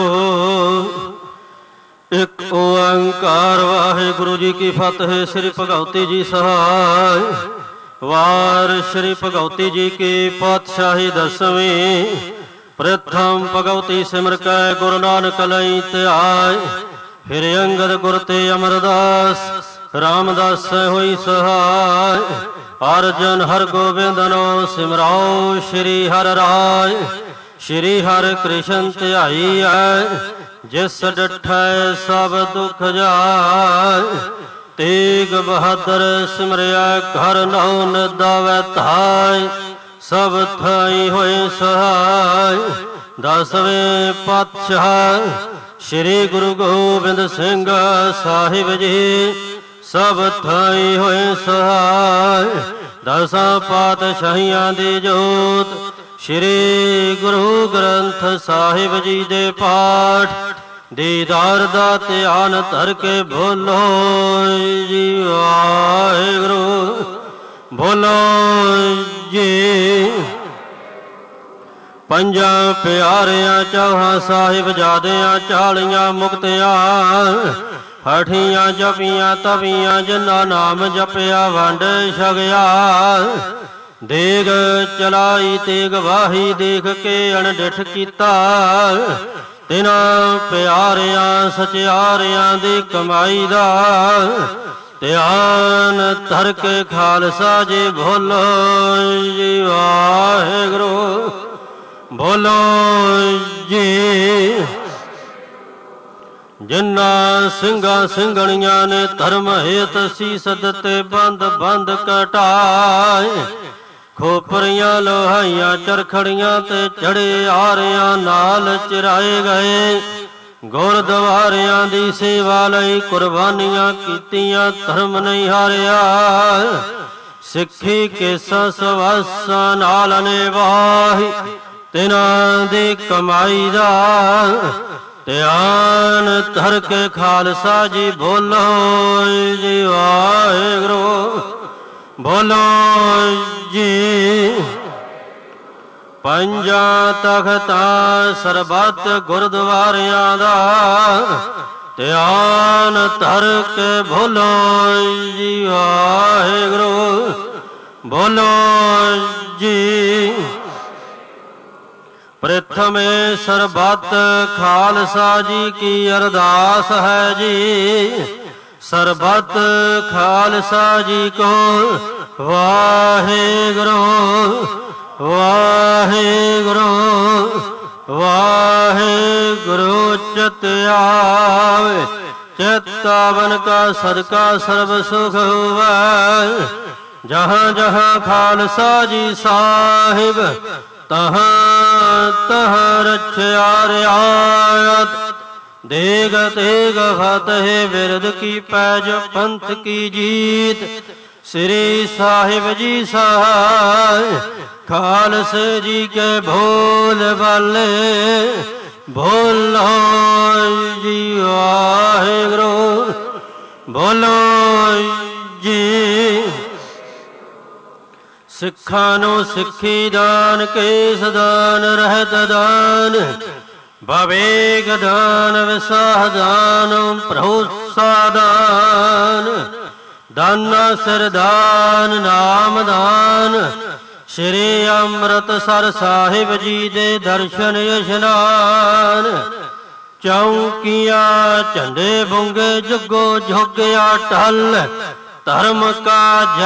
Speaker 5: ਇੱਕ ਓੰਕਾਰ ਵਾਹਿਗੁਰੂ ਜੀ ਕੀ ਫਤਿਹ। ਸ੍ਰੀ ਭਗਵਤੀ ਜੀ ਸਹਾਇ ਵਾਰ ਸ੍ਰੀ ਭਗਵਤੀ ਜੀ ਕੀ ਪਾਤਸ਼ਾਹੀ ਦਸਵੀਂ ਪ੍ਰਥਮ ਭਗਵਤੀ ਸਿਮਰ ਕੈ ਗੁਰੂ ਨਾਨਕ ਲਈ ਧਿਆਇ ਫਿਰ ਅੰਗਦ ਗੁਰ ਤੇ ਅਮਰਦਾਸ ਰਾਮਦਾਸ ਹੋਈ ਸਹਾਇ ਅਰਜਨ ਹਰ ਗੋਬਿੰਦਨੋ ਸਿਮਰਾਓ ਸ਼੍ਰੀ ਹਰਿ ਰਾਇ ਸ਼੍ਰੀ ਹਰਿ ਕ੍ਰਿਸ਼ਨ ਧਿਆਈ ਐ ਜਿਸ ਡਿਠੈ ਸਭ ਦੁਖ ਜਾਇ ਤੇਗ ਬਹਾਦਰ ਸਿਮਰਿਆ ਘਰ ਨਉ ਨਦਾਵੈ ਧਾਇ ਸਭ ਥਾਈ ਹੋਏ ਸਹਾਇ ਦਸਵੇਂ ਪਾਤਸ਼ਾਹ ਸ਼੍ਰੀ ਗੁਰੂ ਗੋਬਿੰਦ ਸਿੰਘ ਸਾਹਿਬ ਜੀ ਸਭ ਥਾਈ ਹੋਏ ਸਹਾਇ ਦਸਾਂ ਪਾਤਸ਼ਾਹੀਆਂ ਦੀ ਜੋਤ ਸ਼੍ਰੀ ਗੁਰੂ ਗ੍ਰੰਥ ਸਾਹਿਬ ਜੀ ਦੇ ਪਾਠ ਦੀਦਾਰ ਦਾ ਧਿਆਨ ਧਰ ਕੇ ਬੋਲੋ ਜੀ ਵਾਹਿਗੁਰੂ ਬੋਲੋ ਜੀ। ਪੰਜਾਂ ਪਿਆਰਿਆਂ ਚੌਹਾਂ ਸਾਹਿਬਜ਼ਾਦਿਆਂ 40 ਮੁਕਤਿਆਂ ਹਠੀਆਂ ਜਪੀਆਂ ਤਵੀਆਂ ਜਿਨ੍ਹਾਂ ਨਾਮ ਜਪਿਆ ਵੰਡ ਛਕਿਆ ਦੇਗ ਚਲਾਈ ਤੇਗ ਵਾਹੀ ਦੇਖ ਕੇ ਅਣਡਿਠ ਕੀਤਾ ਤਿਨਾਂ ਪਿਆਰਿਆਂ ਸਚਿਆਰਿਆਂ ਦੀ ਕਮਾਈ ਦਾ ਧਿਆਨ ਧਰ ਕੇ ਖਾਲਸਾ ਜੀ ਬੋਲੋ ਜੀ ਵਾਹਿਗੁਰੂ ਬੋਲੋ ਜੀ। ਜਿਨ੍ਹਾਂ ਸਿੰਘਾਂ ਸਿੰਘਣੀਆਂ ਨੇ ਧਰਮ ਹੇਤ ਸੀਸ ਦਿੱਤੇ ਬੰਦ ਬੰਦ ਕਟਾਏ ਖੋਪਰੀਆਂ ਲੋਹਾਈਆਂ ਚਰਖੜੀਆਂ ਤੇ ਚੜੇ ਆਰਿਆਂ ਨਾਲ ਚਿਰਾਏ ਗਏ ਗੁਰਦੁਆਰਿਆਂ ਦੀ ਸੇਵਾ ਲਈ ਕੁਰਬਾਨੀਆਂ ਕੀਤੀਆਂ ਧਰਮ ਨਹੀਂ ਹਾਰਿਆ ਸਿੱਖੀ ਕੇਸਾਂ ਸਵਾਸਾਂ ਨਾਲ ਨਿਭਾਈ ਤਿਨਾਂ ਦੀ ਕਮਾਈ ਦਾ ਧਿਆਨ ਧਰ ਕੇ ਖਾਲਸਾ ਜੀ ਬੋਲੋ ਜੀ ਵਾਹਿਗੁਰੂ ਬੋਲੋ ਜੀ। ਪੰਜਾਂ ਤਖਤਾਂ ਸਰਬੱਤ ਗੁਰਦੁਆਰਿਆਂ ਦਾ ਧਿਆਨ ਧਰ ਕੇ ਬੋਲੋ ਜੀ ਵਾਹਿਗੁਰੂ ਬੋਲੋ ਜੀ। ਪ੍ਰਥਮੇ ਸਰਬੱਤ ਖਾਲਸਾ ਜੀ ਕੀ ਅਰਦਾਸ ਹੈ ਜੀ ਸਰਬੱਤ ਖਾਲਸਾ ਜੀ ਕੋ ਵਾਹਿਗੁਰੂ ਵਾਹਿਗੁਰੂ ਵਾਹਿਗੁਰੂ ਚਿਤ ਆਵੇ ਚਿਤਾਵਨ ਕਾ ਸਦਕਾ ਸਰਬ ਸੁਖ ਹੋਵੇ ਜਹਾਂ ਜਹਾਂ ਖਾਲਸਾ ਜੀ ਸਾਹਿਬ ਤਹਾਂ ਤਹਾਂ ਰਛਿਆ ਰਿਆਇਤ ਦੇਗ ਤੇਗ ਫਤਿਹ ਬਿਰਦ ਕੀ ਪੈਜ ਪੰਥ ਕੀ ਜੀਤ ਸ੍ਰੀ ਸਾਹਿਬ ਜੀ ਸਹਾਇ ਖਾਲਸੇ ਜੀ ਕੇ ਭੋਲ ਵਾਲੇ ਬੋਲੋ ਜੀ ਵਾਹਿਗੁਰੂ ਬੋਲੋ ਜੀ। ਸਿੱਖਾਂ ਨੂੰ ਸਿੱਖੀ ਦਾਨ ਕੇਸ ਦਾਨ ਰਹਿਤ ਦਾਨ
Speaker 9: भवेग दान विसाह दान भरोसा दान दाना सिर दान नाम दान श्री ਅੰਮ੍ਰਿਤਸਰ ਸਾਹਿਬ ਜੀ ਦੇ ਦਰਸ਼ਨ ਇਸ਼ਨਾਨ ਚੌਂਕੀਆਂ ਝੰਡੇ ਬੁੰਗੇ ਜੁਗੋ ਜੁਗਿਆ ਢਲ ਧਰਮ ਕਾ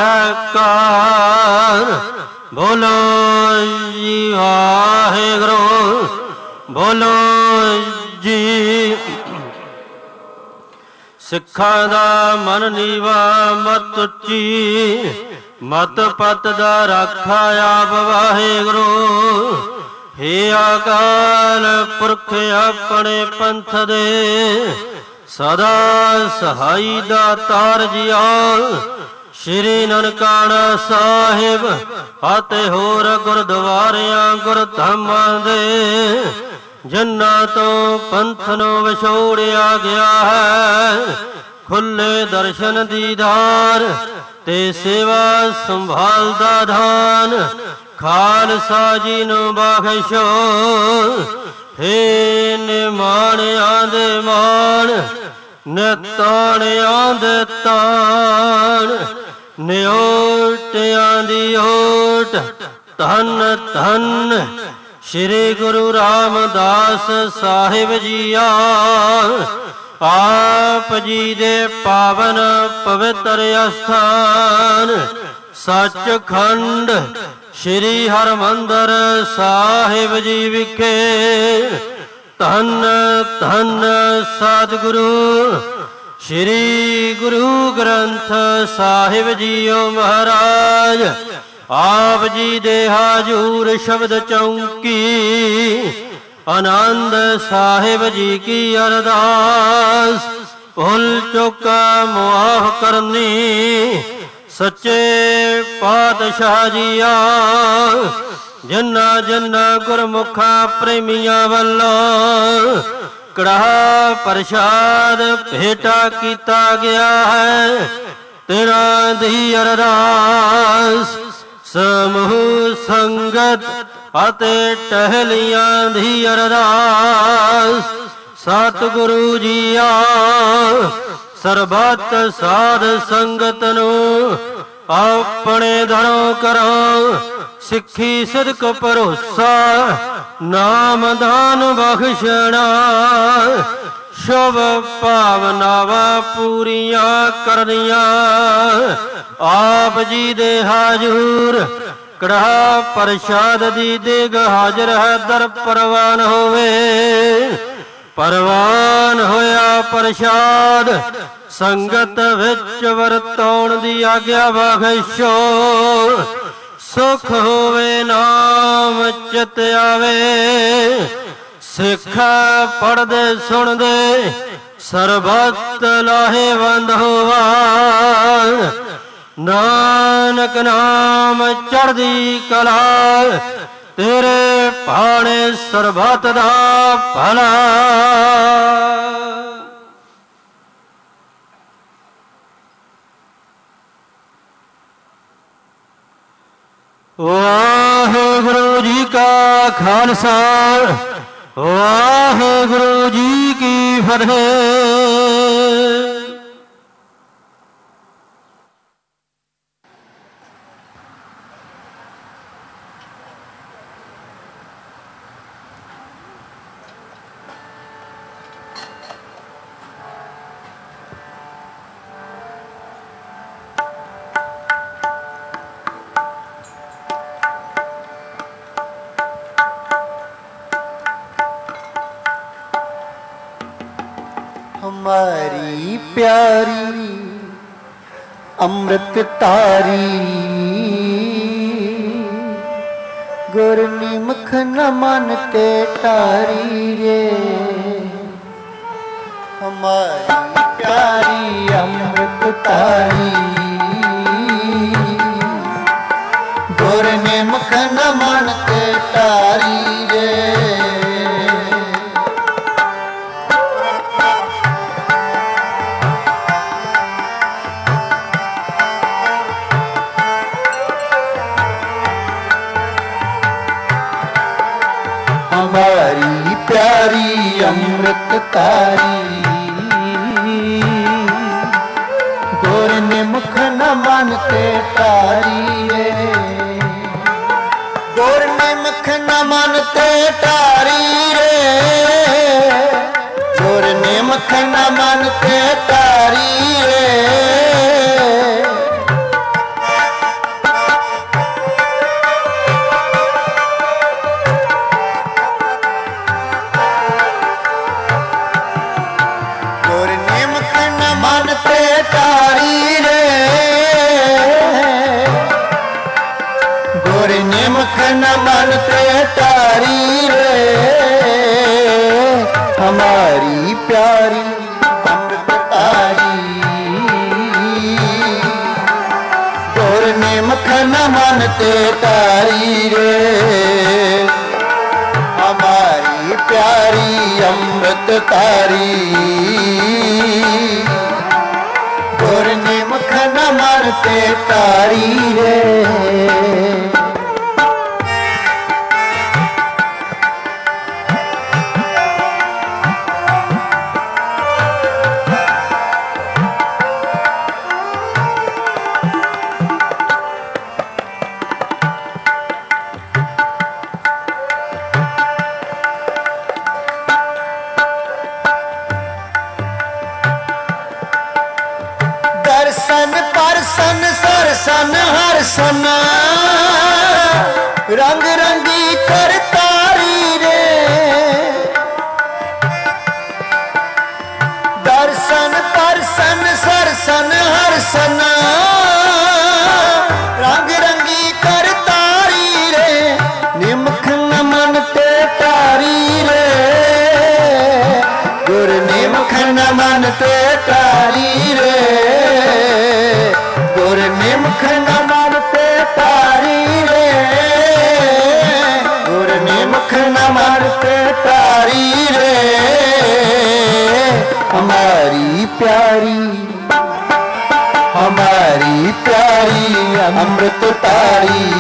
Speaker 9: ਜੈਕਾਰ ਬੋਲੋ ਜੀ ਵਾਹਿਗੁਰੂ ਬੋਲੋ ਜੀ। ਸਿੱਖਾਂ ਦਾ ਮਨ ਨੀਵਾ ਮਤ ਉੱਚੀ ਮਤ ਪਤ ਦਾ ਰਾਖਾ ਆਪ ਵਾਹਿਗੁਰੂ। ਹੇ ਅਕਾਲ ਪੁਰਖ ਆਪਣੇ ਪੰਥ ਦੇ ਸਦਾ ਸਹਾਈ ਦਾਤਾਰ ਜੀਆ। ਸ਼੍ਰੀ ਨਨਕਾਣਾ ਸਾਹਿਬ ਅਤੇ ਹੋਰ ਗੁਰਦੁਆਰਿਆਂ ਗੁਰਧਾਮਾਂ ਦੇ ਜਿਨ੍ਹਾਂ ਤੋਂ ਪੰਥ ਨੂੰ ਵਿਛੋੜਿਆ ਗਿਆ ਹੈ ਖੁੱਲੇ ਦਰਸ਼ਨ ਦੀਦਾਰ ਤੇ ਸੇਵਾ ਸੰਭਾਲ ਦਾ ਧਾਨ ਖਾਲਸਾ ਜੀ ਨੂੰ ਬਖਸ਼ੋ। ਹੇ ਨਿਮਾਣਿਆਂ ਦੇ ਮਾਣ ਨਿਤਾਣਿਆਂ ਦੇ ਤਾਣ ਨਿਓਟਿਆਂ ਦੀ ਓਟ ਧੰਨ ਧੰਨ ਸ਼੍ਰੀ ਗੁਰੂ ਰਾਮਦਾਸ ਸਾਹਿਬ ਜੀਆ। ਆਪ ਜੀ ਦੇ ਪਾਵਨ ਪਵਿੱਤਰ ਅਸਥਾਨ ਸੱਚਖੰਡ ਸ਼੍ਰੀ ਹਰਿਮੰਦਰ ਸਾਹਿਬ ਜੀ ਵਿਖੇ ਧੰਨ ਧੰਨ ਸਤਿਗੁਰੂ ਸ਼੍ਰੀ ਗੁਰੂ ਗ੍ਰੰਥ ਸਾਹਿਬ ਜੀਓ ਮਹਾਰਾਜ। ਆਪ ਜੀ ਦੇ ਹਾਜ਼ੂਰ ਸ਼ਬਦ ਚੌਂਕੀ ਆਨੰਦ ਸਾਹਿਬ ਜੀ ਕੀ ਅਰਦਾਸ ਭੁੱਲ ਚੁੱਕ ਮੁਆਫ ਕਰਨੀ ਸੱਚੇ ਪਾਤਸ਼ਾਹ ਜੀਆ। ਜਿਨ੍ਹਾਂ ਜਿਨ੍ਹਾਂ ਗੁਰਮੁਖਾਂ ਪ੍ਰੇਮੀਆਂ ਵੱਲੋਂ ਕੜਾਹ ਪ੍ਰਸ਼ਾਦ ਭੇਟਾ ਕੀਤਾ ਗਿਆ ਹੈ ਤੇਰਾ ਦੀ ਅਰਦਾਸ ਸਮੂਹ ਸੰਗਤ ਅਤੇ ਟਹਿਲੀਆਂ ਦੀ ਅਰਦਾਸ ਸਤਿਗੁਰੂ ਜੀਆ। ਸਰਬੱਤ ਸਾਧ ਸੰਗਤ ਨੂੰ ਆਪਣੇ ਧਰੋਂ ਕਰੋ ਸਿੱਖੀ ਸਿਦਕ ਭਰੋਸਾ ਨਾਮਦਾਨ ਬਖਸ਼ਣਾ ਸ਼ੁਭ ਭਾਵਨਾਵਾਂ ਪੂਰੀਆਂ ਕਰਨੀਆਂ। ਆਪ ਜੀ ਦੇ ਹਾਜ਼ੂਰ ਕੜਾਹ ਪ੍ਰਸ਼ਾਦ ਦੀ ਦੇਗ ਹਾਜ਼ਰ ਹੈ ਦਰ ਪ੍ਰਵਾਨ ਹੋਵੇ। ਪ੍ਰਵਾਨ ਹੋਇਆ ਪ੍ਰਸ਼ਾਦ ਸੰਗਤ ਵਿੱਚ ਵਰਤਾਉਣ ਦੀ ਆਗਿਆ ਬਖਸ਼ੋ। ਸੁਖ ਹੋਵੇ ਨਾਮ ਚਿਤ ਆਵੇ ਸਿੱਖ ਪੜ੍ਹਦੇ ਸੁਣਦੇ ਸਰਬੱਤ ਲਾਹੇਵੰਦ ਹੋਵਨ। ਨਾਨਕ ਨਾਮ ਚੜ੍ਹਦੀ ਕਲਾ ਤੇਰੇ ਭਾਣੇ ਸਰਬੱਤ ਦਾ ਭਲਾ। ਵਾਹਿਗੁਰੂ ਜੀ ਕਾ ਖਾਲਸਾ ਵਾਹਿਗੁਰੂ ਜੀ ਕੀ ਫਤਿਹ।
Speaker 1: हमारी प्यारी अमृत तारी गुर निमख न मन के टारी रे। हमारी प्यारी अमृत तारी गुर निमख न मन के टारी रे। हमारी प्यारी अमृतकारी गुर निमुख न मानते तारी रे गुर निमुख न मानते तारी रे गुर निमुख न मानते तारी रे न मानते तारी रे हमारी प्यारी अमृतकारी गुर निमुख न मानते तारी रे हमारी प्यारी अमृतकारी गुर निमुख न मानते तारी रे दर्शन परसन सरसन हरसन रंग रंगी कर तारी रे दर्शन परसन सरसन हरसन रंग रंगी कर तारी रे निमुख न मनते तारी रे गुर निमुख न मनते तारी रे गुर निमुख न मानते तारी रे गुर निमुख न मानते तारी रे हमारी प्यारी अमृत तारी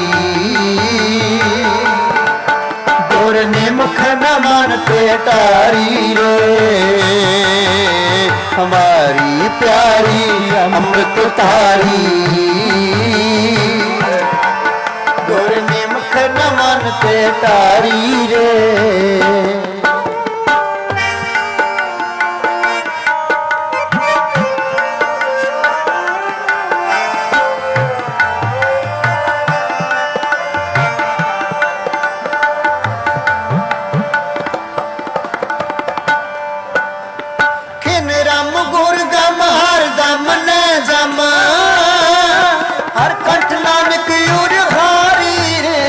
Speaker 1: गुर निमुख न मानते तारी रे हमारी प्यारी अमृत तारी गुर निमुख न मानते तारी रे हर कंठ नानक उर हारी रे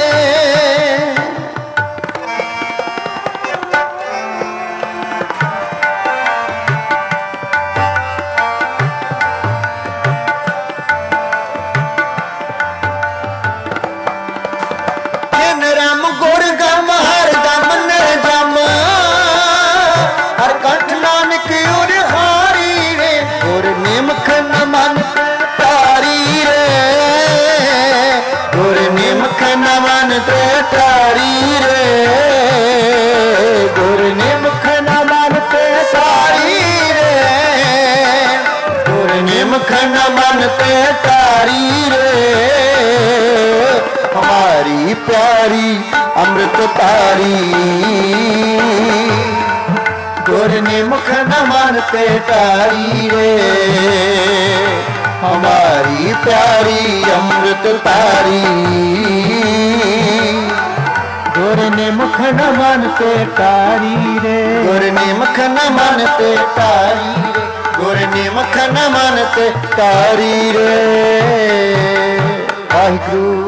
Speaker 1: किन राम गुर गम हर दम न जम हर कंठ नानक उर हारी रे गुर निमुख न मन तारी रे गुर निमुख न मानते तारी रे गुर निमुख न मानते तारी रे गुर निमुख न मानते तारी रे हमारी प्यारी अमृत तारी गुर निमुख न मानते तारी रे हमारी प्यारी अमृत तारी गुर निमुख न मानते तारी रे गुर निमुख न मानते तारी रे गुर निमुख न मानते तारी रे वाहिगुरु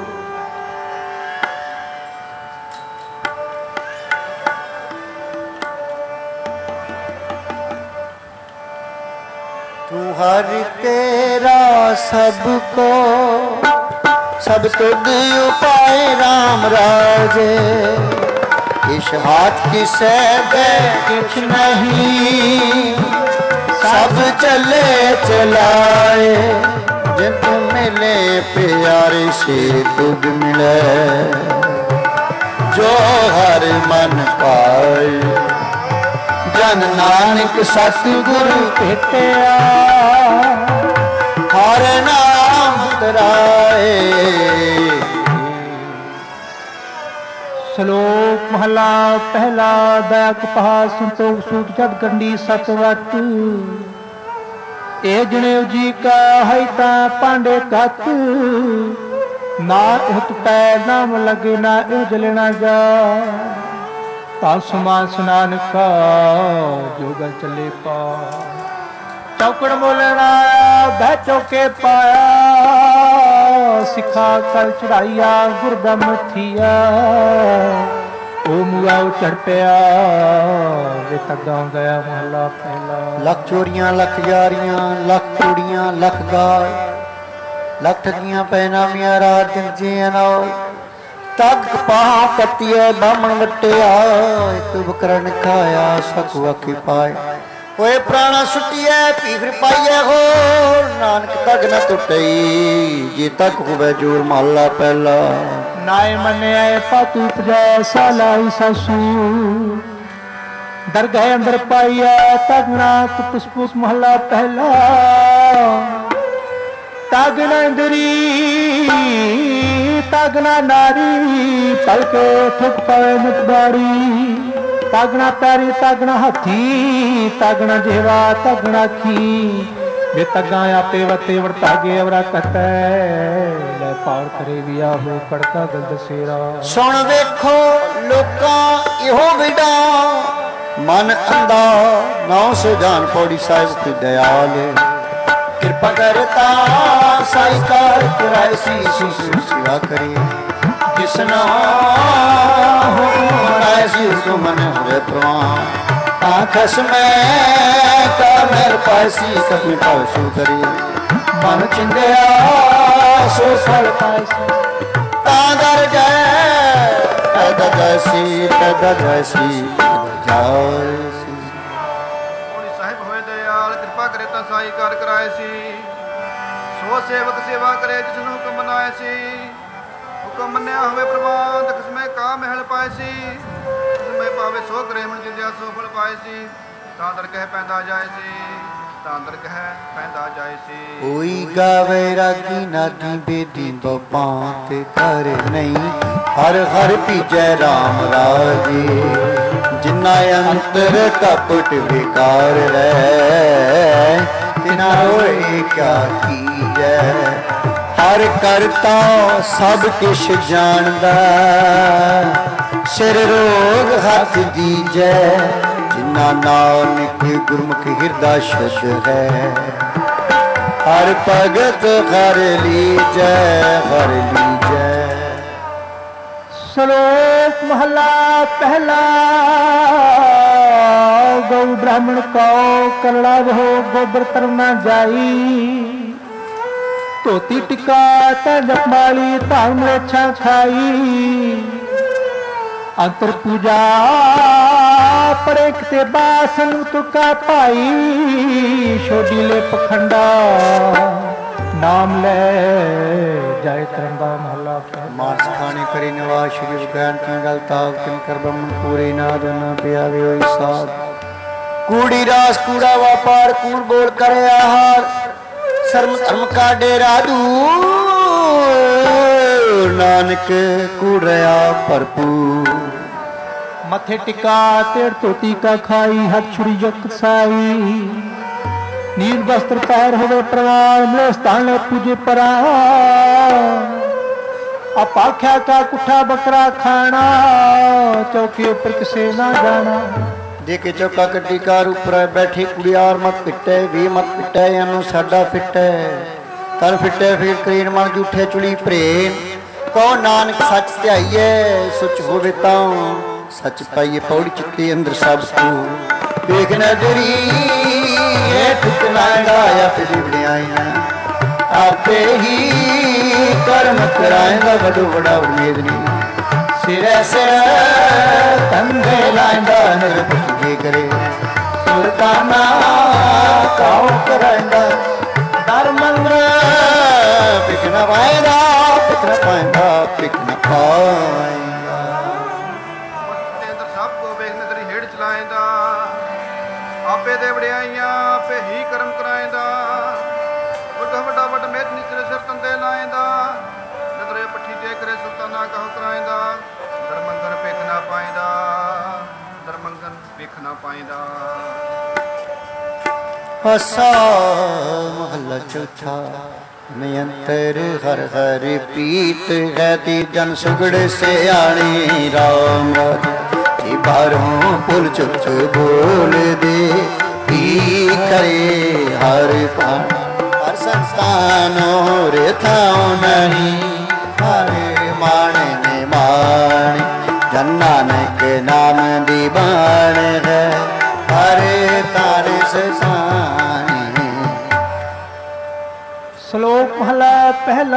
Speaker 1: तू हर तेरा सबको सब तुद उपाय राम राजे इस हाथ की सैबे कुछ नहीं सब चले चलाए जिन तुम मिले प्यारे से तुझ मिले जो हर मन पाए ਜਨ ਨਾਨਕ ਸਤਿਗੁਰੂ ਭੇਟਿਆ ਹਰ ਨਾਮ ਤਰਾਏ।
Speaker 2: ਸ਼ਲੋਕ ਮਹਲਾ ਪਹਿਲਾ। ਬੈਕ ਪਹਾ ਸੰਤੋਖ ਸੂਟ ਜਦ ਗੰਢੀ ਸਤ ਵਟ ਇਹ ਜਣੇਊ ਜੀ ਕਾ ਹੈ ਤਾਂ ਪਾਂਡੇ ਕੱਤ ਨਾ ਇਹ ਟੁਟੈ ਨਾਮ ਲਗੇ ਨਾ ਇਹ ਜਲਣਾ ਜਾ ਤਾਂ ਸਮਾਨ ਸਨਾਨ ਕਾ ਜੋਗਲ ਚੱਲੇ ਪਾ। ਚੌਕੜ ਬੋਲਣਾ ਬਹਿ ਚੌਕੇ ਪਾਇਆ ਸਿੱਖਾ ਕਲ ਚੜਾਈਆ ਗੁਰ ਬ੍ਰਹਮ ਥੀਆ ਉਹ ਮੁਆ ਚੜ ਪਿਆ ਵੇ ਤੱਗਾ ਗਿਆ ਮਹਲਾ ਪਹਿਲਾ।
Speaker 1: ਲੱਖ ਚੋਰੀਆਂ ਲੱਖ ਯਾਰੀਆਂ ਲੱਖ ਕੁੜੀਆਂ ਲੱਖ ਗਾਲ ਲੱਖ ਠਗੀਆਂ ਪੈਨਾਮੀਆਂ ਰਾਤ ਦਿਨ ਜੀ ਅਨੋ ਤੱਕ ਪਾਹ ਕੱਤੀਏ ਬਾਹਮਣ ਵਟਿਆ ਇੱਕ ਬਕਰਨ ਖਾਇਆ ਸਕੂ ਆਖੀ ਪਾਏ ਹੋਏ ਪ੍ਰਾਣਾ ਸੁਟੀਐ ਭੀਖਰ ਪਾਈਐ ਹੋ ਨਾਨਕ ਤੱਕ ਨਾ ਟੁੱਟਈ ਜੇ ਤੱਕ ਹੋਵੇ ਜੋਰ ਮਹਲਾ ਪਹਿਲਾ।
Speaker 2: ਨਾਏ ਮੰਨਿਆ ਪਾਤੂ ਪਜੈ ਸਾਲਾਈ ਸਾਸੂ ਦਰਗਾਹ ਅੰਦਰ ਪਾਈਐ ਤਗਣਾ ਪੁਸਪੁਸ ਮਹਲਾ ਪਹਿਲਾ। ਤਗਣਾ ਇੰਦਰੀ ਤਗਣਾ ਨਾਰੀ ਪਲਕੇ ਠੁਕ ਪਵੇ ਮੁਤਬਾੜੀ ਤਗਣਾ ਪੈਰੀ ਤਗਣਾ ਹੱਥੀ ਤਗਣਾ ਜੇਵਾ ਤਗਣਾ ਖੀ ਵੇ ਤੱਗਾ ਆਪੇ ਵਤੇ ਵਰਤਾਗੇ ਅਵਰਾ ਕਟੈ ਲੈ ਪਾਰ ਕਰੇ ਵੀ ਆਹੋ ਕੜਕਾ ਗਲ ਦਸੇਰਾ।
Speaker 1: ਸੁਣ ਵੇਖੋ ਲੋਕਾਂ ਇਹੋ ਵਿਡਾ ਮਨ ਅੰਦਾ ਨੌ ਸੇ ਜਾਨ ਪੌੜੀ ਸਾਹਿਬ ਕੀ ਦਇਆਲ ਕਿਰਪਾ ਕਰਤਾ ਸਾਈ ਕਾਰ ਕਰਾਇ ਸੀ ਸੇਵਾ ਕਰੇ ਜਿਸਨਾ ਹੋ ਮਨਾਇ ਸੀ ਉਸਕੋ ਮਨ ਹੋਵੇ ਪ੍ਰਵਾਨ ਆਖਸ ਮੈਂ ਕਾ ਮੇਰ ਪਾਇਸੀ ਕਪੀ ਪਾਸੂ ਕਰੀ ਮਨ ਚਿੰਦਿਆ ਸੋ ਫਲ ਪਾਇਸੀ ਤਾਂ ਦਰ ਜੈ ਪੈਦਾ ਜੈਸੀ ਪੈਦਾ ਜੈਸੀ ਜਾਇਸੀ।
Speaker 3: ਹੋਣੀ ਸਾਹਿਬ ਹੋਏ ਦਇਆਲ ਕਿਰਪਾ ਕਰੇ ਤਾਂ ਸਾਈ ਕਾਰ ਕਰਾਏ ਸੀ ਸੋ ਸੇਵਕ ਸੇਵਾ ਕਰੇ ਜਿਸ ਨੂੰ ਹੁਕਮ ਮਨਾਏ ਸੀ ਹੁਕਮ ਮੰਨਿਆ ਹੋਵੇ ਪ੍ਰਮਾਨ ਤਖਸਮੇ ਕਾ ਮਹਿਲ ਪਾਏ ਸੀ ਤਖਸਮੇ ਪਾਵੇ ਸੋ ਕਰੇ ਮਨ ਜਿੰਦਿਆ ਸੋ ਫਲ ਪਾਏ ਸੀ ਤਾਂ ਦਰ ਕਹਿ ਪੈਂਦਾ ਜਾਏ ਸੀ ਤਾਂ ਦਰ ਕਹਿ ਪੈਂਦਾ ਜਾਏ ਸੀ।
Speaker 1: ਕੋਈ ਗਾਵੇ ਰਾਗੀ ਨਾਦੀ ਬੇਦੀ ਬਪਾਂ ਤੇ ਕਰ ਨਹੀਂ ਹਰ ਹਰ ਭੀਜੈ ਰਾਮ ਰਾਜੇ ਜਿਨਾ ਅੰਤਰ ਕਪਟ ਵਿਕਾਰ ਰਹਿ ਤਿਨਾ ਹੋਏ ਕਿਆ ਕੀਜੈ ਹਰ ਕਰਤਾ ਸਭ ਕਿਛ ਜਾਣਦਾ ਸਿਰ ਰੋਗ ਹੱਥ ਦੀਜੈ ਜਿਨਾ ਨਾਨਕ ਗੁਰਮੁਖ ਹਿਰਦਾ ਸ਼ੁੱਧ ਹੈ ਹਰ ਭਗਤ ਹਰ ਲੀਜੈ ਹਰ ਲੀਜੈ।
Speaker 2: ਸ਼ਲੋਕ ਮਹਲਾ ਪਹਿਲਾ। ਗਊ ਬ੍ਰਾਹਮਣ ਕਉ ਕਰੜਾ ਬਹੁ ਗੋਬਰ ਤਰਨਾ ਜਾਈ ਧੋਤੀ ਟਿਕਾ ਤੇ ਜਪਮਾਲੀ ਧਾਮ ਮੇਛਾ ਖਾਈ ਅੰਤਰ ਪੂਜਾ ਪਰੇ ਕਿਤੇ ਬਾਸਨ ਤੁਕਾ ਭਾਈ ਛੋਡੀ ਲੈ ਪਖੰਡਾ ਨਾਮ ਲੈ ਜਾਏ ਤਰੰਗਾ ਮਹਲਾ
Speaker 1: ਮਾਨਸ ਖਾਣੇ ਕਰੇ ਨਿਵਾਸ ਸ਼੍ਰੀ ਵਿਗਿਆਨ ਕੀ ਗਲ ਤਾਵ ਕਿਨ ਕਰ ਬ੍ਰਹਮਣ ਪੂਰੇ ਨਾਦ ਨ ਪਿਆਵੇ ਹੋਈ ਸਾਧ ਕੂੜੀ ਰਾਸ ਕੂੜਾ ਵਾਪਾਰ ਕੂੜ ਬੋਲ ਕਰੇ ਆਹਾਰ ਸ਼ਰਮ ਧਰਮ ਕਾ ਡੇਰਾ ਦੂਰ ਨਾਨਕ ਕੂੜ ਰਿਆ ਭਰਪੂਰ
Speaker 2: ਮੱਥੇ ਟਿਕਾ ਤੇੜ ਧੋਤੀ ਕਾ ਖਾਈ ਹੱਥ ਛੁਰੀ ਜੁਕ ਸਾਈ ਨੀਰ ਬਸਤਰ ਪੈਰ ਹੋਵੇ ਪ੍ਰਵਾਨ ਮਿਲੇ ਸਥਾਨ ਲੈ ਪੂਜੇ ਪਰਾ ਆਪਾਖਿਆ ਕਾ ਕੁੱਠਾ ਬੱਕਰਾ ਖਾਣਾ ਚੌਕੀ ਉੱਪਰ ਕਿਸੇ ਨਾ ਜਾਣਾ
Speaker 1: ਦੇ ਕੇ ਚੌਕਾ ਕੱਢੀ ਕਾਰ ਉੱਪਰ ਬੈਠੀ ਕੁੜਿਆਰ ਮਤ ਪਿੱਟੇ ਵੀ ਮਤ ਪਿੱਟੇ ਇਹਨੂੰ ਸਾਡਾ ਫਿੱਟੇ ਤਨ ਫਿੱਟੇ ਫਿਰ ਕਰੀਨ ਮਨ ਝੂਠੇ ਚੁਲੀ ਭਰੇਨ ਕੋ ਨਾਨਕ ਸੱਚ ਧਿਆਈਏ ਸੁਚ ਹੋਵੇ ਤਾਂ ਸੱਚ ਪਾਈਏ ਪੌੜੀ ਚੁੱਕੇ ਅੰਦਰ ਸਭ ਕੋ ਦੇਖ ਨਜ਼ਰੀ ਇਹ ਠੁਕਰਾਂਦਾ ਆ ਫਿਰ ਵੜਿਆਈਆਂ ਆਪੇ ਹੀ ਕਰਮ ਕਰਾਏਗਾ ਵੱਡੋ ਵੱਡਾ ਉਮੀਦ ਨਹੀਂ ਸਿਰੇ ਸਿਰ ਤੰਗੇ ਲਾਂਦਾ ਨਿਰਭੈ ਕਰੇ ਸੁਲਤਾਨਾ ਕਾਉ ਕਰਾਂਦਾ ਦਰ ਮੰਦਰ ਪਿਕਨਾ ਵਾਇਦਾ ਪਿਕਨਾ ਪਾਇਦਾ ਪਿਕਨਾ ਪਾਇਦਾ
Speaker 3: ਤੇ ਅੰਦਰ ਸਭ ਕੋ ਵੇਖ ਨਜ਼ਰੀ ਹੇੜ ਚਲਾਏਂਦਾ ਦੇਵੇ ਦੇ ਵਡਿਆਈਆਂ ਆਪੇ ਹੀ ਕਰਮ ਕਰਾਏਂਦਾ। ਵੱਡਾ ਵੱਡਾ ਵੱਡ ਮੇਤ ਨਿਸਰੇ ਸਿਰ ਤੰਦੇ ਲਾਏਂਦਾ। ਨਦਰੇ ਪੱਠੀ ਜੇ ਕਰੇ ਸੁਲਤਾਨਾ ਕਹੋ ਕਰਾਏਂਦਾ। ਦਰਮੰਗਨ ਵੇਖ ਨਾ ਪਾਏਂਦਾ। ਦਰਮੰਗਨ ਵੇਖ ਨਾ ਪਾਏਂਦਾ।
Speaker 1: ਆਸਾ ਮਹਲਾ ਚੌਥਾ। ਨਿਯੰਤਰ ਹਰ ਹਰ ਪ੍ਰੀਤ ਹੈ ਤੀ ਜਨ ਸੁਗੜ ਸਿਆਣੀ ਰਾਮ ਰਾਜ ਬਾਹਰੋਂ ਪੁੱਲ ਚੁੱਚ ਬੋਲ ਦੇ ਕੀ ਕਰੇ ਹਰ ਪਾਣ ਹਰ ਸੰਸਥਾਨ ਰੇ ਥਾਉ ਨਹੀਂ ਹਰ ਮਾਣ ਨੇ ਮਾਣ ਜਨ ਨਾਨਕ ਨਾਮ ਦੀ ਬਾਣ ਹੈ ਹਰੇ ਤਾਰੇ ਸਸਾਨੀ।
Speaker 2: ਸ਼ਲੋਕ ਮਹਲਾ ਪਹਿਲਾ।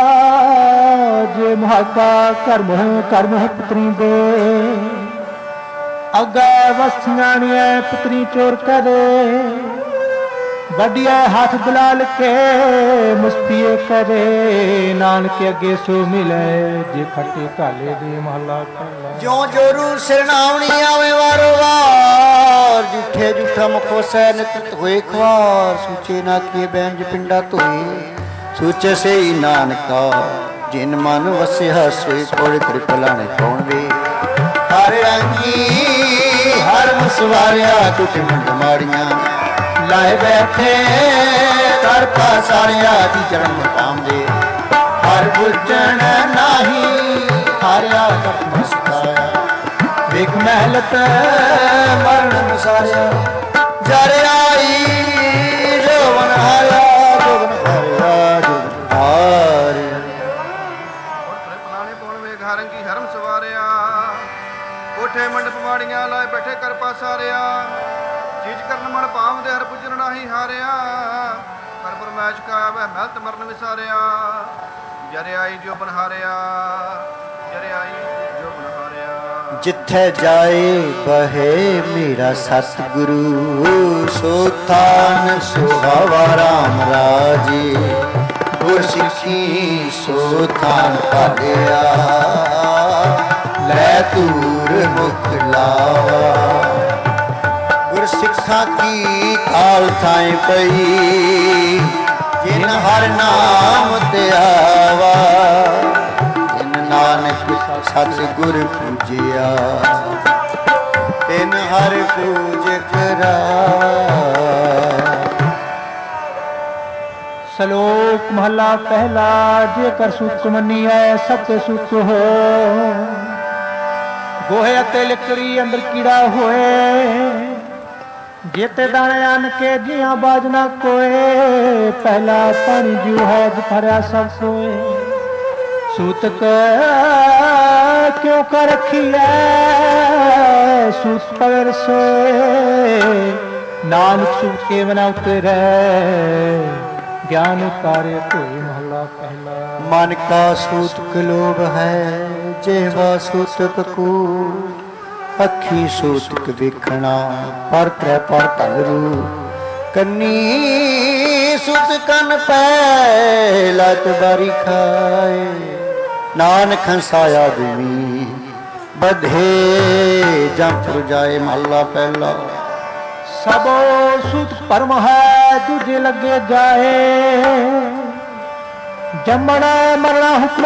Speaker 2: ਜੇ ਮਹਾਕਾ ਕਰਮ ਹੈ ਪੁੱਤਰੀ ਦੇ ਅੱਗੇ ਵਸਣੀਐ ਪੁੱਤਰੀ ਚੋਰ ਕਰੇ ਵੱਡੀਐ ਹੱਥ ਬੁਲਾਲ ਕੇ ਮੁਸਤੀਏ ਕਰੇ ਨਾਨਕ ਅੱਗੇ ਸੋ ਮਿਲੇ ਜੇ ਖੱਟੇ ਕਾਲੇ ਦੇ ਮਹਲਾ ਪਹਿਲਾ।
Speaker 1: ਜਿਉ ਜੋਰੂ ਸਿਰਨਾਵਣੀ ਆਵੇ ਵਾਰੋ ਵਾਰ ਜੂਠੇ ਜੂਠਾ ਮੁਖੋ ਸੈ ਨਿਤ ਹੋਏ ਖਵਾਰ ਸੂਚੇ ਨਾ ਕੀ ਬੈਂਜ ਪਿੰਡਾ ਧੋਏ ਸੂਚੇ ਸਈ ਨਾਨਕਾ ਜਿਨ ਮਨ ਵਸਿਆ ਸੋਈ ਕੋੜੇ ਤ੍ਰਿਪਲਾਣੇ ਕੌਣ ਵੇ ਹਰ ਰੰਗੀ ਹਰ ਮਸਵਾਰਿਆ ਟੁੱਟ ਮੰਡ ਮਾੜੀਆਂ ਲਾਏ ਬੈਠੇ ਕਰ ਪਾਸਾਰਿਆ ਦੀ ਚਰਨ ਮਕਾਮ ਹਰ ਬੁਝਣ ਨਾਹੀ ਹਾਰਿਆ ਕਪ ਮਸਤਾਇਆ ਵੇਖ ਮਹਿਲਤ ਮਰਨ ਸਾਰਿਆ ਜਰ ਆਈ ਜੋਵਨ ਹਾਰਿਆ ਜੋਵਨ ਹਾਰਿਆ ਜੋਵਨ ਹਾਰਿਆ।
Speaker 3: ਪਲਾਣੇ ਪੌਣ ਵੇਖ ਹਰੰਗੀ ਹਰਮ ਸਵਾਰਿਆ ਕੋਠੇ ਮੰਡਪ ਮਾੜੀਆਂ ਲਾਏ ਬੈਠੇ ਕਰ ਪਾਸਾਰਿਆ ਚੀਜ਼ ਕਰਨ ਮਨ ਭਾਵ ਦੇ ਹਰ ਪੁੱਜਣ ਨਾਹੀ ਹਾਰਿਆ ਕਰ ਪਰਮੈਸ਼ ਕਾ ਵਹਿ ਮਹਿਲਤ ਮਰਨ ਵਿਸਾਰਿਆ ਜਰ ਆਈ ਜੋ ਬਨਹਾਰਿਆ ਜਰ ਆਈ ਜੋ ਬਨਹਾਰਿਆ।
Speaker 1: ਜਿੱਥੇ ਜਾਏ ਬਹੇ ਮੇਰਾ ਸਤਿਗੁਰੂ ਸੋ ਥਾਨ ਸੁਹਾਵਾ ਰਾਮ ਰਾਜੇ ਗੁਰ ਸਿੱਖੀ ਸੋ ਥਾਨ ਭਾਗਿਆ ਲੈ ਤੂਰ ਮੁਖ ਲਾਵਾ ਗੁਰ ਸਿੱਖਾਂ ਕੀ ਕਾਲ ਥਾਏ ਪਈ ਜਿਨ ਹਰ ਨਾਮ ਤੇ ਆਵਾ ਜਿਨ ਨਾਨਕ ਸਤਿਗੁਰ ਪੂਜਿਆ ਤਿਨ ਹਰ ਪੂਜ ਕਰਾਵਾ।
Speaker 2: ਸ਼ਲੋਕ ਮਹਲਾ ਪਹਿਲਾ। ਜੇਕਰ ਸੁਖ ਮੰਨੀਐ ਸਭ ਤੇ ਸੁਖ ਹੋ ਗੋਹੇ ਅਤੇ ਲੱਕੜੀ ਅੰਦਰ ਕੀੜਾ ਹੋਏ ਜੇਤੇ ਦਾਣੇ ਆਨ ਕੇ ਜੀਆਂ ਬਾਜ ਨਾ ਕੋਏ ਪਹਿਲਾ ਪਾਣੀ ਜੂ ਹੈ ਭਰਿਆ ਸਭ ਸੋਏ ਸੂਤਕ ਕਿਉਂ ਕਰ ਰੱਖੀਐ ਸੂਤ ਪਵਰ ਸੋਏ ਨਾਨਕ ਸੁਖ ਕੇ ਬਨਾ ਉਤਰੈ ਗਿਆਨ ਉਤਾਰੇ ਕੋਈ ਮਹਲਾ ਪਹਿਲਾ।
Speaker 1: ਮਨ ਕਾ ਸੂਤਕ ਲੋਭ ਹੈ ਜਿਹਵਾ ਸੂਤਕ ਕੋ ਅੱਖੀ ਸੂਤਕ ਵੇਖਣਾ ਪਰ ਤ੍ਰੈ ਪਰ ਧਨਰੂ ਕੰਨੀ ਸੁਤ ਕੰਨ ਪੈ ਲਤ ਬਾਰੀ ਖਾਏ ਨਾਨਕ ਹੰਸਾਇਆ ਦੇਵੀ ਬਧੇ ਜੰਪੁਰ ਜਾਏ ਮਹਲਾ ਪਹਿਲਾ।
Speaker 2: ਸਭੋ ਸੁਤ ਪਰਮ ਹੈ ਦੂਜੇ ਲੱਗੇ ਜਾਏ ਜੰਮਣਾ ਮਰਣਾ ਹੁਕਮ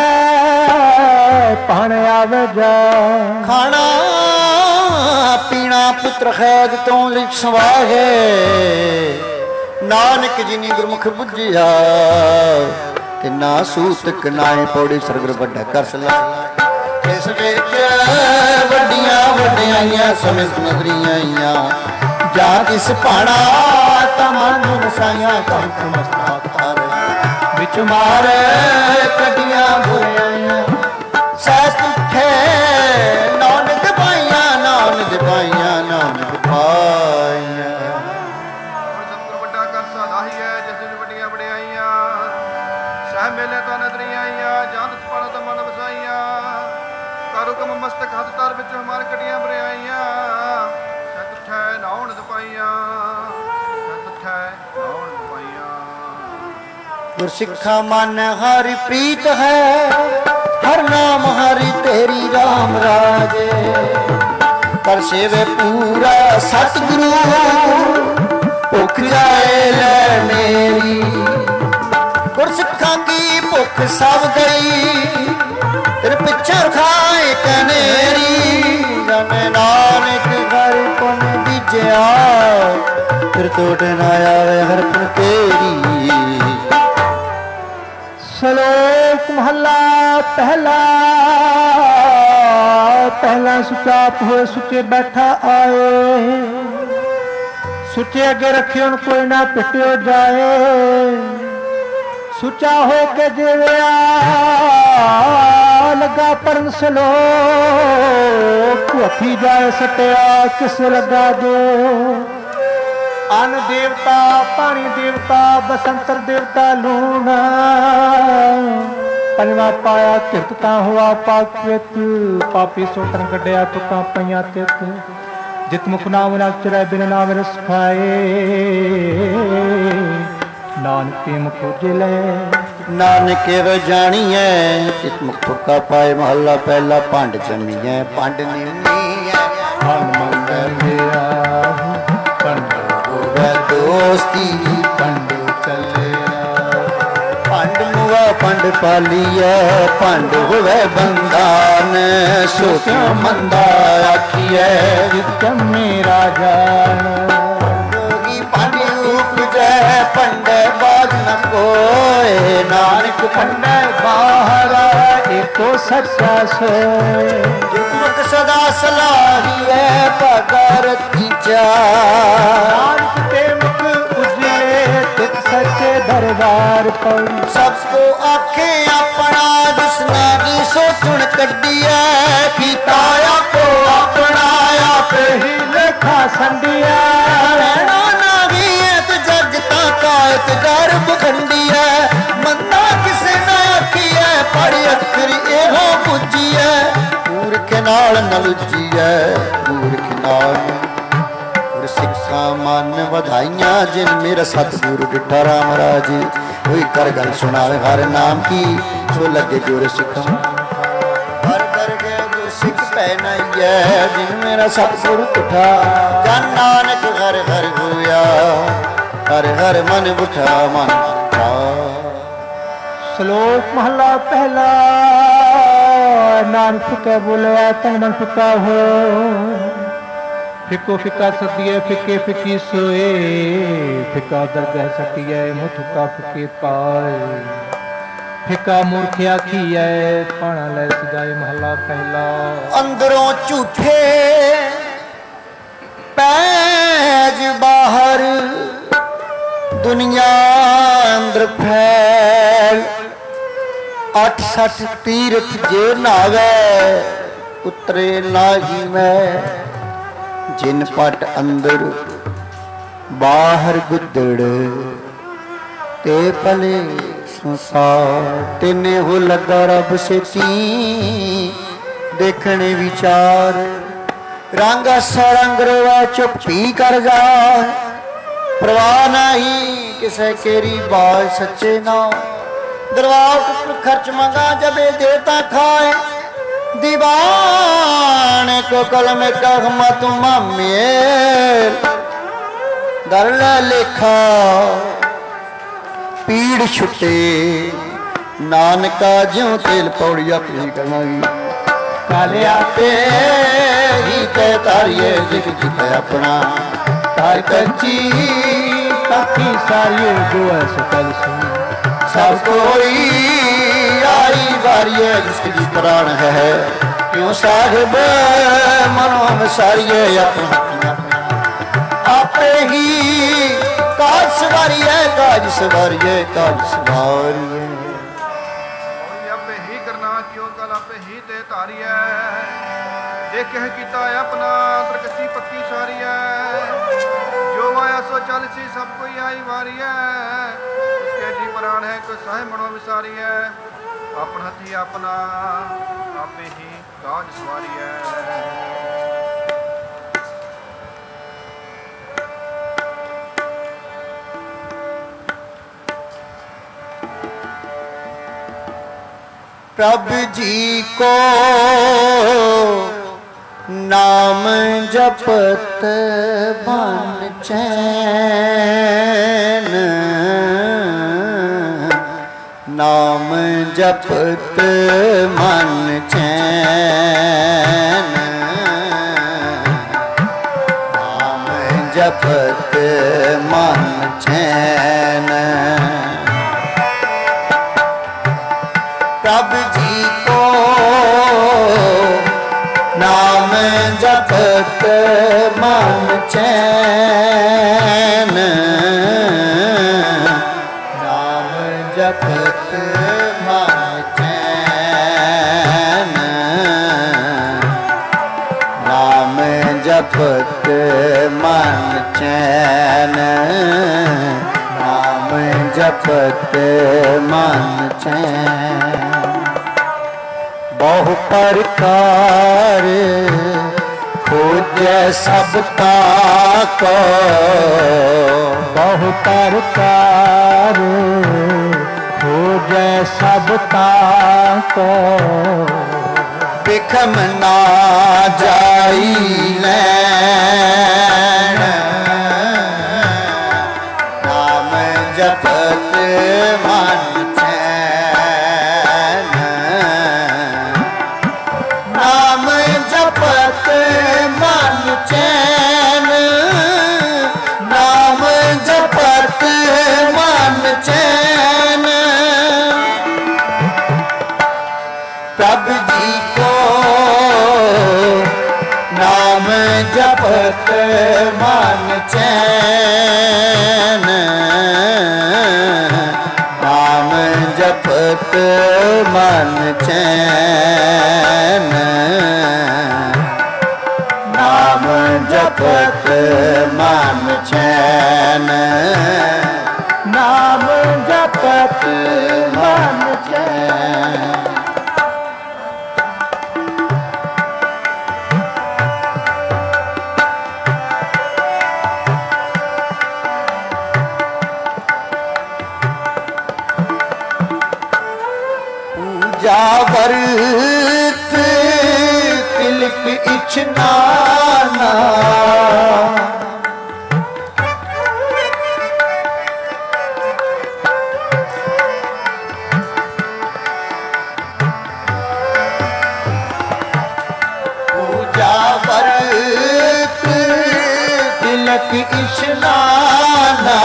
Speaker 2: ਹੈ ਪਾਣ ਆਵੇ ਜਾ
Speaker 1: ਖਾਣਾ ਪੀਣਾ ਪੁੱਤਰ ਖੈਦ ਤੋਂ ਲਿਖ ਸਵਾਹੇ ਨਾਨਕ ਜਿਨੀ ਗੁਰਮੁਖ ਬੁੱਝਿਆ ਤੇ ਨਾ ਸੂਤਕ ਨਾਏ ਪੌੜੀ ਸਰਗਰ ਵੱਡਾ ਕਰ ਸਲਾ ਇਸ ਵਿੱਚ ਵੱਡੀਆਂ ਵੱਡਿਆਈਆਂ ਸਮੇਤ ਨਜ਼ਰੀਆਂ ਆਈਆਂ ਜਾ ਕਿਸ ਭਾਣਾ ਤਮਨ ਵਸਾਈਆਂ ਕੰਕ ਮਸਤਾ ਕਰ ਵਿੱਚ ਮਾਰ ਕੱਢੀਆਂ ਬੁਰਾਈਆਂ ਸਹਿ ਤੁਠੇ ਨਾਨਕ ਪਾਈਆਂ ਨਾਨਕ ਪਾਈਆਂ ਨਾਨਕ ਪਾਈਆਂ।
Speaker 3: ਸਤਿਗੁਰ ਵੱਡਾ ਕਰ ਸਾਧਾਈ ਹੈ ਜਿਸ ਨੂੰ ਵੱਡੀਆਂ ਵਡਿਆਈਆਂ ਸਹਿ ਮੇਲੇ ਤਾਂ ਨਜ਼ਰੀਆਂ ਆਈਆਂ ਜਾਂ ਦਸ ਪਾਣਾ ਤਾਂ ਮਨ ਵਸਾਈਆਂ ਕਰ ਹੁਕਮ ਮਸਤਕ ਹੱਥ ਤਾਰ ਵਿੱਚ ਹਮਾਰ ਕੱਢੀਆਂ ਬਰਿਆਈਆਂ ਸਹਿ ਤੁਠੈ ਨਾਉਣ ਦਪਾਈਆਂ ਸਹਿ ਤੁਠੈ ਨਾਉਣ ਦਪਾਈਆਂ।
Speaker 1: ਗੁਰਸਿੱਖਾ ਮਨ ਹਰਿ ਪ੍ਰੀਤ ਹੈ ਹਰ ਨਾਮ ਹਰਿ ਤੇਰੀ ਰਾਮ ਰਾਜੇ कर सेवे पूरा सतगुरु भुख जाए ले मेरी गुरसिखा की भुख सब गई तेरे पिछे खाए कनेरी जमे नानक घर पुन बीजया फिर तोड़ न आवे हर पुन तेरी।
Speaker 2: श्लोक महला पहला पहला सुचा होए सुचे बैठा आए सुचे अगे रखे कोई ना पिटियो जाए सुचा हो के जिव्या लगा परन सलो हथी जाए सटिया किस लगा दो अन्न देवता पानी देवता बसंतर देवता लूना पंजवा पाया किरता हुआ पाकित पापी सोतन कड्या तुका पईया तित जित मुख नाम न चरै बिन नाम रस खाए नानक ते मुख उजले
Speaker 1: नानक व जानिए चित मुख तुका पाए महला पहला भंड जमीए भंड नीनी है भंड मंगल गया भंड होवे दोस्ती भंड चले भंड मुआ भंड पालिए भंड होवे बंदान सोच मंदा आखिए
Speaker 2: जित मेरा जान
Speaker 1: पंड बाज न कोय नानक पंड बाहर एको सच्चा सोय जितमुख सदा सलाही है भगरती जा नानक ते मुख उजले तित सच्चे दरबार पर सबको आखे अपना जिसने की सोचुन कड्डी है कीता आपो अपना आप ही लेखा संडिया कायत गर्भ खंडी है मंदा किसे ना आखी है पढ़ी अखरी एहो पुजी है मूर्ख नाल नलुजी है मूर्ख नाल सिक्खा मन वधाइयां जिन मेरा सतगुरु डिठा राम राजी कोई कर गल सुनावे हर नाम की सो लगे गुर सिखा हर कर गए गुर सिख पहनाई है जिन मेरा सतगुरु डिठा जन नानक घर घर होया हर हर मन बुठा मन बुठा।
Speaker 2: श्लोक महला पहला नानक के बोलिया तन मन फुका हो फिको फिका सतिए फिके फिकी सोए फिका दरगह सटिए मुठका फिके पाए फिका मूर्ख आखिए पाना ले सजाए महला पहला
Speaker 1: अंदरों झूठे पैज बाहर दुनिया अंदर फैल 68 तीर्थ जे नावे उतरे नाही मैं जिन पट अंदर बाहर गुदड़ ते पले संसार तेने हो लगा रब से देखने विचार रंग सरंग रोवा चुप्पी कर जा परवाह नहीं किसे केरी बाज सच्चे ना दरबार खर्च मंगा जबे देता खाए दीवाने को कलम कहमा तुम मेल दर लेखा पीड़ छुटे नानका ज्यों तेल पौड़ी अपनी करनागी काले आते ही कह तारिये लिख दिता अपना तार कच्ची काकी सारी गोआ सकल सब कोई आई बारी जिसकी प्राण है क्यों साहिब मनो में सारी अपना आपे ही काज सवारी है काज सवारी है काज सवारी है
Speaker 3: आपे ही करना क्यों कल आपे ही ते तारी है देखे किता अपना तरकसी पक्की सारी है जो आया सो चल सी सब कोई आई वारी है उसके जी प्राण है कोई साहे मनो विसारी है अपना हथी अपना आपे ही काज सवारी है।
Speaker 1: प्रभु जी को नाम जपत मन चैन, नाम जपत मन चैन, नाम जपत मन चैन। प्रभु जी को नाम जपत मन चैन, नाम जपत मन चैन, नाम जपत मन चैन, नाम जपत मन चैन। बहु प्रकार खोजै सब ताको, बहु प्रकार खोजै सब ताको, बिखम ना जाई नैन, नाम जपत मन चैन, नाम जपत मन चैन, नाम जपत मन चैन। प्रभु जी को नाम जपत मन चैन, नाम जपत मन चैन, नाम जपत मन चैन, नाम जपत मन चैन। पूजा वर्त तिलक इच्छनाना, पूजा वर्त तिलक इच्छनाना,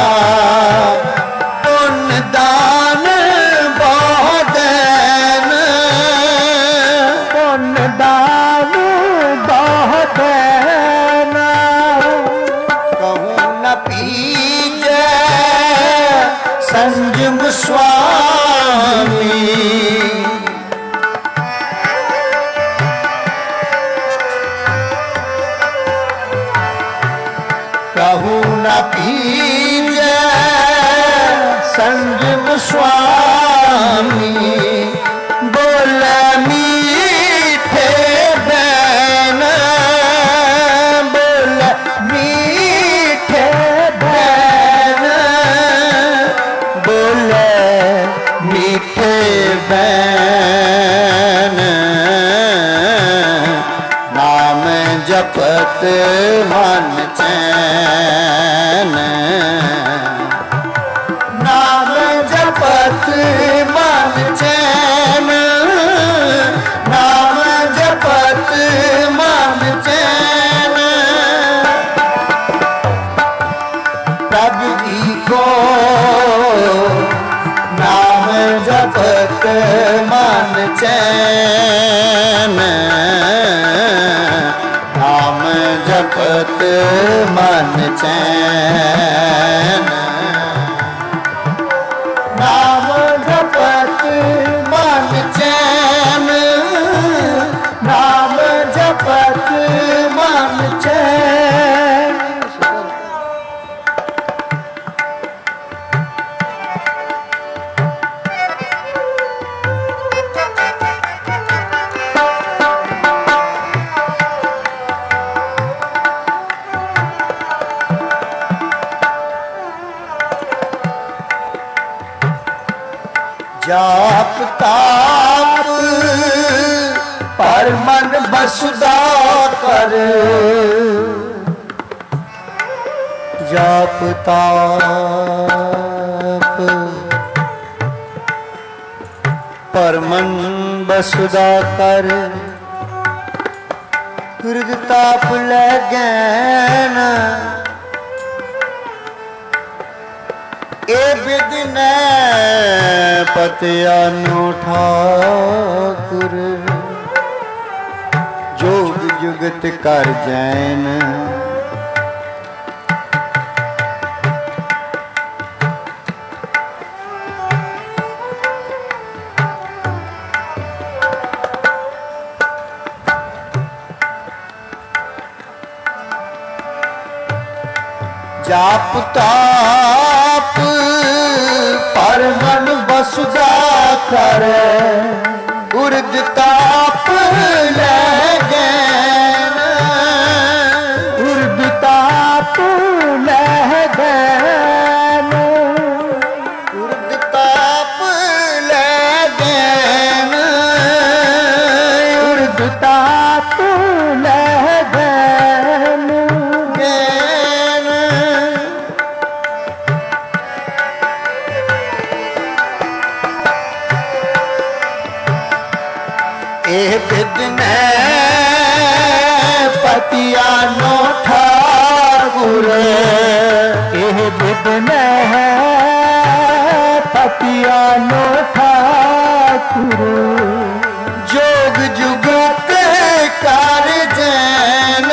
Speaker 1: पुण्य दान बहुदैन, पुण्य दान बहुदैन। कहूँ न पीजै संयम स्वामी, कहूँ न पीजै संयम स्वामी, बोले मीठे बैन, बोले मीठे बैन, बोले मीठे बैन। नाम जपत मन चैन, नाम जपत मन चैन, नाम जपत मन चैन। प्रभु जी को नाम जपत मन चैन, नाम जपत मन चैन, नाम जपत मन चैन, नाम जपत मन चैन। जाप ताप ਪਰ ਮਨ ਬਸਦਾ ਕਰ ਜਾਪ ਤਾਪ ਪਰ ਮਨ ਬਸਦਾ ਕਰ ਹਿਰਦ ਤਾਪ ਲੈ ਗੈਨ ਇਹ ਬਿਦਨੈ ਪਤਿਆ ਨੂੰ ਠਾਕੁਰ ਜੋਗ ਜੁਗਤ ਕਰ ਜੈਨ ਜਾਪ ਤਾਪ ਪਰ ਮਨ ਬਸਦਾ ਕਰ ਉਰਦ ਤਾਪ ਲੈ ਗੈਨ ਉਰਦ ਤਾਪ ਲੈ ਗੈਨ ਉਰਦ ਤਾਪ ਲੈ ਗੈਨ ਉਰਦ ਤਾਪ ਲੈ ਗੈਨ ਇਹ ਬਿਦਨੈ ਪਤਿਆ ਨੋ ਠਾਕੁਰ ਇਹ ਬਿਦਨੈ ਪਤਿਆ ਨੋ ਠਾਕੁਰ ਜੋਗ ਜੁਗਤ ਕਰ ਜੈਨ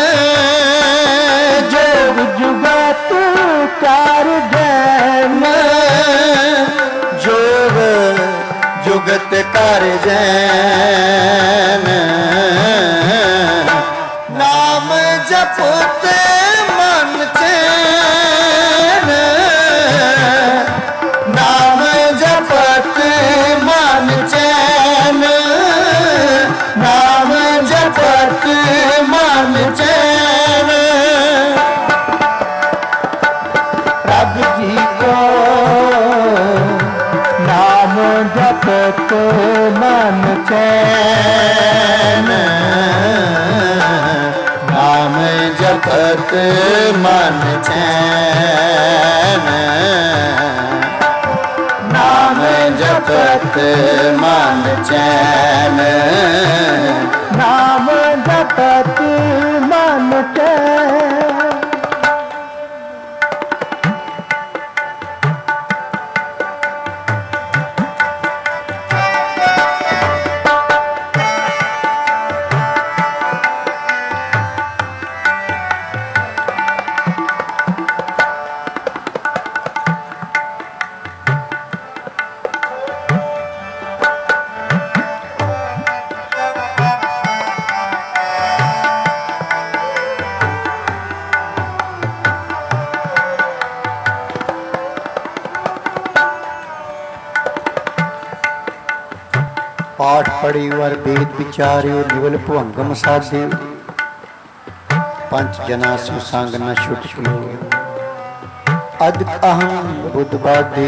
Speaker 1: ਜੋਗ ਜੁਗਤ ਕਰ ਜੈਨ ਜੋਗ ਜੁਗਤ ਕਰ ਜੈਨ ਨਾਮ ਜਪਤ ਮਨ ਚੈਨ ਨਾਮ ਜਪਤ ਮਨ ਚੈਨ ਨਾਮ ਜਪਤ ਮਨ ਚੈਨ ਰੱਬ ਜੀ ਕੋ ਨਾਮ ਜਪਤ ਮਨ ਚੈਨ ਨਾਮ ਜਪਤ ਮਨ ਚੈਨ ਨਾਮ ਜਪਤ ਮਨ ਚੈਨ ਨਾਮ ਜਪਤ ਮਨ ਚੈਨ पाठ पढ़ी वर वेद विचार्यो निवल भुअंगम साधे पंच जना सुसंग न छुटकियो अद अहम बुद्ध बाधे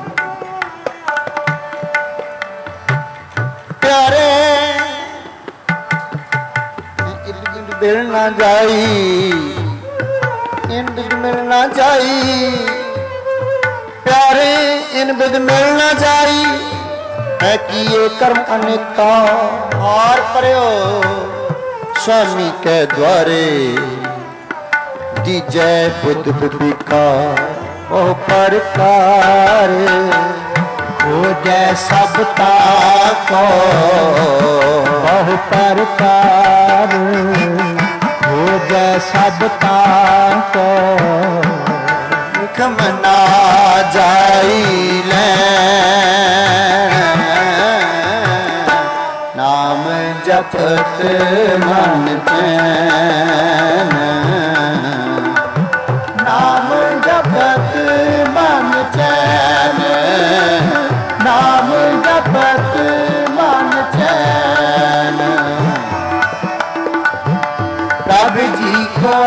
Speaker 1: प्यारे इर्द गिर्द मिल ना जाई इर्द गिर्द मिल ना जाई प्यारे इन बिद मिल ना जाई है किए कर्म अनेका हार पर्यो स्वामी के द्वारे दीजै बुद्ध बुद्धिका ओह परकार हो जय सब ताको ओह परकार हो जय सब ताको खमना जाई ले नाम जपत मन चैन नाम जपत मन चैन नाम जपत मन चैन प्रभु जी को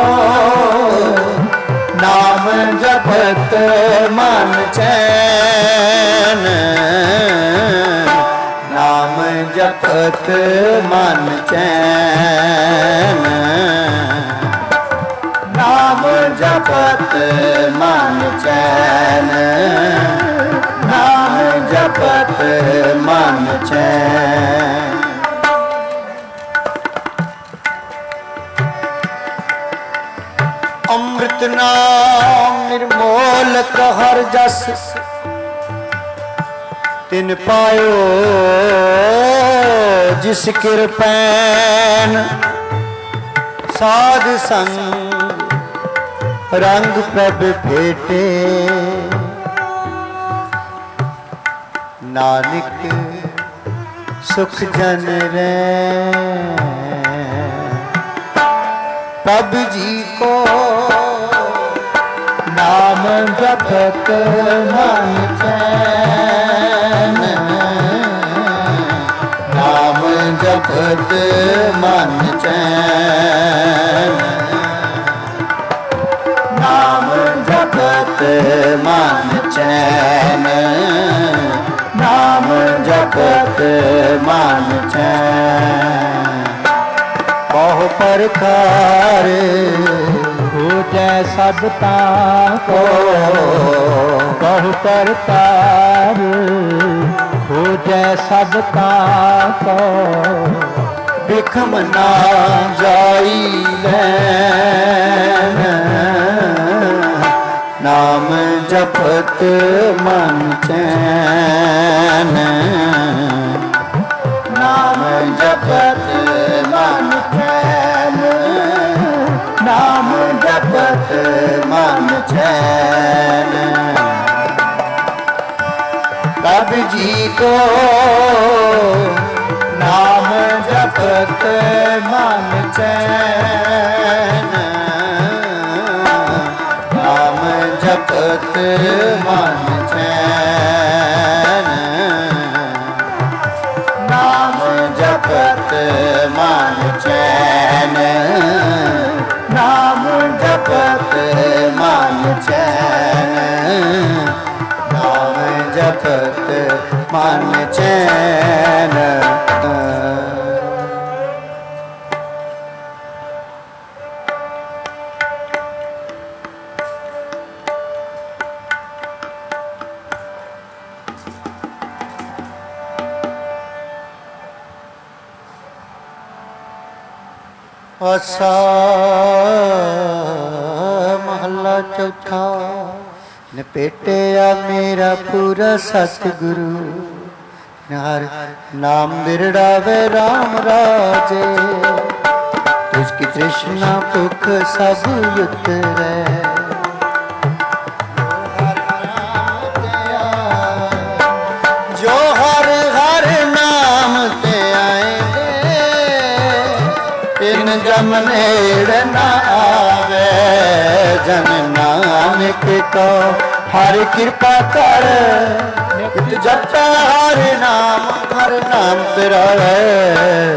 Speaker 1: नाम जपत मन चैन नाम ਜਪਤ ਮਨ ਚੈਨ ਨਾਮ ਜਪਤ ਮਨ ਚੈਨ ਨਾਮ ਜਪਤ ਮਨ ਚੈਨ ਅੰਮ੍ਰਿਤ ਨਾਮ ਨਿਰਮੋਲਕ ਹਰ ਜਸ ਤਿਨ ਪਾਇਓ ਜਿਸ ਕਿਰਪੈਨ ਸਾਧ ਸੰਗ ਰੰਗ ਪ੍ਰਭ ਭੇਟੇ ਨਾਨਕ ਸੁਖ ਜਨ ਰਹਿ ਪ੍ਰਭ ਜੀ ਕੋ ਨਾਮ ਜਪਤ ਮਨ ਚੈਨ ਨਾਮ ਜਪਤ ਮਨ ਚੈਨ ਨਾਮ ਜਪਤ ਮਨ ਚੈਨ ਨਾਮ ਜਪਤ ਮਨ ਚੈਨ ਬਹੁ ਪ੍ਰਕਾਰ ਹੋ ਜੈ ਸਭ ਤਾਕੋ ਬਹੁ ਪ੍ਰਕਾਰ ਹੋ ਜੈ ਸਭ ਤਾਕੋ ਬਿਖਮ ਨਾ ਜਾਈ ਲੈਨ ਨਾਮ ਜਪਤ ਮਨ ਚੈਨ ਨਾਮ ਜਪਤ ਮਨ ਚੈਨ ਨਾਮ ਜਪਤ ਮਨ ਚੈਨ ਪ੍ਰਭ ਜੀ ਕੋ ਨਾਮ ਜਪਤ ਮਨ ਚੈਨ ਨਾਮ ਜਪਤ ਮਨ ਚੈਨ ਨਾਮ ਜਪਤ ਮਨ ਚੈਨ ਨਾਮ ਜਪਤ ਮਨ ਚੈਨ ਨਾਮ ਜਪਤ ਮਨ ਚੈਨ ਆਸਾ ਮਹੱਲਾ ਚੌਥਾ ਨਿਪੇਟਿਆ ਮੇਰਾ ਪੂਰਾ ਸਤਿਗੁਰੂ ਹਰ ਨਾਮ ਬਿਰੜਾਵੇ ਰਾਮ ਰਾਜੇ ਤੁਝ ਕੀ ਤ੍ਰਿਸ਼ਨਾ ਭੁਖ ਸਭ ਉਤਰੈ ਜੋ ਹਰ ਹਰ ਨਾਮ ਤੇ ਆਏਂਗੇ ਤਿਨ ਜਮ ਨੇੜ ਨਾ ਆਵੇ ਜਨ ਨਾਨਕ ਕੋ ਹਰਿ ਕਿਰਪਾ ਕਰ ਨਿਤ ਜਪੈ ਹਰਿ ਨਾਮ ਤੇਰਾ ਹੈ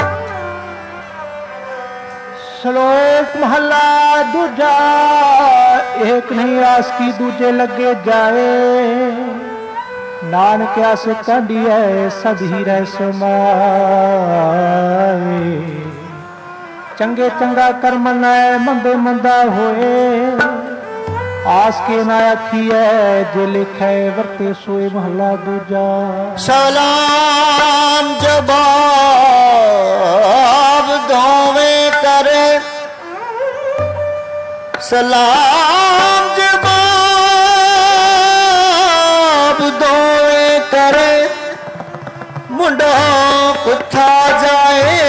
Speaker 2: ਸ਼ਲੋਕ ਮਹੱਲਾ ਦੂਜਾ ਏਕ ਨਹੀਂ ਆਸ ਕੀ ਦੂਜੇ ਲੱਗੇ ਜਾਏ ਨਾਨਕ ਆਸ ਕਾਢੀਐ ਸਦ ਹੀ ਰਹਿ ਸਮਾਏ ਚੰਗੇ ਚੰਗਾ ਕਰਮ ਨੈ ਮੰਦੇ ਮੰਦਾ ਹੋਏ ਆਸ ਕੇ ਨਾ ਆਖੀਐ ਜੇ ਲਿਖੈ ਵਰਤੇ ਸੋਏ ਮਹੱਲਾ ਦੂਜਾ
Speaker 1: ਸਲਾਮ ਜਵਾਬ ਦੋਵੇਂ ਕਰੇ ਸਲਾਮ ਜਵਾਬ ਦੋਵੇਂ ਕਰੇ ਮੁੰਡਾ ਪੁੱਠਾ ਜਾਏ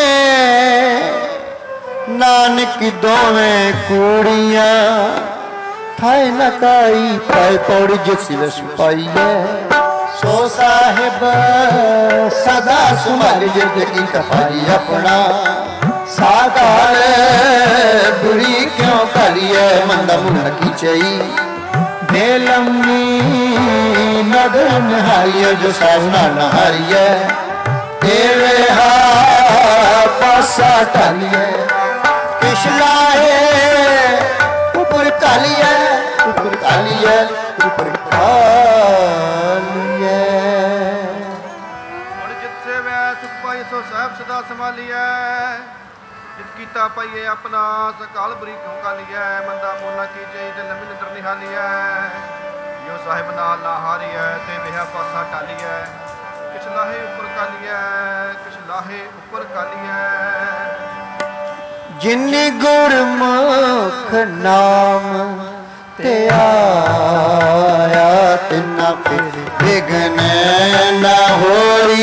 Speaker 1: ਨਾਨਕ ਦੋਵੇਂ ਕੂੜੀਆਂ ਹਾਏ ਨਕਾਈ ਪਾਏ ਪੌੜੀ ਜਿਸ ਵਿਸ ਪਾਈਐ ਸੋ ਸਾਹਿਬ ਸਦਾ ਸੁਮਰ ਜਿਰਦ ਕੀ ਕਫਾਈ ਆਪਣਾ ਸਾਧਾਰ ਬੁਰੀ ਕਿਉਂ ਕਰੀਏ ਮੰਦਾ ਮੁਨ ਕੀ ਚਈ ਦੇ ਲੰਮੀ ਨਦਰ ਨਹਾਈਏ ਜੋ ਸਾਵਨਾ ਨਹਾਰੀਏ ਤੇਰੇ ਹਾ ਪਾਸਾ ਢਾਲੀਏ ਕਿਛ ਲਾਏ ਉੱਪਰ ਕਾਲੀਏ ਉੱਪਰ ਕਾਲੀਏ
Speaker 3: ਹੁਣ ਜਿੱਥੇ ਵੈ ਸੰਭਾਲੀਐ। ਜਿਤ ਕੀਤਾ ਪਾਈਏ ਆਪਣਾ ਸਕਾਲ ਬੁਰੀ ਕਿਉਂ ਕਾਲੀਐ। ਮੰਦਾ ਮੋਲਾ ਕੀ ਚਈ ਤੇ ਲੰਮੀ ਨਿੰਦਰ ਨਿਹਾਲੀਐ। ਜੋ ਸਾਹਿਬ ਨਾਲ ਨਾ ਹਾਰੀਐ ਤੇ ਵਿਹਾ ਪਾਸਾ ਟਾਲੀਐ। ਕਿਛ ਲਾਹੇ ਉੱਪਰ ਕਾਲੀਐ ਕਿਛ ਲਾਹੇ ਉੱਪਰ ਕਾਲੀਐ।
Speaker 1: ਜਿਨ ਗੁਰਮੁਖ ਨਾਮ ਤੇ ਆਇਆ ਤਿਨਾ ਵਿਗਨ ਨਾ ਹੋਈ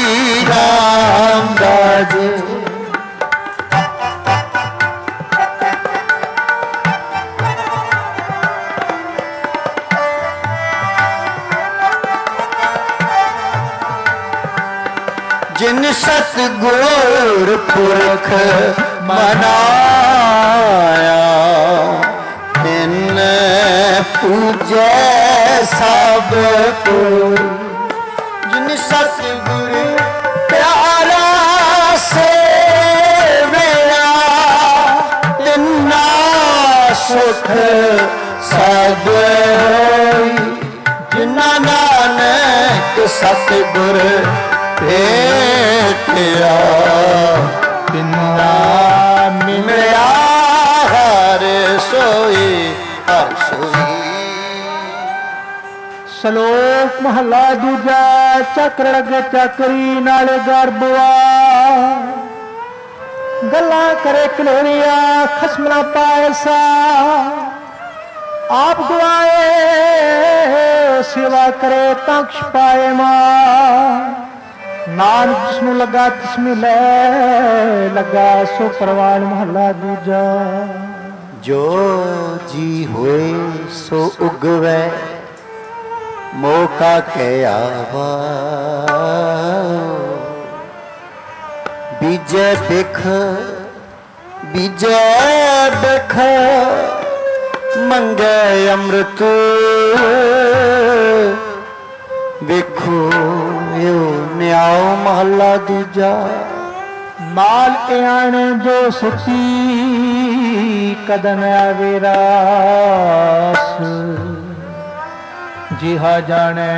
Speaker 1: ਰਾਮਦਾਸ। ਜਿਨ ਸਤਿਗੁਰ ਪੁਰਖ ਮਨਾਇਆ ਤਿਨ ਪੂਜੈ ਸਭ ਕੋਈ। ਜਿਨ ਸਤਿਗੁਰ ਪਿਆਰਾ ਸੇਵਿਆ ਤਿਨਾ ਸੁਖ ਸਭ ਹੋਈ। ਜਿਨਾ ਨਾਨਕ ਸਤਿਗੁਰ ਭੇਟਿਆ ਤਿਨਾ ਮਿਲਿਆ ਹਰ ਸੋਈ ਹਰ ਸੋਈ।
Speaker 2: ਸ਼ਲੋਕ ਮਹਲਾ ਦੂਜਾ। ਚੱਕਰ ਲੱਗੇ ਚੱਕਰੀ ਨਾਲੇ ਗਰਬਵਾ। ਗੱਲਾਂ ਕਰੇ ਕਲੋਰੀਆਂ ਖਸਮ ਨਾ ਪਾਏ ਸਾ। ਆਪ ਗਵਾਏ ਸੇਵਾ ਕਰੇ ਤਾਂ ਕੁਛ ਪਾਏ ਮਾਂ। ਨਾਨਕ ਜਿਸਨੂੰ ਲੱਗਾ ਤਿਸ ਮਿਲੇ ਲੱਗਾ ਸੋ ਪ੍ਰਵਾਨ ਮਹਲਾ ਦੂਜਾ।
Speaker 1: ਜੋ ਜੀ ਹੋਏ ਸੋ ਉਗਵੈ ਮੌਕਾ ਕੇ ਆਵਾ। ਬੀਜੈ ਬਿਖ ਬੀਜੈ ਬਿਖ ਮੰਗੈ ਅੰਮ੍ਰਿਤ। ਵੇਖੋ ਯੋ ਨਿਆਉ ਮਹਲਾ ਦੂਜਾ।
Speaker 2: ਮਾਲ ਇਆਣ ਜੋ ਸੁਖੀ ਕਦਨ ਆਵੇ ਰਾਸ। ਜਿਹਾ ਜਾਣੈ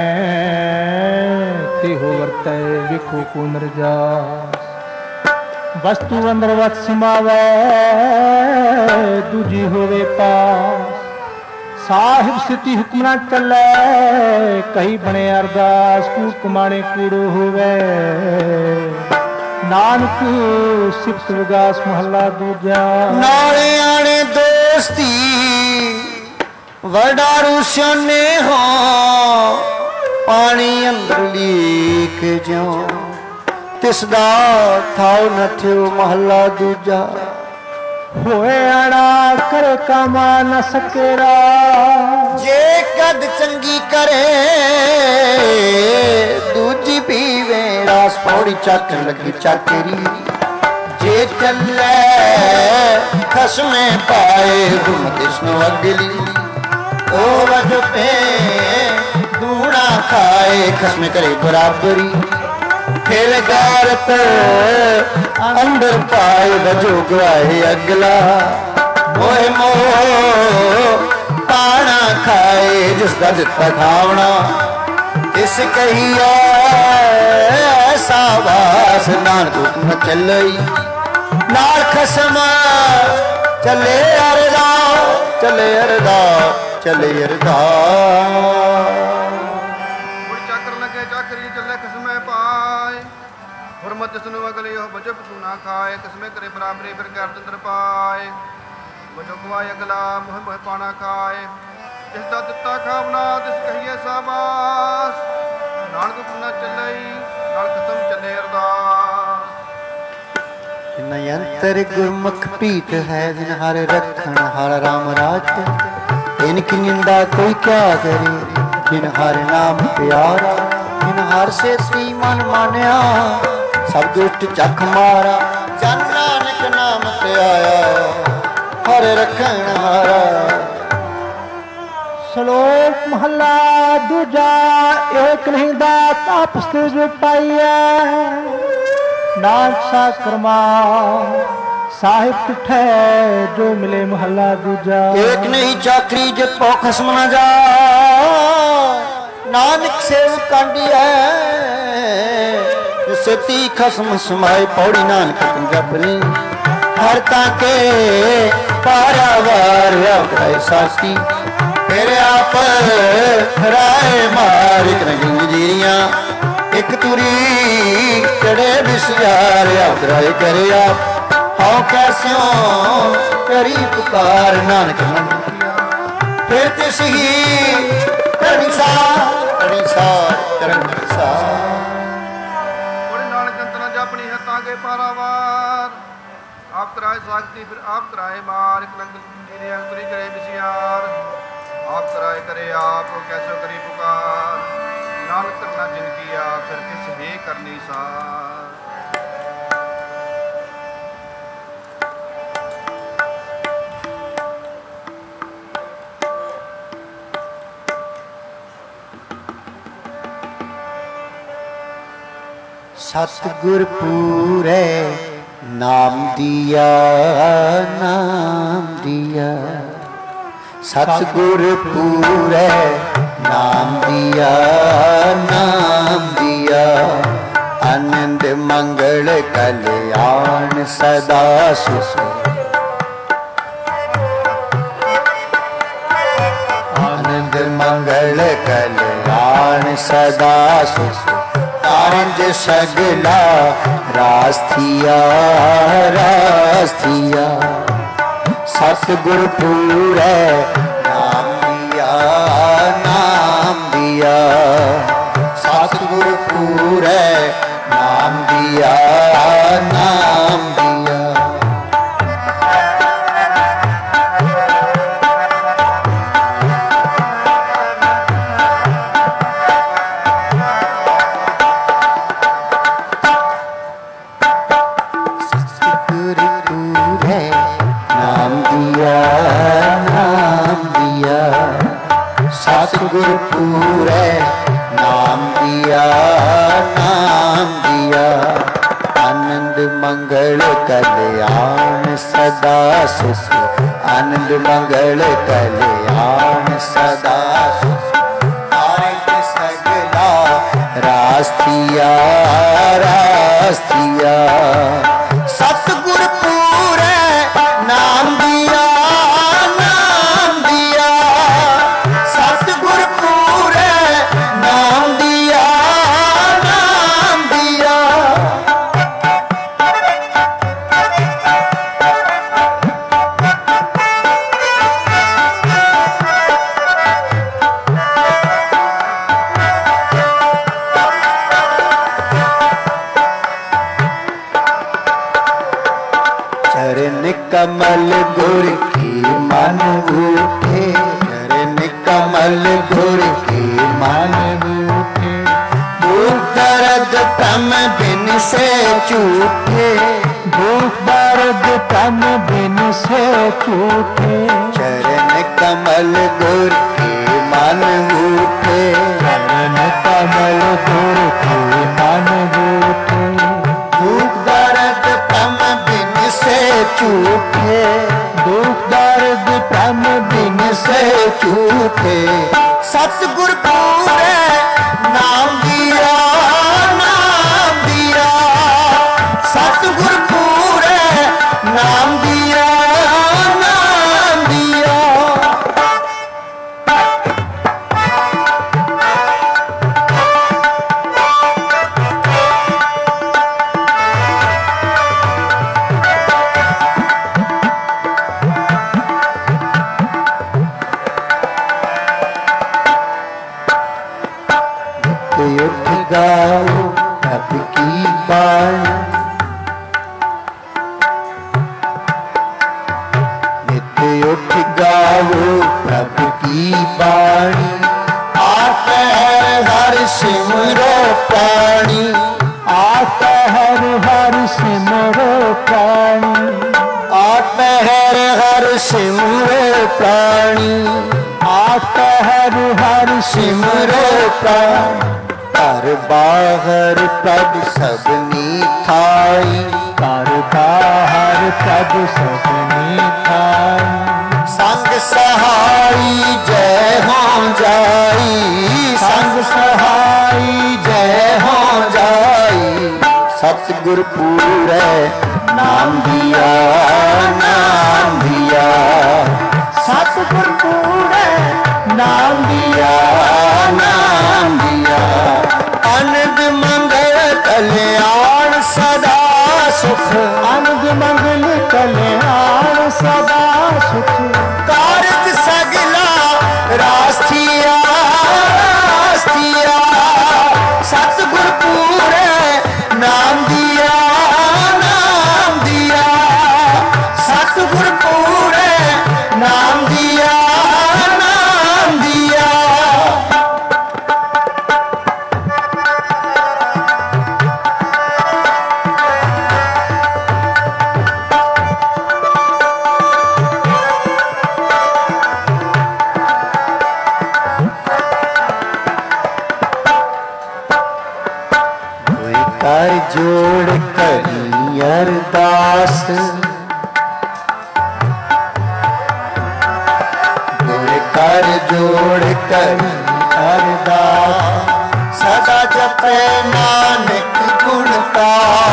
Speaker 2: ਤਿਹੋ ਵਰਤੈ ਵੇਖੋ ਕੋ ਨਿਰਜਾਸ। ਵਸਤੂ ਅੰਦਰ ਵਤ ਸਮਾਵੈ ਦੂਜੀ ਹੋਵੇ ਪਾਸ। ਸਾਹਿਬ ਸਿੱਧੀ ਹੁਕਮ ਨਾ ਚੱਲੈ ਕਹੀ ਬਣੇ ਅਰਦਾਸ। ਕੂੜ ਕਮਾਣੇ ਕੂੜੋ ਹੋਵੇ ਨਾਨਕ ਸਿਫਤ ਵਿਗਾਸ ਮਹਲਾ ਦੂਜਾ।
Speaker 1: ਨਾਲੇ ਆਣੇ ਦੋਸਤੀ ਵਡਾ ਰੁਸ਼ਨੇ ਹੋ ਪਾਣੀ ਅੰਦਰ ਲੀਕ ਜਿਉ ਤਿਸ ਦਾ ਥਾਉ ਨ ਥਿਉ ਮਹਲਾ ਦੂਜਾ।
Speaker 2: ਹੋਏ ਆਣਾ ਕਰ ਕਾਮਾ ਨ ਸਕੇਰਾ।
Speaker 1: ਜੇ ਕਦ ਚੰਗੀ ਕਰੇ ਦੂਜੀ ਪੀਵੇ ਰਾਸ। ਪੌੜੀ ਚਾਕਣ ਲੱਗੀ ਚਾਕਰੀ ਜੇ ਚੱਲੇ ਖਸਮੇ ਪਾਏ ਗੁਮ ਤਿਸਨੂੰ ਅਗਲੀ। ਉਹ ਵਜ ਪੇ ਦੂਣਾ ਖਾਏ ਖਸਮੇ ਕਰੇ ਬਰਾਬਰੀ। ਫਿਰ ਗਾਰਤ ਅੰਦਰ ਪਾਏ ਵਜੋ ਗਵਾਏ ਅਗਲਾ। ਮੋਹ ਮੋਹ ਪਾਣਾ ਖਾਏ ਜਿਸ ਦਾ ਦਿੱਤਾ ਖਾਵਣਾ। ਇਸ ਕਹੀਏ ਐਸਾ ਵਾਸ ਨਾਨਕ ਹੁਕਮ ਚੱਲਈ। ਨਾਲ ਖਸਮ ਚੱਲੇ ਅਰਦਾ ਚੱਲੇ ਅਰਦਾ ਚੱਲੇ ਅਰਦਾ।
Speaker 3: ਚੱਕਰ ਲੱਗੇ ਚੱਕਰੀ ਚੱਲੇ ਖਸਮੇ ਪਾਏ। ਹੁਰਮਤ ਜਿਸਨੂੰ ਅਗਲੇ ਉਹ ਵਜਬ ਤੂੰ ਨਾ ਖਾਏ। ਕਿਸਮੇ ਕਰੇ ਬਰਾਬਰੀ ਫਿਰ ਗਰਦ ਅੰਦਰ ਪਾਏ। ਵਜੋ ਗਵਾਏ ਅਗਲਾ ਮੋਹ ਮੋਹ ਪਾਣਾ ਖਾਏ। ਜਿਸ ਦਾ ਦਿੱਤਾ ਖਾਵਣਾ ਤਿਸ ਕਹੀਏ ਸਾਬਾਸ। ਨਾਨਕ ਹੁਕਮ ਨਾ ਚੱਲਈ ਨਾਲ ਖਸਮ ਚੱਲੇ ਅਰਦਾਸ।
Speaker 1: ਨਯੰਤਰ ਗੁਰਮੁਖ ਪ੍ਰੀਤ ਹੈ ਜਿਨ ਹਰ ਰਖਣ ਹਰ ਰਾਮ ਰਾਜ। ਇਨਕੀ ਨਿੰਦਾ ਕੋਈ ਕਿਆ ਕਰੇ ਜਿਨ ਹਰ ਨਾਮ ਪਿਆਰਾ। ਜਿਨ ਹਰ ਸੇਤੀ ਮਨ ਮਾਨਿਆ ਸਭ ਦੁਸ਼ਟ ਚੱਖ ਮਾਰਾ। ਜਨ ਨਾਨਕ ਨਾਮ ਤੇ ਆਇਆ ਹਰ ਰਖਣ ਹਾਰਾ।
Speaker 2: ਸ਼ਲੋਕ ਮਹਲਾ ਦੂਜਾ। ਏਕ ਨਹੀਂ ਦਾਤ ਆਪਸ ਤੇ ਜੋ ਪਾਈਐ। ਨਾਨਕ ਸਾ ਕਰਮਾ ਸਾਹਿਬ ਤਿਠੈ ਜੋ ਮਿਲੇ ਮਹਲਾ ਦੂਜਾ।
Speaker 1: ਏਕ ਨਹੀਂ ਚਾਕਰੀ ਜੇ ਪੋ ਖਸਮ ਨਾ ਜਾ। ਨਾਨਕ ਸੇਵ ਕਾਂਡੀਐ सेती खसम समाए पौड़ी नानक तुम जपनी हर ताके पारावार कराए साथी तेरे आप राय मार एक जीरियां एक तुरी चढ़े बिस्यार कराए करे आप हाँ कैस्यों करी पुकार नानक मन फिर तिस ही करनी सार
Speaker 3: नानक अंतना जापनी है तागे पारावार आप कराए सागती फिर आप कराए मार एक नंगरी करे बिसियार आप कराए करे आप कैसो करी पुकार नानक करना जिनकिया फिर किस ही करनी सार
Speaker 1: सतगुर पूरे नाम दिया सतगुर पूरे नाम दिया आनंद मंगल कल्याण सदा सुख आनंद मंगल कल्याण सदा सुख कारंज सगला रास्थिया सतगुर पूरे नाम दिया सतगुर पूरे नाम दिया सतगुर पूरे नाम दिया आनंद मंगल कल्याण सदा सुख आनंद मंगल कल्याण सदा सुख कारंज सगला रास्थिया सतगुर पूरे नाम दिया कमल गुर की मन बूटे चरण कमल गुर की मन बूटे दुख दर्द तम बिन से छूटे दुख दर्द तम बिन से छूटे चरण कमल गुर की मन बूटे चरण कमल गुर की मन बूटे दुख दर्द तम बिन से छूटे दुख दर्द तम बिन से छूटे सतगुर पूरे नाम दिया सतगुर पूरे नाम दिया उठ गाओ अब की बाणी नित्य उठ गाओ प्रभ की बाणी आता है हर सिमरो प्राणी आता हर सिमरो प्राणी आता हर सिमरो प्राणी आता हर सिमरो प्राणी कर बाहर प्रभ सबनी थाई कर बाहर प्रभ सबनी थाई संग सहाई जय हो जाई संग सहाई जय हो जाई सतगुर पूरे नाम दिया, नाम दिया, सतगुर पूरे नाम दिया, नाम दिया। आनंद मंगल कल्याण सदा सुख, आनंद मंगल कल्याण सदा सुख। कारज सगला रास्तिया, रास्तिया, सतगुर पूरे नाम दिया, नाम दिया, सतगुर पूरे नाम दिया, नाम दिया। कर जोड़ करी अरदास, कर जोड़ करी अरदास, सदा जपे नानक गुण का,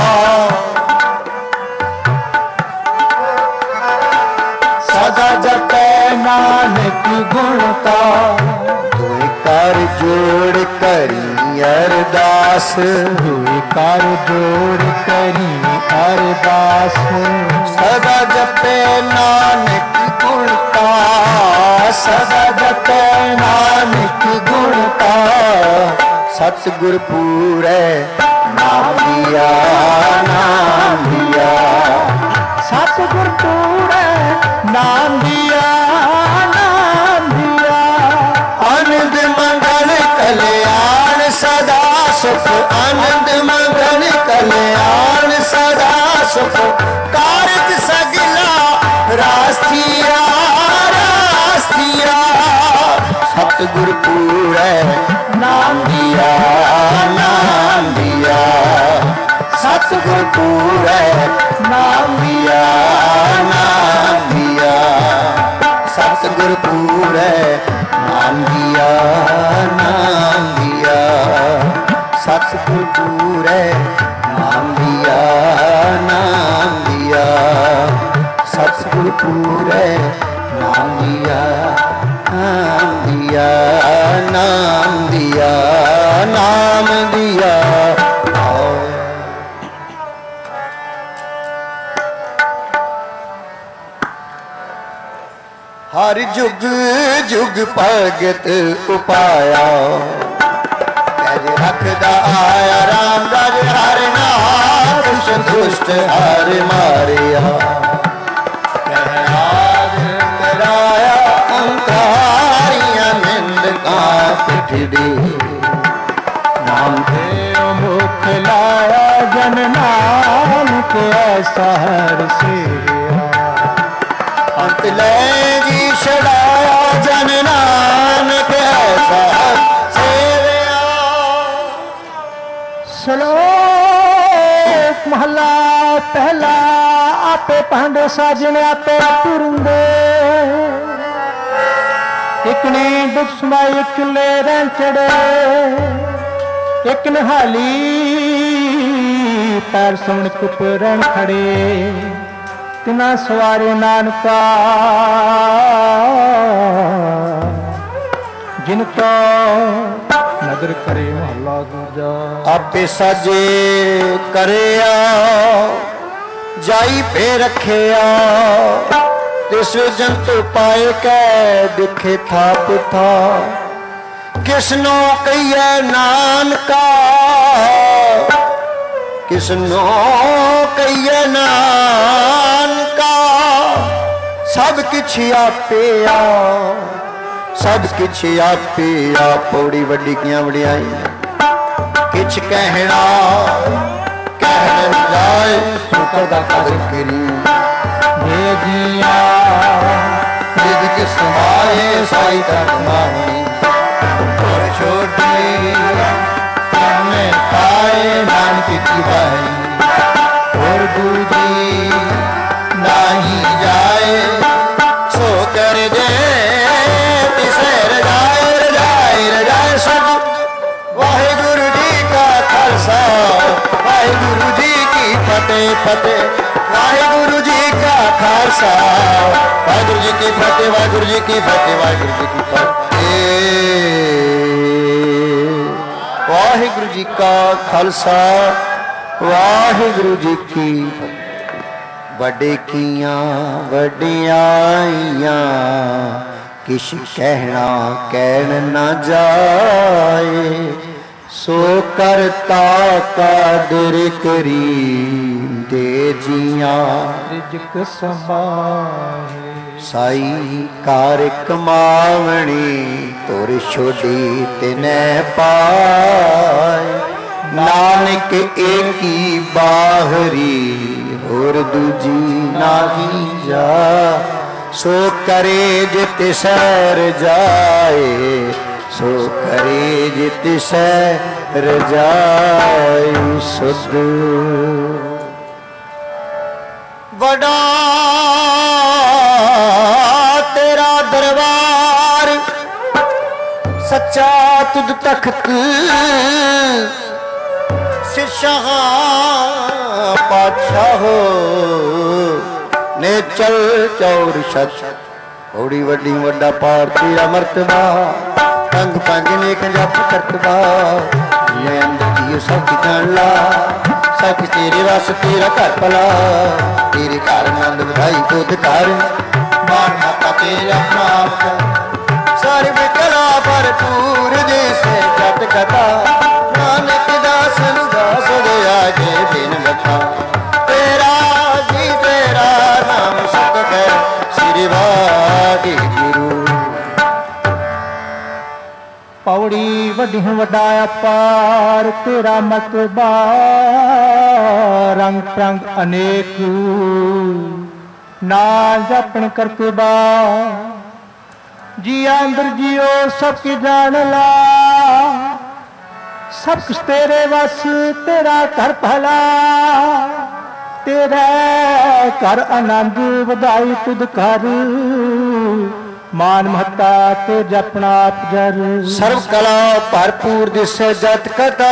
Speaker 1: सदा जपे नानक गुण का। कर जोड़ करी अरदास, कर जोड़ करी अरदास, सदा जपे नानक गुण का, सदा जपे नानक गुण का। सतगुर पूरे नाम दिया, नाम दिया, सतगुर पूरे नाम दिया, नाम दिया। आनंद मंगल कल्याण सदा सुख, आनंद मंगल कल्याण सदा सुख। कारज सगला रास्तिया, रास्तिया, सतगुर पूरे नाम दिया, नाम दिया, सतगुर पूरे नाम दिया, नाम दिया, सतगुर पूरे नाम दिया, नाम दिया, सतगुर पूरे नाम दिया, नाम दिया, सतगुर पूरे नाम दिया, नाम दिया, नाम दिया, नाम दिया। हर जुग जुग भगत उपाया, तेज रखदा आया राम राज हर नाथ, दुष्ट हर मारिया। प्रहलाद कराया अंकारिया, निंद का पिठड़ी, नाम देव मुख लाया जन नानक ऐसा हर से। अंत ले जी छड़ाया जन नानक ऐसा सेविया। श्लोक महला पहला। आपे भांडे साजने आपे तुरंदे, एक ने दुख सुनाई एक चुले रैन चढ़े, एक नहाली पैर सुन कुप रन खड़े। तिना सवारे नानका जिनको नदर करे महला दूजा। आपे साजे करे जाई पे रखे तिस जंतु पाए कै दिखे थाप था। किसनो कहिए नानका, किसनो कहिए नानका। सब किछ आपे सब किछ आपे पौड़ी वड्डी कियां वड्याई। किछ कहना कहन जाए सुकर दा कदर करी। भेजिया जिद के समाए साई तक मानी। और छोटी हमें पाए नानक की भाई। और दूजी नहीं जाए सो कर दे तिसे रजाए रजाए रजाए सब। वाहिगुरु जी का खालसा वाहिगुरु जी फतेह। वाहिगुरु जी का खालसा वाहिगुरु जी की फतेह, वाहिगुरु जी की फतेह, वाहिगुरु जी की फतेह। वाहिगुरु जी का खालसा वाहिगुरु जी की वड्डे कियां वड्डियाइयां किश कहना कहन न जाए सो करता कादर करी दे जियां
Speaker 2: रिजक समाए
Speaker 1: साई कार कमावणी तुर छोड़ी तिने पाए। नानक एकी बाहरी होर दूजी नाही जा सो करे जित सैर जाए सो करे जित सैर जाए सुध। बड़ा तेरा दरबार सच्चा तुद तख्त सिर शाह पातशाह हो ने चल चौर सच बड़ी वड्डी वड्डा पार तेरा मर्तबा पंग पंज नेक जप करतबा मैं अंदर की सब जान ला सच तेरे वास तेरा घर भला तेरे घर आनंद बधाई खुद कर मान माता तेरा नाम सर्व कला भरपूर जैसे जत कथा नानक दास दास दया के बिन बता तेरा जी तेरा नाम सत है श्री वाहिगुरु।
Speaker 2: पौड़ी वड्डी वड्डा अपार तेरा मतबा रंग प्रंग अनेक ना जपन करतबा जिया अंदर जियो सब की जान ला सब कुछ तेरे बस तेरा घर भला तेरा घर आनंद वधाई तुद कर मान महता ते जपना आप जर
Speaker 1: सर्व कला भरपूर दिसे जत कथा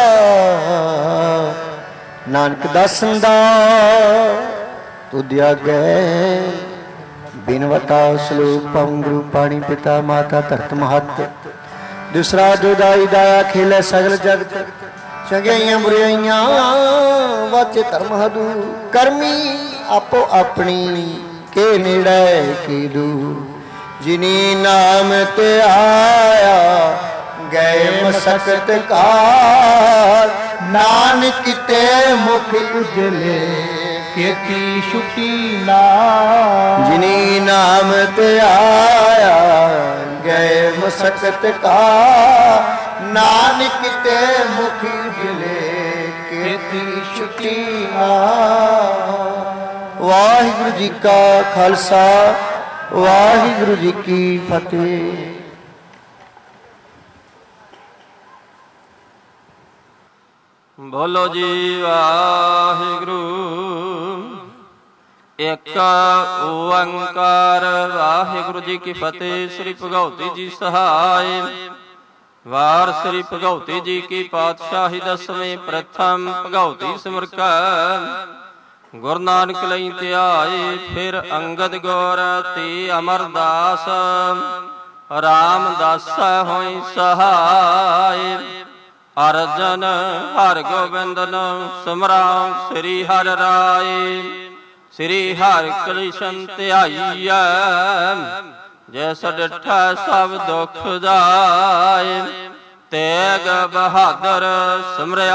Speaker 1: नानक दासंदा तुद आगे बिनवता सलोक पवन गुरु पाणी पिता माता धरत महत दूसरा जुदाई दाया खेले सगल जगत चंगियां बुराइयां वाचे धर्म हदू करमी आपो अपनी के नेड़े की दूर जिनी नाम ते आया गए मसकत काल नानक ते मुख उजले
Speaker 2: खेती छुट्टी ना
Speaker 1: जिनी नाम ते आया गए मसकत काल नानक ते मुख उजले खेती छुट्टी ना। वाहिगुरु जी का खालसा वाहिगुरु जी की फतेह।
Speaker 5: बोलो जी वाहिगुरु एक ओंकार वाहिगुरु जी की फतेह। श्री भगवती जी सहाय वार श्री भगवती जी की पातशाही दसवें प्रथम भगवती सिमरका गुरु नानक लई ध्याए फिर अंगद गौर ते अमरदास रामदास होई सहाय। अर्जन हर गोबिंदन सिमराओ श्री हर राय श्री हर कृष्ण ध्याईया जैसा डिठा सब दुख जाए तेग बहादुर सिमरया